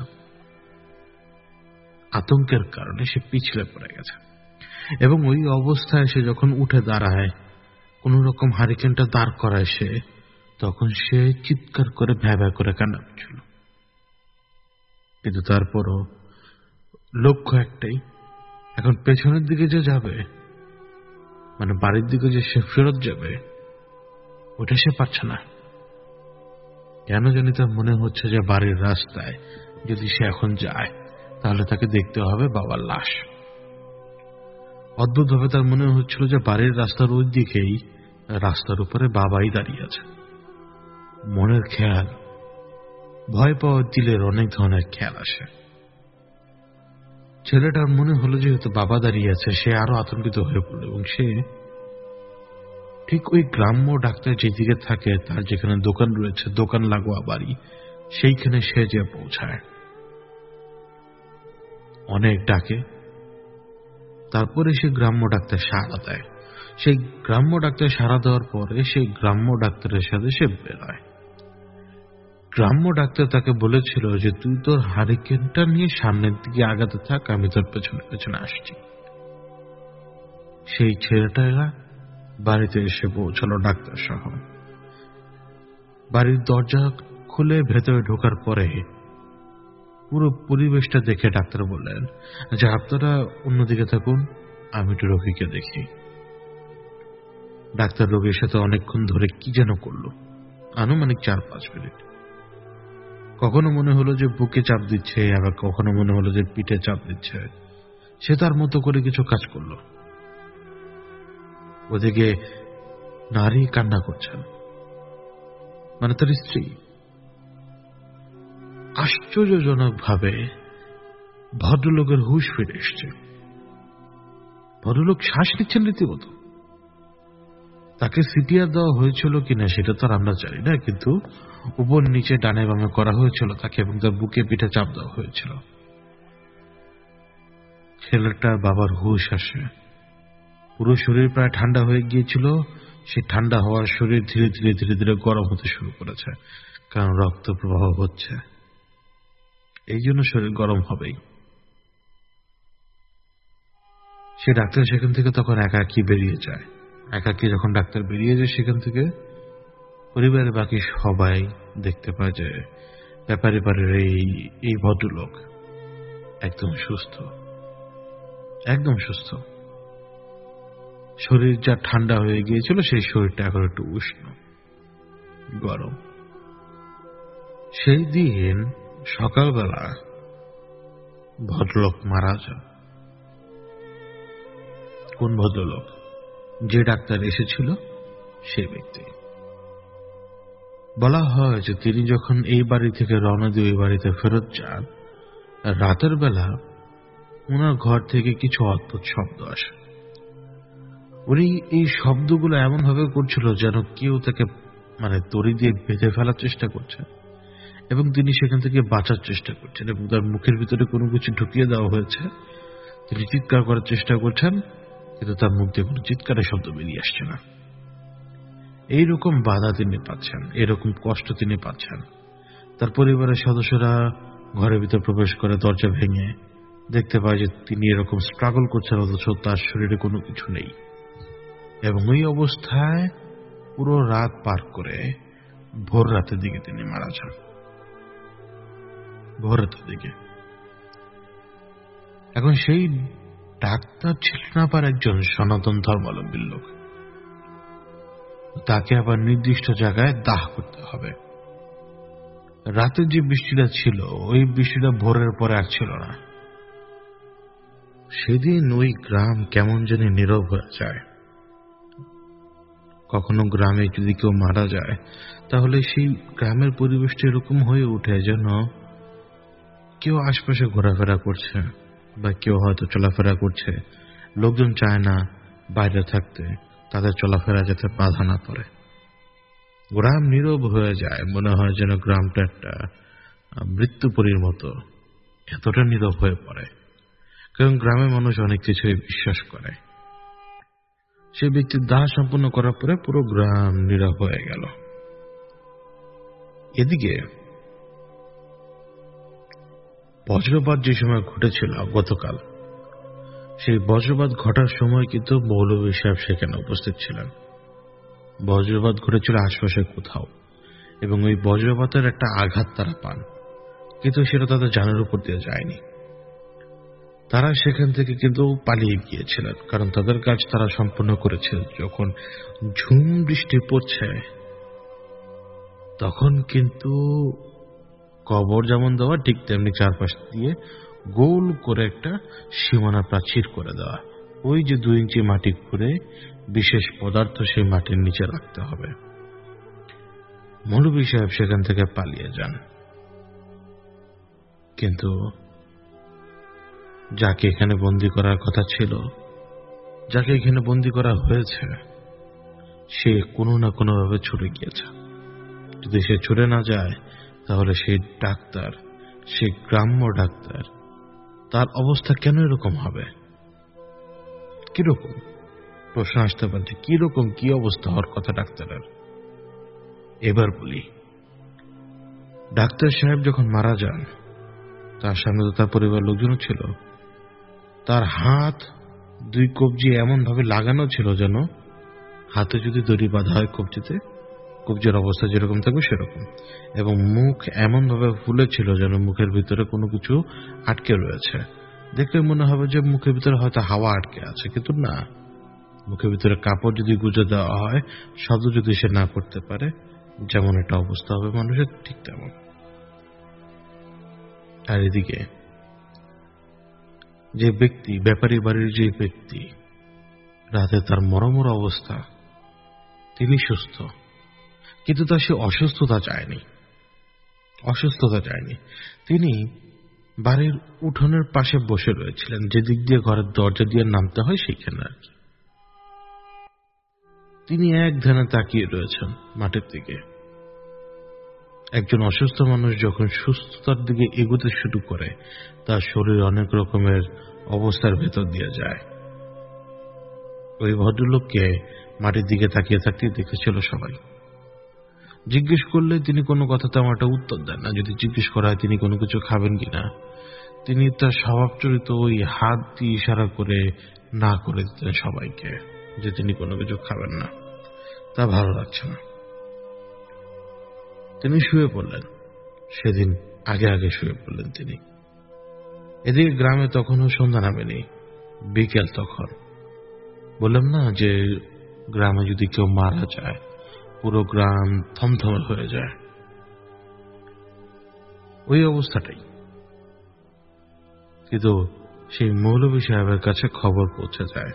আতঙ্কের কারণে সে পিছলে পড়ে গেছে, এবং ওই অবস্থায় সে যখন উঠে দাঁড়ায়, কোন রকম হারিকেনটা দাঁড় করায় সে, তখন সে চিৎকার করে ভ্যা ভ্যা করে কান্না করছিল। কিন্তু তারপরও লক্ষ্য একটাই, এখন পেছনের দিকে যে যাবে, মানে বাড়ির দিকে যে সে ফেরত যাবে, ওটা সে পারছে না। কেন জানি তার মনে হচ্ছে যে বাড়ির রাস্তায় যদি সে এখন যায় তাহলে তাকে দেখতে হবে বাবার লাশ। অদ্ভুতভাবে তার মনে হচ্ছিল যে বাড়ির রাস্তার ওই দিকেই রাস্তার উপরে বাবাই দাঁড়িয়ে আছে। মনের খেয়াল, ভয় পাওয়ার দিলের অনেক ধরনের খেয়াল আসে। ছেলেটার মনে হলো যেহেতু বাবা দাঁড়িয়ে আছে, সে আরো আতঙ্কিত হয়ে পড়ল, এবং সে ঠিক ওই গ্রাম্য ডাক্তার যেদিকে থাকে, তার যেখানে দোকান রয়েছে, দোকান লাগোয়া বাড়ি, সেইখানে সে যে পৌঁছায়। অনেক ডাকে, তারপরে সে গ্রাম্য ডাক্তার সাড়া দেয়। সেই গ্রাম্য ডাক্তার সাড়া দেওয়ার পরে সেই গ্রাম্য ডাক্তারের সাথে সে বেরোয়। গ্রাম্য ডাক্তার তাকে বলেছিল যে তুই তোর হারিকেনটা নিয়ে সামনের দিকে আগাতে থাক, আমি তোর পেছনে পেছনে আসছি। সেই ছেলেটা বাড়িতে এসে পৌঁছালো ডাক্তার সহ। বাড়ির দরজা খুলে ভেতরে ঢোকার পরে পুরো পরিবেশটা দেখে ডাক্তার বললেন যে আপনারা অন্যদিকে থাকুন, আমি একটু রোগীকে দেখি। ডাক্তার রোগীর সাথে অনেকক্ষণ ধরে কি যেন করলো, আনুমানিক চার পাঁচ মিনিট। কখনো মনে হলো যে বুকে চাপ দিচ্ছে, আবার কখনো মনে হলো যে পিঠে চাপ দিচ্ছে। সে তার মতো করে কিছু কাজ করলো। ওদিকে নারী কান্না করছেন, মানে তার স্ত্রী। আশ্চর্যজনক ভাবে ভদ্রলোকের হুঁশ ফিরে এসছে। ভদ্রলোক শ্বাস নিচ্ছেন রীতিমতো। তাকে সিপিআর দেওয়া হয়েছিল কিনা সেটা তো আমরা জানি না, কিন্তু উপর নিচে ডানে বামে করা হয়েছিল তাকে, এবং তার বুকে পিঠে চাপ দেওয়া হয়েছিল। ছেলেটা বাবার হুঁশ আসে। পুরো শরীর প্রায় ঠান্ডা হয়ে গিয়েছিল। সে ঠান্ডা হওয়ার শরীর ধীরে ধীরে ধীরে ধীরে গরম হতে শুরু করেছে, কারণ রক্ত প্রবাহ হচ্ছে। এই জন্য শরীর গরম হবেই। সে ডাক্তার সেখান থেকে তখন একাকী বেরিয়ে যায়। একাকী যখন ডাক্তার বেরিয়ে যায় সেখান থেকে, পরিবারের বাকি সবাই দেখতে পায় যে ব্যাপারী বাড়ির এই এই ভদ্রলোক একদম সুস্থ, একদম সুস্থ। শরীর যা ঠান্ডা হয়ে গিয়েছিল সেই শরীরটা এখন একটু উষ্ণ, গরম। সেই দিন সকালবেলা ভদ্রলোক মারা যান। কোন ভদ্রলোক? যে ডাক্তার এসেছিল সেই ব্যক্তি। বলা হয় যে তিনি যখন এই বাড়ি থেকে রওনা দিয়ে ওই বাড়িতে ফেরত যান, রাতের বেলা ওনার ঘর থেকে কিছু অদ্ভুত শব্দ আসে। উনি এই শব্দগুলো এমন ভাবে করছিল যেন কেউ তাকে মানে দড়ি দিয়ে বেঁধে ফেলার চেষ্টা করছে, এবং তিনি সেখান থেকে বাঁচার চেষ্টা করছেন, এবং তার মুখের ভিতরে কোনো কিছু ঢুকিয়ে দেওয়া হয়েছে। তিনি চিৎকার করার চেষ্টা করছেন, কিন্তু তার মুখ দিয়ে কোনো চিৎকারের শব্দ বেরিয়ে আসছে না। এইরকম বাধা তিনি পাচ্ছেন, এরকম কষ্ট তিনি পাচ্ছেন। তার পরিবারের সদস্যরা ঘরের ভিতর প্রবেশ করে দরজা ভেঙে দেখতে পায় যে তিনি এরকম স্ট্রাগল করছেন, অথচ তার শরীরে কোনো কিছু নেই। এবং ওই অবস্থায় পুরো রাত পার করে ভোর রাতের দিকে তিনি মারা যান। ভোর রাতের দিকে। এখন সেই ডাক্তার ছিলেন আবার একজন সনাতন ধর্মাবলম্বীর লোক। তাকে আবার নির্দিষ্ট জায়গায় দাহ করতে হবে। রাতের যে বৃষ্টিটা ছিল, ওই বৃষ্টিটা ভোরের পরে আর ছিল না। সেদিন ওই গ্রাম কেমন জানি নীরব হয়ে যায়। কখনো গ্রামে যদি কেউ মারা যায়, তাহলে সেই গ্রামের পরিবেশটা এরকম হয়ে ওঠে যেন কেউ আশপাশে ঘোরাফেরা করছে, বা কেউ হয়তো চলাফেরা করছে। লোকজন চায় না বাইরে থাকতে, তাদের চলাফেরা যাতে বাধা না পড়ে। গ্রাম নীরব হয়ে যায়, মনে হয় যেন গ্রামটা একটা মৃত্যুপুরীর মতো, এতটা নীরব হয়ে পড়ে। কারণ গ্রামের মানুষ অনেক কিছুই বিশ্বাস করে। সেই ব্যক্তির দাহ সম্পন্ন করার পরে পুরো গ্রাম নীরব হয়ে গেল। এদিকে বজ্রপাত যে সময় ঘটেছিল গতকাল, সেই বজ্রপাত ঘটার সময় কিন্তু মৌলভী সাহেব সেখানে উপস্থিত ছিলেন। বজ্রপাত ঘটেছিল আশপাশে কোথাও, এবং ওই বজ্রপাতের একটা আঘাত তারা পান, কিন্তু সেটা তাদের জানার উপর দিয়ে যায়নি। তারা সেখান থেকে কিন্তু পালিয়ে গিয়েছিলেন, কারণ তাদের কাজ তারা সম্পন্ন করেছিল। যখন ঝুম বৃষ্টি পড়ছে, তখন কিন্তু কবর যেমন দেওয়া, ঠিক তেমনি চারপাশ দিয়ে গোল করে একটা সীমানা প্রাচীর করে দেওয়া। ওই যে দুই ইঞ্চি মাটি খুঁড়ে বিশেষ পদার্থ সেই মাটির নিচে রাখতে হবে। মৌলভী সাহেব সেখান থেকে পালিয়ে যান, কিন্তু যাকে এখানে বন্দী করার কথা ছিল, যাকে এখানে বন্দী করা হয়েছে, সে কোনো না কোনোভাবে ছুটে গিয়েছে। যদি সে ছুটে না যায়, তাহলে সেই ডাক্তার, সেই গ্রাম্য ডাক্তার, তার অবস্থা কেন এরকম হবে? কিরকম প্রশ্ন আসতে পারছে, কিরকম কি অবস্থা হওয়ার কথা ডাক্তারের? এবার বলি, ডাক্তার সাহেব যখন মারা যান, তার সামনে তো তার পরিবার লোকজন ছিল। তার হাত দুই কবজি এমন ভাবে লাগানো ছিল যেন হাতে যদি দড়ি বাঁধা হয় কবজিতে, কবজির অবস্থা যেরকম থাকবে সেরকম। এবং মুখ এমন ভাবে ফুলেছিল যেন মুখের ভিতরে কোনো কিছু আটকে রয়েছে। দেখলে মনে হবে যে মুখের ভিতরে হয়তো হাওয়া আটকে আছে, কিন্তু না। মুখের ভিতরে কাপড় যদি গুজে দেওয়া হয়, শব্দ যদি সে না করতে পারে, যেমন একটা অবস্থা হবে মানুষের, ঠিক তেমন। আর এদিকে যে ব্যক্তি, ব্যাপারী বাড়ির যে ব্যক্তি, রাতে তার মরমর অবস্থা, তিনি সুস্থ, কিন্তু তার সে অসুস্থতা যায়নি, অসুস্থতা যায়নি। তিনি বাড়ির উঠোনের পাশে বসে রয়েছিলেন, যে দিক দিয়ে ঘরের দরজা দিয়ে নামতে হয় সেইখানে আর কি। তিনি এক ধ্যানে তাকিয়ে রয়েছেন মাটির দিকে। একজন অসুস্থ মানুষ যখন সুস্থতার দিকে এগোতে শুরু করে, তার শরীর অনেক রকমের অবস্থার ভেতর দিয়ে যায়। ওই ভদ্রলোককে মাটির দিকে তাকিয়ে থাকতে দেখেছিল সবাই। জিজ্ঞেস করলে তিনি কোনো কথা তেমন একটা উত্তর দেন না। যদি জিজ্ঞেস করা হয় তিনি কোনো কিছু খাবেন কিনা, তিনি তার স্বভাবচরিত ওই হাত দিয়ে ইশারা করে না করে দিতেন সবাইকে যে তিনি কোনো কিছু খাবেন না, তা ভালো লাগছে না। তিনি শুয়ে পড়লেন। সেদিন আগে আগে শুয়ে পড়লেন তিনি। এদিকে গ্রামে তখনও সন্ধ্যা নামেনি, বিকেল তখন। বললাম না যে গ্রামে যদি কেউ মারা যায় পুরো গ্রাম থমথমে হয়ে যায়, ওই অবস্থাটাই। কিন্তু সেই মৌলভী সাহেবের কাছে খবর পৌঁছে যায়।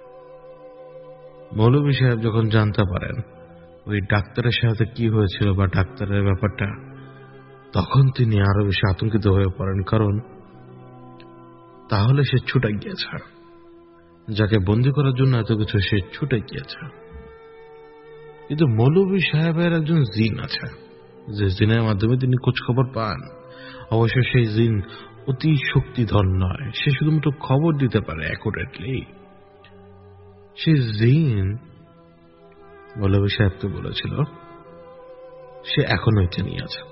মৌলভী সাহেব যখন জানতে পারেন ওই ডাক্তারের সাথে কি হয়েছিল বা ডাক্তারের ব্যাপারটা, তখন তিনি আরো বেশি আতঙ্কিত হয়ে পড়েন। কারণ তাহলে সে ছুটে গিয়েছে, যাকে বন্দি করার জন্য এত কিছু, সে ছুটে গিয়েছে। কিন্তু মৌলভী সাহেবের একজন জিন আছে, যে জিনের মাধ্যমে তিনি খোঁজ খবর পান। অবশ্য সেই জিন অতি শক্তিধর নয়, সে শুধুমাত্র খবর দিতে পারে অ্যাকুরেটলি। সেই জিন মৌলভী সাহেবকে বলেছিল সে এখনো এখানেই আছে,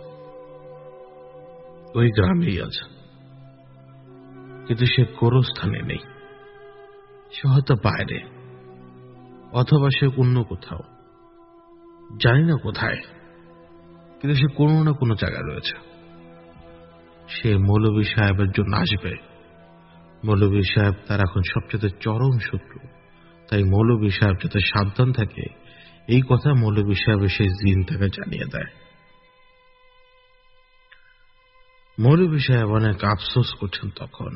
ওই গ্রামেই আছে, কিন্তু সে কোনো স্থানে নেই। সে হয়তো বাইরে, অথবা সে অন্য কোথাও, জানি না কোথায়, কিন্তু সে কোনো না কোনো জায়গায় রয়েছে। সে মৌলভী সাহেবের জন্য আসবে। মৌলভী সাহেব তার এখন সবচেয়ে চরম শত্রু, তাই মৌলভী সাহেব যাতে সাবধান থাকে এই কথা মৌলভী সাহেবের সেই জিন তাকে জানিয়ে দেয়। মৌলভী সাহেব অনেক আফসোস করছেন তখন,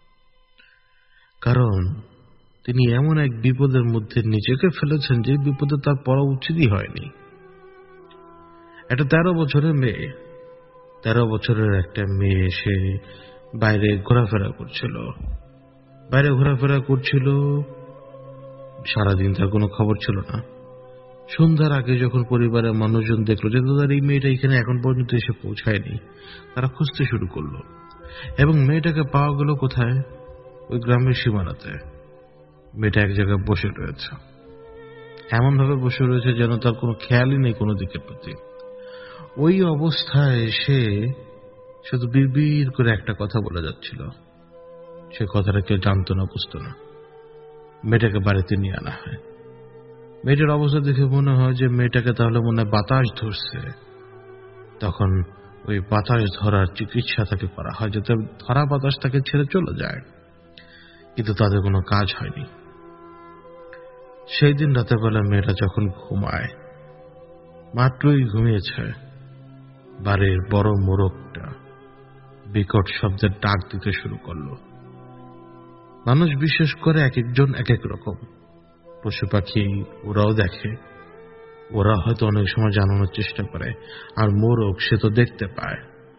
কারণ তিনি এমন এক বিপদের মধ্যে নিজেকে ফেলেছেন যে বিপদে তার পড়া উচিতই হয়নি। একটা তেরো বছরের মেয়ে, তেরো বছরের একটা মেয়ে, সে বাইরে ঘোরাফেরা করছিল বাইরে ঘোরাফেরা করছিল সারাদিন তার কোনো খবর ছিল না। সন্ধ্যার আগে যখন পরিবারের মানুষজন দেখলো যে তাদের এই মেয়েটা এখানে এখন পর্যন্ত এসে পৌঁছায়নি, তারা খুঁজতে শুরু করলো। এবং মেয়েটাকে পাওয়া গেল কোথায়? ওই গ্রামের সীমানাতে। মেয়েটা এক জায়গায় বসে রয়েছে, এমন ভাবে বসে রয়েছে যেন তার কোনো খেয়ালই নেই কোনো দিকের প্রতি। ওই অবস্থায় সে শুধু বিড়বিড় করে একটা কথা বলে যাচ্ছিল। সে কথাটা কেউ জানতো না, বুঝতো না। মেয়েটাকে বাড়িতে নিয়ে আনা হয়। মেয়েটার অবস্থা দেখে মনে হয় যে মেয়েটাকে তাহলে মনে হয় বাতাস ধরছে। তখন ওই বাতাস ধরার চিকিৎসা তাকে করা হয়, যাতে ধরা বাতাস তাকে ছেড়ে চলে যায়। কিন্তু তাদের কোনো কাজ হয়নি। সেই দিন রাতের বেলা মেয়েটা যখন ঘুমায়, মাত্রই ঘুমিয়েছে, বাড়ির বড় মোরগটা বিকট শব্দের ডাক দিতে শুরু করলো। মানুষ বিশেষ করে এক একজন এক এক রকম। পশু পাখি ওরাও দেখে, ওরা হয়তো অনেক সময় জানানোর চেষ্টা করে। আর মোরগ সে তো দেখতে পায়।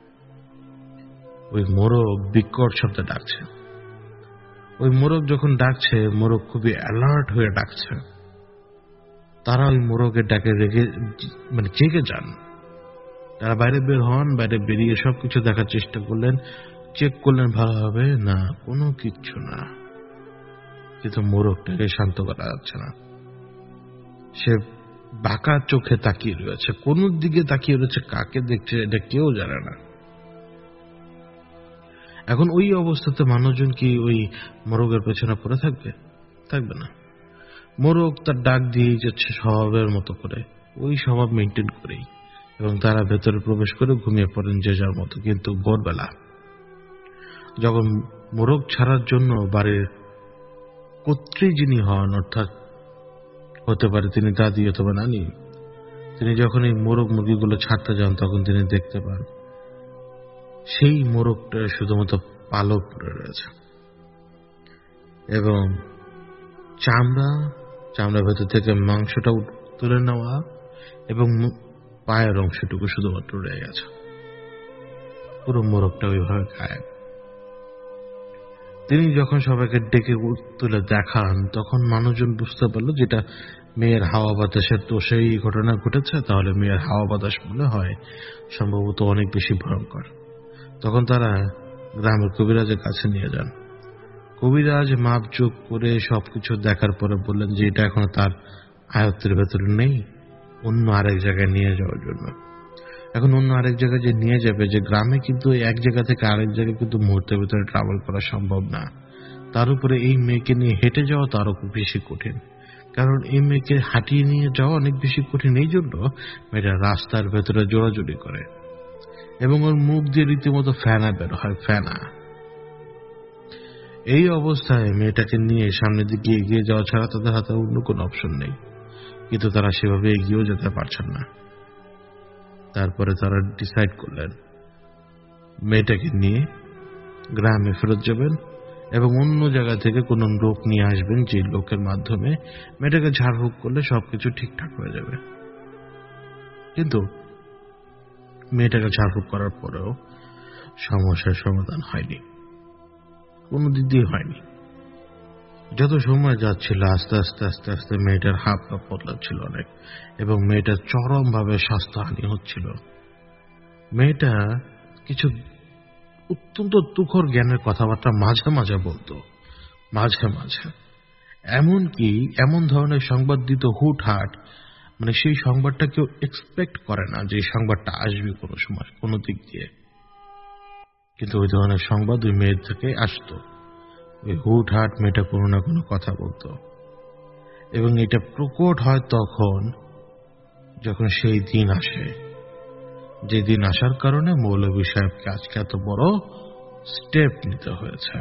ওই মোরগ বিকট শব্দে ডাকছে। ওই মোরগ যখন ডাকছে, মোরগ খুবই অ্যালার্ট হয়ে ডাকছে। তারা ওই মোরগের ডাকে রেগে মানে জেগে যান। তারা বাইরে বের হন, বাইরে বেরিয়ে সবকিছু দেখার চেষ্টা করলেন, চেক করলেন ভালোভাবে, না কোনো কিচ্ছু না। কিন্তু মোরগটাকে শান্ত করা যাচ্ছে না। সে বাঁকা চোখে তাকিয়ে রয়েছে, কোন দিকে তাকিয়ে রয়েছে, কাকে দেখছে এটা কেউ জানে না। এখন ওই অবস্থাতে মানুষজন কি ওই মোরগের পেছনে পড়ে থাকবে? থাকবে না। মোরগ তার ডাক দিয়ে যাচ্ছে স্বভাবের মতো করে, ওই স্বভাব মেনটেন করেই, এবং তারা ভেতরে প্রবেশ করে ঘুমিয়ে পড়েন যে যার মতো। কিন্তু ভোরবেলা যখন মোরগ ছাড়ার জন্য বাড়ির কর্ত্রী যিনি হন, অর্থাৎ হতে পারে তিনি দাদি অথবা নানি, তিনি যখন এই মোরগ মুরগিগুলো ছাড়তে যান, তখন তিনি দেখতে পান সেই মোরগটা শুধুমাত্র পালক পড়ে রয়েছে এবং চামড়া চামড়ার ভেতর থেকে মাংসটা তুলে নেওয়া এবং পায়ের অংশটুকু শুধুমাত্র রয়ে গেছে। পুরো মোরগটা ওইভাবে গায়েব। তিনি যখন সবাইকে ডেকে তুলে দেখান, তখন মানুষজন বুঝতে পারল যেটা মেয়ের হাওয়া বাতাসের তো সেই ঘটনা ঘটেছে, তাহলে মেয়ের হাওয়া বাতাস মনে হয় সম্ভবত অনেক বেশি ভয়ঙ্কর। তখন তারা গ্রামের কবিরাজের কাছে নিয়ে যান। কবিরাজ মাপযোগ করে সবকিছু দেখার পরে বললেন যে এটা এখনো তার আয়ত্তের ভেতরে নেই, অন্য আরেক জায়গায় নিয়ে যাওয়ার জন্য। এখন অন্য আরেক জায়গায় যে নিয়ে যাবে, যে গ্রামে কিন্তু এক জায়গা থেকে আরেক জায়গায় কিন্তু মুহূর্তের ভিতরে ট্রাভেল করা সম্ভব না। তার উপরে এই মেয়েকে নিয়ে হেঁটে যাওয়া তো আরো বেশি কঠিন, কারণ এই মেয়েকে হাঁটিয়ে নিয়ে যাওয়া অনেক বেশি কঠিন। এই জন্য মেয়েটা রাস্তার ভেতরে জোড়াজুড়ি করে এবং ওর মুখ দিয়ে রীতিমতো ফেনা বের হয়, ফেনা। এই অবস্থায় মেয়েটাকে নিয়ে সামনের দিকে এগিয়ে যাওয়া ছাড়া তাদের হাতে অন্য কোনো অপশন নেই, কিন্তু তারা সেভাবে এগিয়েও যেতে পারছেন না। তারপরে তারা ডিসাইড করলেন মেয়েটাকে নিয়ে গ্রামে ফেরত যাবেন এবং অন্য জায়গা থেকে কোনো লোক নিয়ে আসবেন, যে লোকের মাধ্যমে মেয়েটাকে ঝাড়ফুঁক করলে সবকিছু ঠিকঠাক হয়ে যাবে। কিন্তু মেয়েটাকে ঝাড়ফুঁক করার পরেও সমস্যার সমাধান হয়নি, কোনো দিক দিয়ে হয়নি। যত সময় যাচ্ছিল আস্তে আস্তে আস্তে আস্তে মেয়েটার হাত পা বদলাচ্ছিল অনেক, এবং মেয়েটার চরমভাবে স্বাস্থ্যহানি হচ্ছিল। মেয়েটা কিছু অত্যন্ত তুখর জ্ঞানের কথাবার্তা মাঝে মাঝে বলতো, মাঝে মাঝে এমনকি এমন ধরনের সংবাদ দিত হুটহাট, মানে সেই সংবাদটা কেউ এক্সপেক্ট করে না যে এই সংবাদটা আসবে কোনো সময় কোনো দিক দিয়ে, কিন্তু ওই ধরনের সংবাদ ওই মেয়ের থেকে আসতো। ওই হুটহাট মেয়েটা কোনো না কোনো কথা বলতো, এবং এটা প্রকট হয় তখন যখন সেই দিন আসে, যে দিন আসার কারণে মৌলভী সাহেবকে আজকে এত বড় স্টেপ নিতে হয়েছে।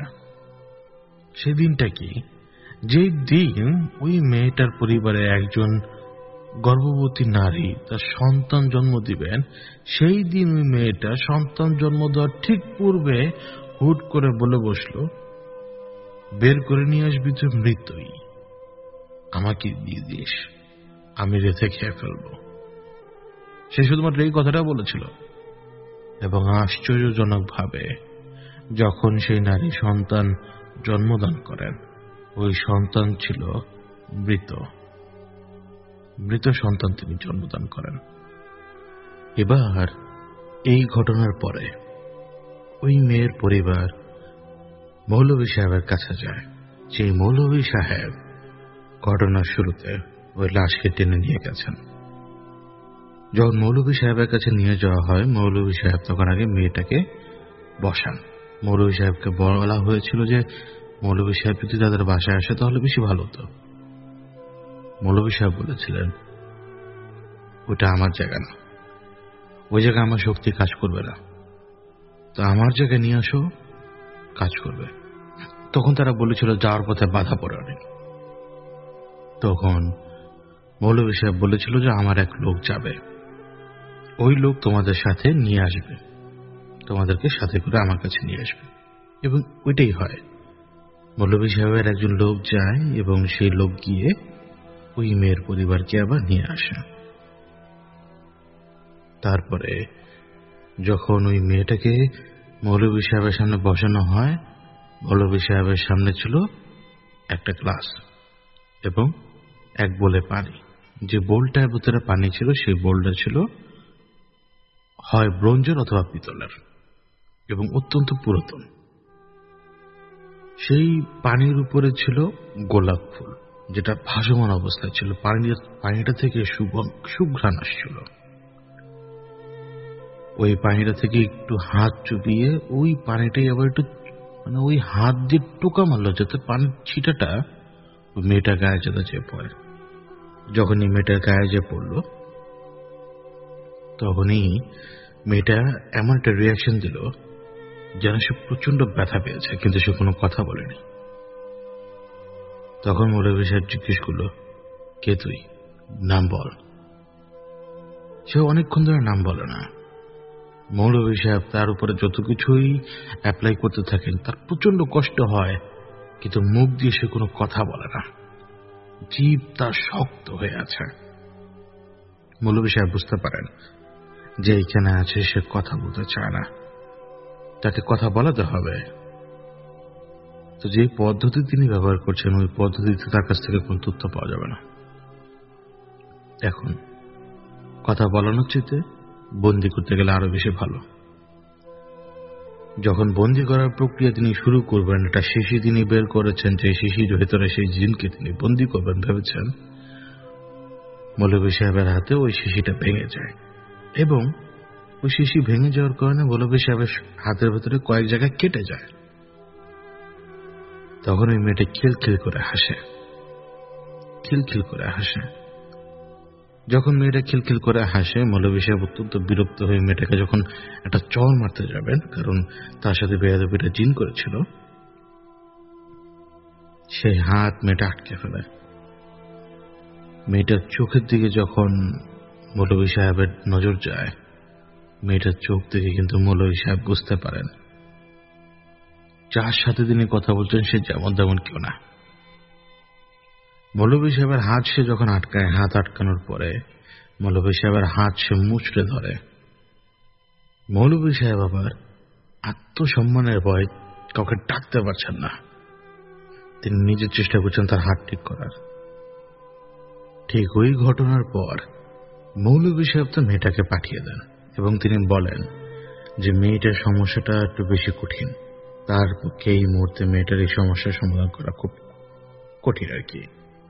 সেই দিনটা কি? যে দিন ওই মেয়েটার পরিবারে একজন গর্ভবতী নারী তার সন্তান জন্ম দিবেন, সেই দিন ওই মেয়েটা সন্তান জন্ম দেওয়ার ঠিক পূর্বে হুট করে বলে বসলো, বের করে নিয়ে আসবি তো মৃত্যুই, আমাকে দিয়ে দিস, আমি রেথে খেয়ে ফেলবো। সে শুধুমাত্র এই কথাটা বলেছিল, এবং আশ্চর্যজনক ভাবে যখন সেই নারী সন্তান জন্মদান করেন, ওই সন্তান ছিল মৃত, মৃত সন্তান তিনি জন্মদান করেন। এবার এই ঘটনার পরে ওই মেয়ের পরিবার মৌলভী সাহেবের কাছে যায়, যে মৌলভী সাহেব ঘটনার শুরুতে ওই লাশকে টেনে নিয়ে গেছেন। যখন মৌলভী সাহেবের কাছে নিয়ে যাওয়া হয়, মৌলভী সাহেব তখন আগে মেয়েটাকে বসান। মৌলভী সাহেবকে বলা হয়েছিল যে মৌলভী সাহেব যদি তাদের বাসায় আসে তাহলে বেশি ভালো হতো। মৌলভী সাহেব বলেছিলেন, ওটা আমার জায়গা না, ওই জায়গায় আমার শক্তি কাজ করবে না, তো আমার জায়গায় নিয়ে আসো, কাজ করবে। তখন তারা বলেছিল যাওয়ার পথে বাধা পড়ে অনেক। তখন মৌলভী সাহেব বলেছিল যে আমার এক লোক যাবে, ওই লোক তোমাদের সাথে নিয়ে আসবে, তোমাদেরকে সাথে করে আমার কাছে নিয়ে আসবে। এবং ওইটাই হয়, মৌলভী সাহেবের একজন লোক যায় এবং সেই লোক গিয়ে ওই মেয়ের পরিবারকে আবার নিয়ে আসে। তারপরে যখন ওই মেয়েটাকে মৌলভী সাহেবের সামনে বসানো হয়, মৌলভী সাহেবের সামনে ছিল একটা গ্লাস এবং এক বোলে পানি। যে বোলটার ভিতরে পানি ছিল সেই বোলটা ছিল হয় ব্রোঞ্জের অথবা পিতলের এবং অত্যন্ত পুরাতন। সেই পানির উপরে ছিল গোলাপ ফুল, যেটা ভাসমান অবস্থায় ছিল। পানির পানিটা থেকে সুঘ্রাণ আসছিল। ওই পানিটা থেকে একটু হাত চুপিয়ে ওই পানিটাই আবার একটু মানে ওই হাত দিয়ে টোকা মারল, যাতে পানির ছিটাটা ওই মেয়েটার গায়ে যাতে চেয়ে পড়ে। যখনই মেয়েটার গায়ে যে পড়ল, তখনই মেয়েটা এমন একটা রিয়াকশন দিল যেন সে প্রচন্ড ব্যথা পেয়েছে, কিন্তু সে কোনো কথা বলেনি। তখন মৌলভী সাহেব জিজ্ঞেস করলো, কে তুই, নাম বল। সে অনেকক্ষণ ধরে নাম বলে না। মৌলভী সাহেব তার উপরে যত কিছুই অ্যাপ্লাই করতে থাকেন, তার প্রচন্ড কষ্ট হয়, কিন্তু মুখ দিয়ে সে কোনো কথা বলে না, জিভ তার শক্ত হয়ে আছে। মৌলভী সাহেব বুঝতে পারেন যে এখানে আছে সে কথা বলতে চায় না, তাকে কথা বলাতে হবে। তো যে পদ্ধতি তিনি ব্যবহার করছেন, ওই পদ্ধতিতে তার কাছ থেকে কোন তথ্য পাওয়া যাবে না। এখন কথা বলানোর চেয়ে বন্দি করতে গেলে আরো বেশি ভালো। যখন বন্দি করার প্রক্রিয়া তিনি শুরু করবেন, এটা শিশি তিনি বের করেছেন, যে শিশির ভেতরে সেই জিনকে তিনি বন্দি করবেন ভেবেছেন। মৌলভী সাহেবের হাতে ওই শিশিটা ভেঙে যায় এবং ওই শিশি ভেঙে যাওয়ার কারণে মৌলভী সাহেবের হাতের ভেতরে কয়েক জায়গায় কেটে যায়। তখন ওই মেয়েটা খিলখিল করে হাসে, খিলখিল করে হাসে। যখন মেয়েটা খিলখিল করে হাসে, মৌলভী সাহেব অত্যন্ত বিরক্ত হয়ে মেয়েটাকে যখন একটা চড় মারতে যাবেন, কারণ তার সাথে বেয়াদবিটা জিন করেছিল, সেই হাত মেয়েটা আটকে ফেলে। মেয়েটার চোখের দিকে যখন মৌলভী সাহেবের নজর যায়, মেয়েটার চোখ থেকে কিন্তু মৌলভী সাহেব বুঝতে পারেন যার সাথে তিনি কথা বলছেন সে যেমন তেমন কেউ না। মৌলভী সাহেবের হাত সে যখন আটকায়, হাত আটকানোর পরে মৌলভী সাহেবের হাত সে মুচড়ে ধরে। মৌলভী সাহেব আবার আত্মসম্মানের ভয় কাউকে ডাকতে পারছেন না, তিনি নিজের চেষ্টা করছেন তার হাত ঠিক করার। ঠিক ওই ঘটনার পর মৌলভী সাহেব তো মেয়েটাকে পাঠিয়ে দেন এবং তিনি বলেন যে মেয়েটার সমস্যাটা একটু বেশি কঠিন, তার পক্ষে এই মুহূর্তে মেয়েটার এই সমস্যার সমাধান করা খুব কঠিন আর কি।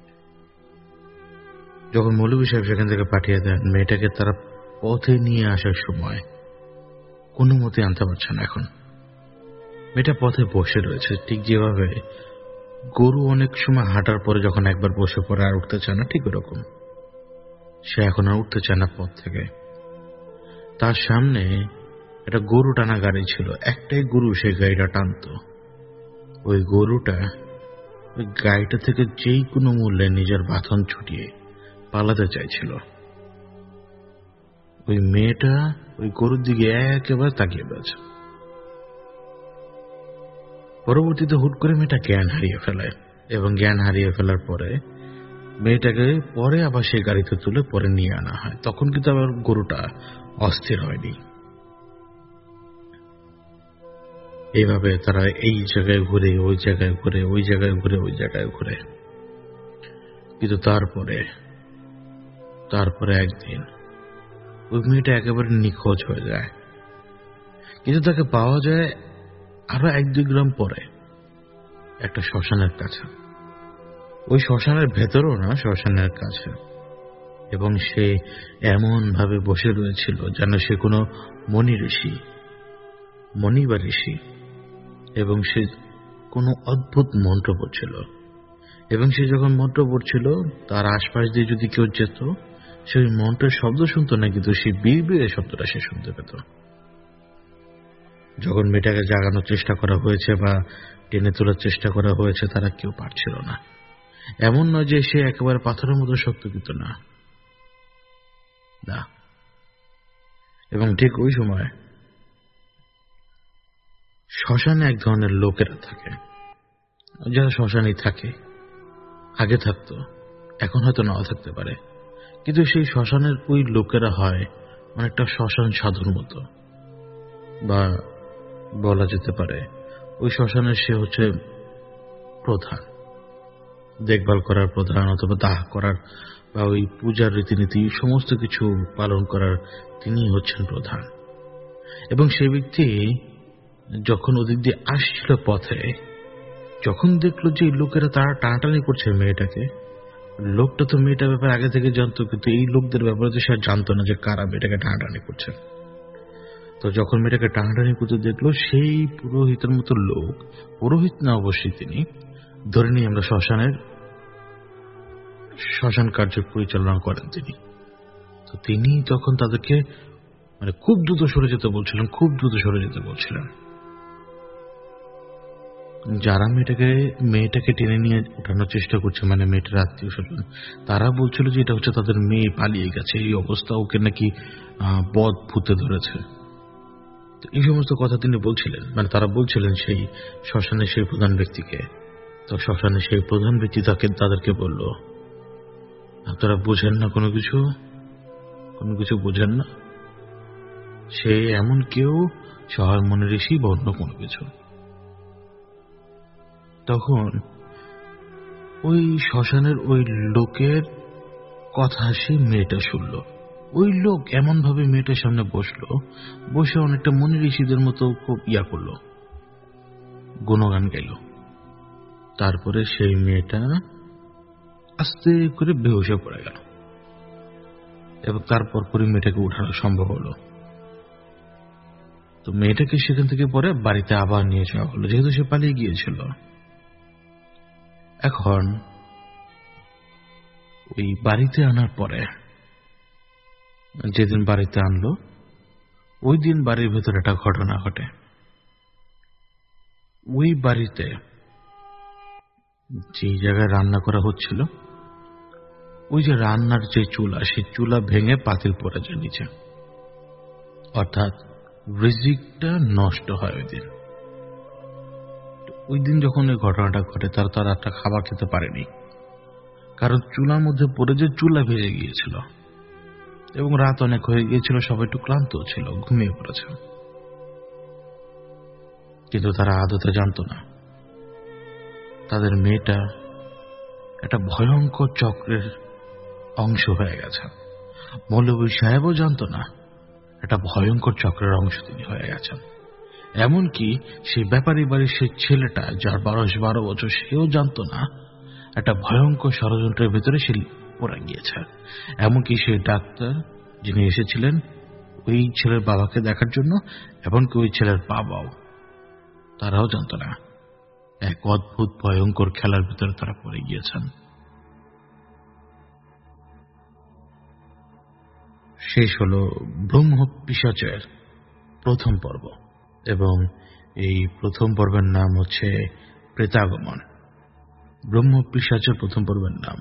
যখন মৌলভী সাহেব সেখান থেকে পাঠিয়ে দেন, মেয়েটাকে তারা পথে নিয়ে আসার সময় কোনো মতে আনতে পারছে না। এখন মেয়েটা পথে বসে রয়েছে, ঠিক যেভাবে গরু অনেক সময় হাঁটার পরে যখন একবার বসে পড়ে আর উঠতে চায় না, ঠিক ওরকম সে এখন আর উঠতে চায় না পথ থেকে। তার সামনে একটা গরু টানা গাড়ি ছিল, একটাই গরু সেই গাড়িটা টানত। ওই গরুটা ওই গাড়িটা থেকে যেই কোনো মূল্যে নিজের বাঁধন ছুটিয়ে পালাতে চাইছিল। ওই মেয়েটা ওই গরুর দিকে একেবারে তাকিয়ে রয়েছে। পরবর্তীতে হুট করে মেয়েটা জ্ঞান হারিয়ে ফেলে এবং জ্ঞান হারিয়ে ফেলার পরে মেয়েটাকে পরে আবার সেই গাড়িতে তুলে পরে নিয়ে আনা হয়। তখন কিন্তু আবার গরুটা অস্থির হয়নি। এইভাবে তারা এই জায়গায় ঘুরে ওই জায়গায় ঘুরে ওই জায়গায় ঘুরে ওই জায়গায় ঘুরে কিন্তু তারপরে তারপরে একদিন ওই মেয়েটা একেবারে নিখোঁজ হয়ে যায়। কিন্তু তাকে পাওয়া যায় আরো এক দুই গ্রাম পরে একটা শ্মশানের কাছে, ওই শ্মশানের ভেতরও না, শ্মশানের কাছে। এবং সে এমন ভাবে বসে রয়েছিল যেন সে কোনো মণি ঋষি, মণি বা ঋষি, এবং সে কোনো অদ্ভুত মন্ত্র পড়ছিল। এবং সে যখন মন্ত্র পড়ছিল তার আশপাশ দিয়ে যদি কেউ যেত, সে ওই মন্ত্রের শব্দ শুনতো না, কিন্তু সেই বিড়বিড়ের শব্দটা সে শুনতে পেত। যখন মেয়েটাকে জাগানোর চেষ্টা করা হয়েছে বা টেনে তোলার চেষ্টা করা হয়েছে, তারা কেউ পারছিল না। এমন নয় যে সে একেবারে পাথরের মতো শক্ত কিন্তু না না এবং ঠিক ওই সময় শ্মশানে এক ধরনের লোকেরা থাকে, যারা শ্মশানেই থাকে, আগে থাকতো, এখন হয়তো নাও থাকতে পারে, কিন্তু সেই শ্মশানের ওই লোকেরা হয় অনেকটা শ্মশান সাধুর মতো, বা বলা যেতে পারে ওই শ্মশানের সে হচ্ছে প্রধান, দেখভাল করার প্রধান, অথবা দাহ করার বা ওই পূজার রীতিনীতি সমস্ত কিছু পালন করার তিনি হচ্ছেন প্রধান। এবং সেই ব্যক্তি যখন ওদিক দিয়ে আসছিল পথে, যখন দেখলো যে লোকেরা তারা টানাটানি করছে মেয়েটাকে, লোকটা তো মেয়েটার ব্যাপারে আগে থেকে জানতো, কিন্তু এই লোকদের ব্যাপারে তো সে জানতো না যে কারা মেয়েটাকে টানাটানি করছে। তো যখন মেয়েটাকে টানাটানি করতে দেখলো, সেই পুরোহিতের মতো লোক, পুরোহিত না অবশ্যই তিনি, ধরে নিয়ে আমরা শ্মশানের শ্মশান কার্য পরিচালনা করেন তিনি। তো তিনি তখন তাদেরকে মানে খুব দ্রুত সরে যেতে বলছিলেন, খুব দ্রুত সরে যেতে বলছিলেন। যারা মেয়েটাকে মেয়েটাকে টেনে নিয়ে ওঠানোর চেষ্টা করছে, মানে মেয়েটার আত্মীয় স্বজন, তারা বলছিল যে এটা হচ্ছে তাদের মেয়ে পালিয়ে গেছে, এই অবস্থা, ওকে নাকি বদ ভূতে ধরেছে। এই সমস্ত কথা তিনি বলছিলেন, মানে তারা বলছিলেন সেই শ্মশানের সেই প্রধান ব্যক্তিকে। তো শ্মশানের সেই প্রধান ব্যক্তি তাকে তাদেরকে বলল, আপনারা বোঝেন না কোনো কিছু, কোনো কিছু বোঝেন না, সে এমন কেউ সহায় মনে ঋষি বা অন্য কোনো কিছু। তখন ওই শ্মশানের ওই লোকের কথা সে মেয়েটা শুনল। ওই লোক এমন ভাবে মেয়েটার সামনে বসলো, বসে অনেকটা মনি ঋষিদের মতো খুব ইয়া করলো, গুণগান গাইল। তারপরে সেই মেয়েটা আস্তে করে বেহুশ হয়ে পড়ে গেল। এবং তারপর পরই মেয়েটাকে উঠানো সম্ভব হলো। তো মেয়েটাকে সেখান থেকে পরে বাড়িতে আবার নিয়ে যাওয়া হলো, যেহেতু সে পালিয়ে গিয়েছিল। এখন ওই বাড়িতে আনার পরে, যেদিন বাড়িতে আনলো ওই দিন বাড়ির ভেতরে একটা ঘটনা ঘটে। ওই বাড়িতে যে জায়গায় রান্না করা হচ্ছিল, ওই যে রান্নার যে চুলা, সেই চুলা ভেঙে পাতিল পড়ে যায় নিচে, অর্থাৎ রিজিকটা নষ্ট হয় ওই দিন। ওই দিন যখন এই ঘটনাটা ঘটে, তারা তার একটা খাবার খেতে পারেনি, কারণ চুলার মধ্যে পড়ে যে চুলা ভেঙে গিয়েছিল এবং রাত অনেক হয়ে গিয়েছিল, সবাই একটু ক্লান্ত ছিল, ঘুমিয়ে পড়েছে। কিন্তু তারা আদতে জানতো না তাদের মেয়েটা একটা ভয়ঙ্কর চক্রের অংশ হয়ে গেছে। মৌলভী সাহেবও জানতো না একটা ভয়ঙ্কর চক্রের অংশ তিনি হয়ে গেছেন। এমনকি সেই ব্যাপারী বাড়ির সেই ছেলেটা, যার বয়স বারো বছর, সেও জানতো না একটা ভয়ঙ্কর ষড়যন্ত্রের ভেতরে সে পড়ে গিয়েছে। এমনকি সেই ডাক্তার যিনি এসেছিলেন ওই ছেলের বাবাকে দেখার জন্য, এমনকি ওই ছেলের বাবাও, তারাও জানতো না এক অদ্ভুত ভয়ঙ্কর খেলার ভিতরে তারা পড়ে গিয়েছেন। শেষ হলো ব্রহ্ম পিশাচের প্রথম পর্ব, এবং এই প্রথম পর্বের নাম হচ্ছে প্রেতাগমন। ব্রহ্ম পিশাচের প্রথম পর্বের নাম।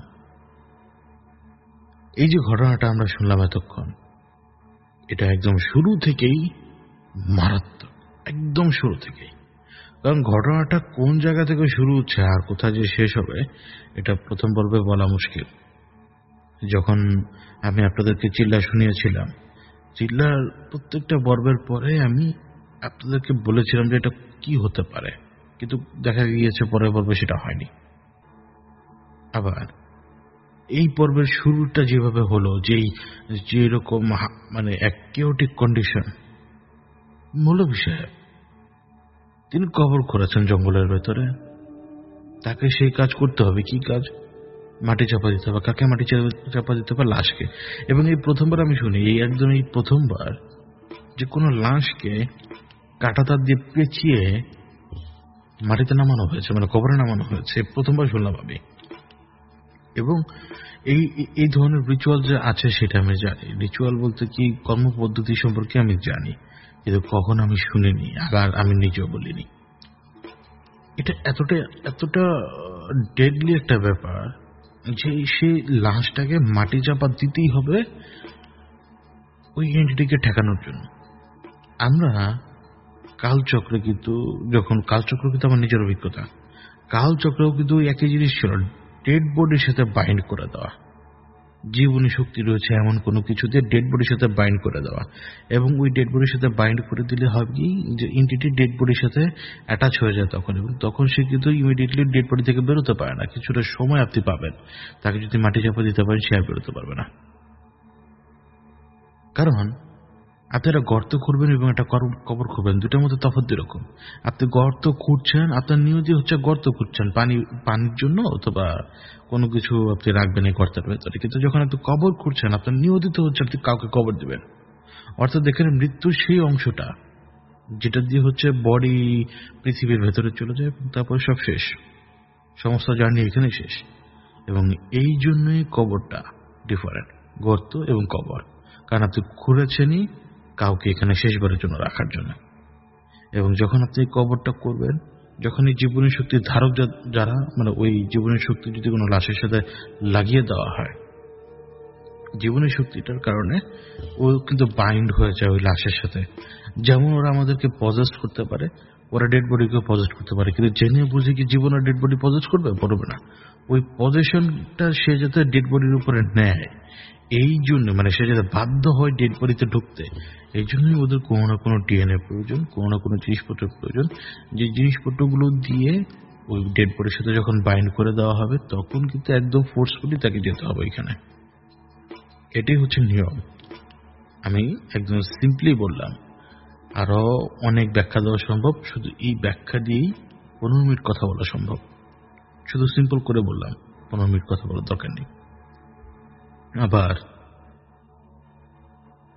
এই যে ঘটনাটা আমরা শুনলাম এতক্ষণ, এটা একদম শুরু থেকেই মারাত্মক, একদম শুরু থেকেই। কারণ ঘটনাটা কোন জায়গা থেকে শুরু হচ্ছে আর কোথায় যে শেষ হবে, এটা প্রথম পর্বে বলা মুশকিল। যখন আমি আপনাদেরকে চিল্লা শুনিয়েছিলাম, চিল্লার প্রত্যেকটা পর্বের পরে আমি আপনাদেরকে বলেছিলাম যে এটা কি হতে পারে, কিন্তু দেখা গিয়েছে পরের পর্বে সেটা হয়নি। আবার এই পর্বের শুরুটা যেভাবে হলো, যেই যেরকম মানে এক কেওটিক কন্ডিশন, মৌলভী সাহেব তিনি কবর করেছেন জঙ্গলের ভেতরে, তাকে সেই কাজ করতে হবে। কি কাজ? মাটি চাপা দিতে হবে। কাকে মাটি চাপা দিতে হবে? লাশকে। এবং এই প্রথমবার আমি শুনি, এই একদম এই প্রথমবার যে কোনো লাশকে কাঁটাতার দিয়ে পেঁচিয়ে মাটিতে নামানো হয়েছে, মানে কবরে নামানো হয়েছে, প্রথমবার শুনলাম আমি। এবং এই এই ধরনের রিচুয়াল যে আছে সেটা আমি জানি। রিচুয়াল বলতে কি, কর্মপদ্ধতি সম্পর্কে আমি জানি, কিন্তু কখন আমি শুনিনি, আর আমি নিজেও বলিনি। এটা এতটা এতটা ডেডলি একটা ব্যাপার যে সেই লাশটাকে মাটি চাপা দিতেই হবে ওই এন্টিটিকে ঠেকানোর জন্য। আমরা কালচক্রে কিন্তু, যখন কালচক্র কিন্তু আমার নিজের অভিজ্ঞতা, কালচক্রেও কিন্তু একই জিনিস ছিল, ডেড বডির সাথে বাইন্ড করে দেওয়া। জীবনী শক্তি রয়েছে এমন কোনো কিছুতে ডেড বডির সাথে বাইন্ড করে দেওয়া, এবং ওই ডেড বডির সাথে বাইন্ড করে দিলে হবে কি, যে এন্টিটি ডেড বডির সাথে অ্যাটাচ হয়ে যায় তখন, এবং তখন সে কিন্তু ইমিডিয়েটলি ডেড বডি থেকে বেরোতে পারে না। কিছুটা সময় আপনি পাবেন, তাকে যদি মাটি চাপা দিতে পারেন সে আর বেরোতে পারবে না। কারণ আপনি একটা গর্ত খুঁড়বেন এবং একটা কবর খুঁড়বেন, দুটার মধ্যে তফাৎ দুই রকম। আপনি গর্ত খুঁড়ছেন, আপনার নিয়তি হচ্ছে গর্ত খুঁড়ছেন পানি পানির জন্য, অথবা কোনো কিছু আপনি রাখবেন এই গর্তের ভেতরে। কিন্তু যখন আপনি কবর খুঁড়ছেন, আপনার নিয়োজিত হচ্ছে আপনি কাউকে কবর দিবেন। অর্থাৎ দেখেন, মৃত্যুর সেই অংশটা যেটা দিয়ে হচ্ছে বডি পৃথিবীর ভেতরে চলে যায়, এবং তারপরে সব শেষ, সমস্ত জার্নি এখানেই শেষ। এবং এই জন্যই কবরটা ডিফারেন্ট, গর্ত এবং কবর, কারণ আপনি খুঁড়েছেনই কাউকে এখানে শেষবারের জন্য রাখার জন্য। এবং যখন আপনি কবরটা করবেন, যখন এই জীবনী শক্তির ধারক যারা, মানে ওই জীবনী শক্তি যদি কোনো লাশের সাথে লাগিয়ে দেওয়া হয়, জীবনী শক্তিটার কারণে ও কিন্তু বাইন্ড হয়ে যায় ওই লাশের সাথে। যেমন ওরা আমাদেরকে পজেস্ট করতে পারে, ওরা ডেড বডিকে পজেস্ট করতে পারে, কিন্তু জেনে বুঝে কি জীবন আর ডেড বডি পজেস্ট করবে? পারবে না। ওই পজেশনটা সে যাতে ডেড বডির উপরে নেয়, এই জন্য, মানে সে যাতে বাধ্য হয় ডেড বডিতে ঢুকতে, এই জন্যই ওদের কোনো না কোনো ডিএনএ প্রয়োজন, কোনো না কোনো জিনিসপত্রের প্রয়োজন, যে জিনিসপত্রগুলো দিয়ে ওই ডেড বডির সাথে যখন বাইন্ড করে দেওয়া হবে, তখন কিন্তু একদম ফোর্সফুলি তাকে যেতে হবে এখানে। এটাই হচ্ছে নিয়ম। আমি একদম সিম্পলি বললাম, আরো অনেক ব্যাখ্যা দেওয়া সম্ভব, শুধু এই ব্যাখ্যা দিয়েই পনেরো মিনিট কথা বলা সম্ভব। শুধু সিম্পল করে বললাম, পনেরো মিনিট কথা বলার দরকার নেই। আবার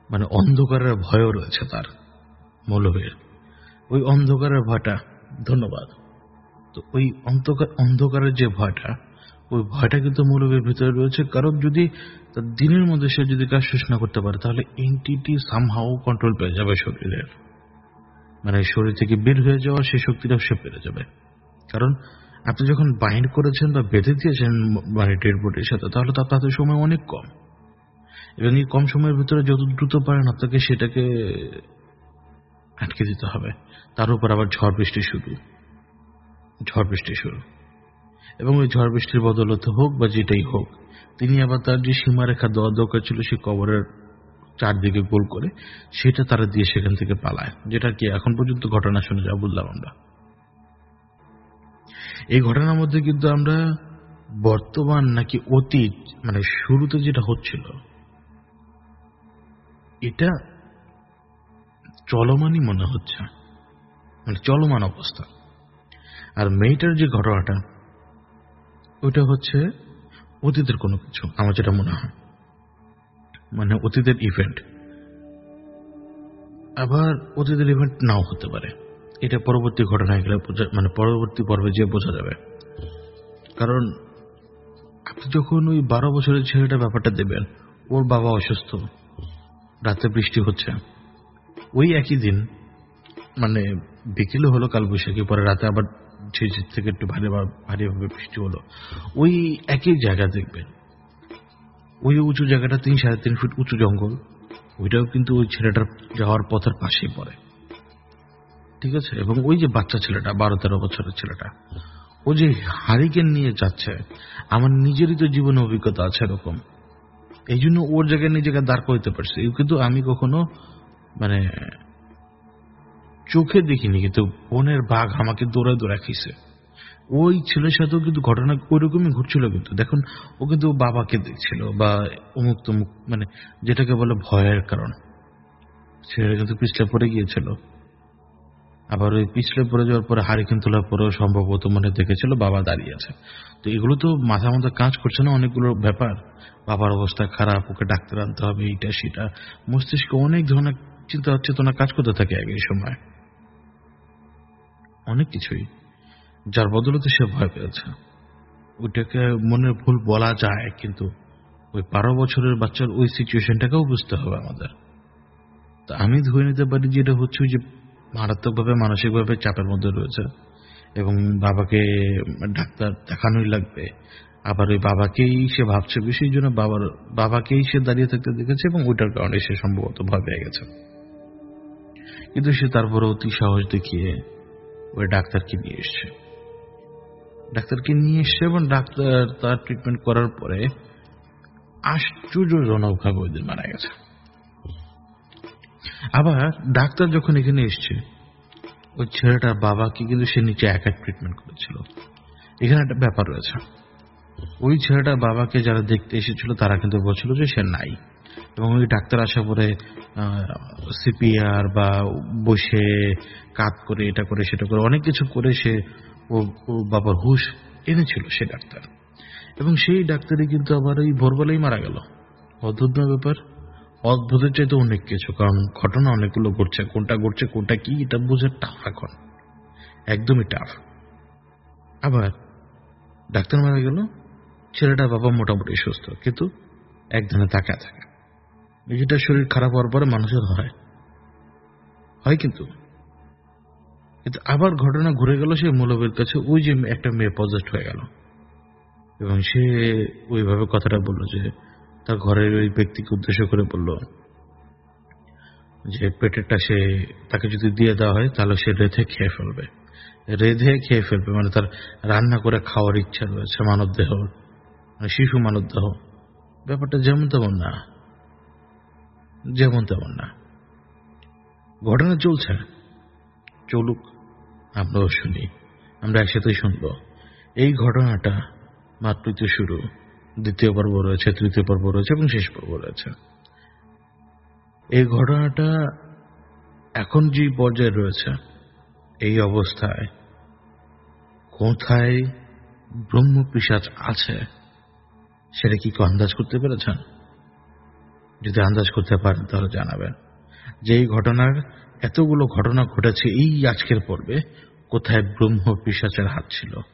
মানে অন্ধকারের ভয়ও রয়েছে তার, মৌলভীর ওই অন্ধকারের ভয়টা। ধন্যবাদ। তো ওই অন্ধকার অন্ধকারের যে ভয়টা, ওই ভয়টা কিন্তু মৌলভীর ভিতরে রয়েছে। কারণ যদি তার দিনের মধ্যে সে যদি কাজ শেষ না করতে পারে, তাহলে এনটিটি সামহাও কন্ট্রোল পেয়ে যাবে শরীরের, মানে শরীর থেকে বের হয়ে যাওয়া সেই শক্তিটাও সে পেরে যাবে। কারণ আপনি যখন বাইন্ড করেছেন বা বেঁধে দিয়েছেন মানে ডেড বডির সাথে, তাহলে তার তাতে সময় অনেক কম, এবং এই কম সময়ের ভিতরে যত দ্রুত পারেন আপনাকে সেটাকে আটকে দিতে হবে। তার উপর আবার ঝড় বৃষ্টি শুরু, ঝড় বৃষ্টি শুরু এবং ওই ঝড় বৃষ্টির বদলতে হোক বা যেটাই হোক, তিনি আবার তার যে সীমারেখা দেওয়া দরকার ছিল সেই কবরের চারদিকে গোল করে, সেটা তারা দিয়ে সেখান থেকে পালায়, যেটা কি এখন পর্যন্ত ঘটনা শুনে যা বুঝলাম আমরা। এই ঘটনার মধ্যে কিন্তু আমরা বর্তমান নাকি অতীত, মানে শুরুতে যেটা হচ্ছিল এটা চলমানই মনে হচ্ছে, মানে চলমান অবস্থা। আর মেয়েটার যে ঘটনাটা, ওইটা হচ্ছে অতীতের কোনো কিছু, আমার যেটা মনে হয়, মানে অতীতের ইভেন্ট। আবার অতীতের ইভেন্ট নাও হতে পারে, এটা পরবর্তী ঘটনায় গেলে মানে পরবর্তী পর্বে যে বোঝা যাবে। কারণ আপনি যখন ওই বারো বছরের ছেলেটা ব্যাপারটা দেবেন, ওর বাবা অসুস্থ, রাতে বৃষ্টি হচ্ছে, ওই একই দিন মানে বিকেলে হলো কালবৈশাখী, পরে রাতে আবার ঝিরঝির থেকে একটু ভারী ভারীভাবে বৃষ্টি হলো, ওই একই জায়গা দেখবেন, ওই উঁচু জায়গাটা তিন সাড়ে তিন ফুট উঁচু জঙ্গল, ওইটাও কিন্তু ওই ছেলেটার যাওয়ার পথের পাশেই পড়ে, ঠিক আছে। এবং ওই যে বাচ্চা ছেলেটা, বারো তেরো বছরের ছেলেটা, ও যে হারিকেন নিয়ে যাচ্ছে, আমার নিজেরই তো জীবনে অভিজ্ঞতা আছে এরকম, এই জন্য ওর জায়গায় নিজেকে দাঁড় করতে পারছি। কিন্তু আমি কখনো মানে চোখে দেখিনি, কিন্তু বনের বাঘ আমাকে দৌড়ায় দৌড়া খেয়েছে। ওই ছেলের সাথেও কিন্তু ঘটনা ওইরকমই ঘুরছিল। কিন্তু দেখুন, ও কিন্তু বাবাকে দেখছিল বা অমুক তমুক, মানে যেটাকে বলে ভয়ের কারণ, ছেলেটা কিন্তু পিছলে পড়ে গিয়েছিল। আবার ওই পিছলে পড়ে যাওয়ার পরে হারিকেন তোলার পরেও সম্ভবত মনে দেখেছিল বাবা দাঁড়িয়ে আছে। তো এগুলো তো মাথা মধ্যে কাজ করছে না, অনেকগুলো ব্যাপার। বাবার অবস্থা খারাপ, ওকে ডাক্তার আনতে হবে, এইটা সেটা, মস্তিষ্কে অনেক ধরনের চিন্তা চেতনা কাজ করতে থাকে এক সময়, অনেক কিছুই, যার বদলতে সে ভয় পেয়েছে। ওইটাকে মনের ভুল বলা যায়, কিন্তু ওই বারো বছরের বাচ্চার ওই সিচুয়েশনটাকেও বুঝতে হবে আমাদের। তা আমি ধরে নিতে পারি যে এটা হচ্ছে ওই যে মারাত্মকভাবে মানসিকভাবে চাপের মধ্যে রয়েছে, এবং বাবাকে ডাক্তার দেখানোই লাগবে। আবার ওই বাবাকেই সে ভাবছে বেশি, জন্য বাবার বাবাকেই সে দাঁড়িয়ে থাকতে দেখেছে, এবং ওইটার কারণে সে সম্ভবত ভয় পেয়ে গেছে। কিন্তু সে তারপরে অতি সাহস দেখিয়ে ওই ডাক্তারকে নিয়ে এসছে, ডাক্তারকে নিয়ে এসছে এবং ডাক্তার তার ট্রিটমেন্ট করার পরে আশ্চর্যজনকভাবে ওই দিন মারা গেছে। আবার ডাক্তার যখন এখানে এসছে, ওই ছেলেটার বাবাকে কিন্তু সে নিচে একা ট্রিটমেন্ট করেছিল। এখানে একটা ব্যাপার রয়েছে, ওই ছেলেটার বাবাকে যারা দেখতে এসেছিল তারা কিন্তু বলছিল যে সে নাই, এবং ওই ডাক্তার আসা পরে সিপিআর বা বসে কাত করে এটা করে সেটা করে অনেক কিছু করে সে ও বাবার হুশ এনেছিল সে ডাক্তার। এবং সেই ডাক্তারই কিন্তু আবার ওই ভোরবেলাই মারা গেল। অদ্ভুত ব্যাপার, অদ্ভুতের চাইতে অনেক কিছু, কারণ ঘটনা অনেকগুলো ঘটছে, কোনটা ঘটছে কোনটা কি এটা বোঝা টাফ, এখন একদমই টাফ। আবার ডাক্তার মারা গেল, ছেলেটা বাবা মোটামুটি সুস্থ, কিন্তু একদিনে তাকায় থাকে। নিজেটার শরীর খারাপ হওয়ার পরে মানুষের হয় হয় কিন্তু কিন্তু আবার ঘটনা ঘুরে গেল সেই মৌলবীর কাছে, ওই যে একটা মেয়ে পজেস্ট হয়ে গেল, এবং সে ওইভাবে কথাটা বললো যে তার ঘরের ওই ব্যক্তিকে উদ্দেশ্য করে বলল যে পেটেরটা সে তাকে যদি দিয়ে দেওয়া হয় তাহলে সে রেধে খেয়ে ফেলবে, রেধে খেয়ে ফেলবে মানে তার রান্না করে খাওয়ার ইচ্ছা রয়েছে মানব দেহ, মানে শিশু মানব দেহ। ব্যাপারটা যেমন তেমন না, যেমন তেমন না। ঘটনা চলছে, চলুক, আমরাও শুনি, আমরা একসাথেই শুনবো। এই ঘটনাটা মাত্রই তো শুরু, দ্বিতীয় পর্ব রয়েছে, তৃতীয় পর্ব রয়েছে এবং শেষ পর্ব রয়েছে। এই ঘটনাটা এখন যে পর্যায়ে রয়েছে, এই অবস্থায় কোথায় ব্রহ্ম পিশাচ আছে সেটা কি কেউ আন্দাজ করতে পেরেছেন? যদি আন্দাজ করতে পারেন তাহলে জানাবেন যে এই ঘটনার এতগুলো ঘটনা ঘটেছে এই আজকের পর্বে কোথায় ব্রহ্ম পিশাচের হাত ছিল।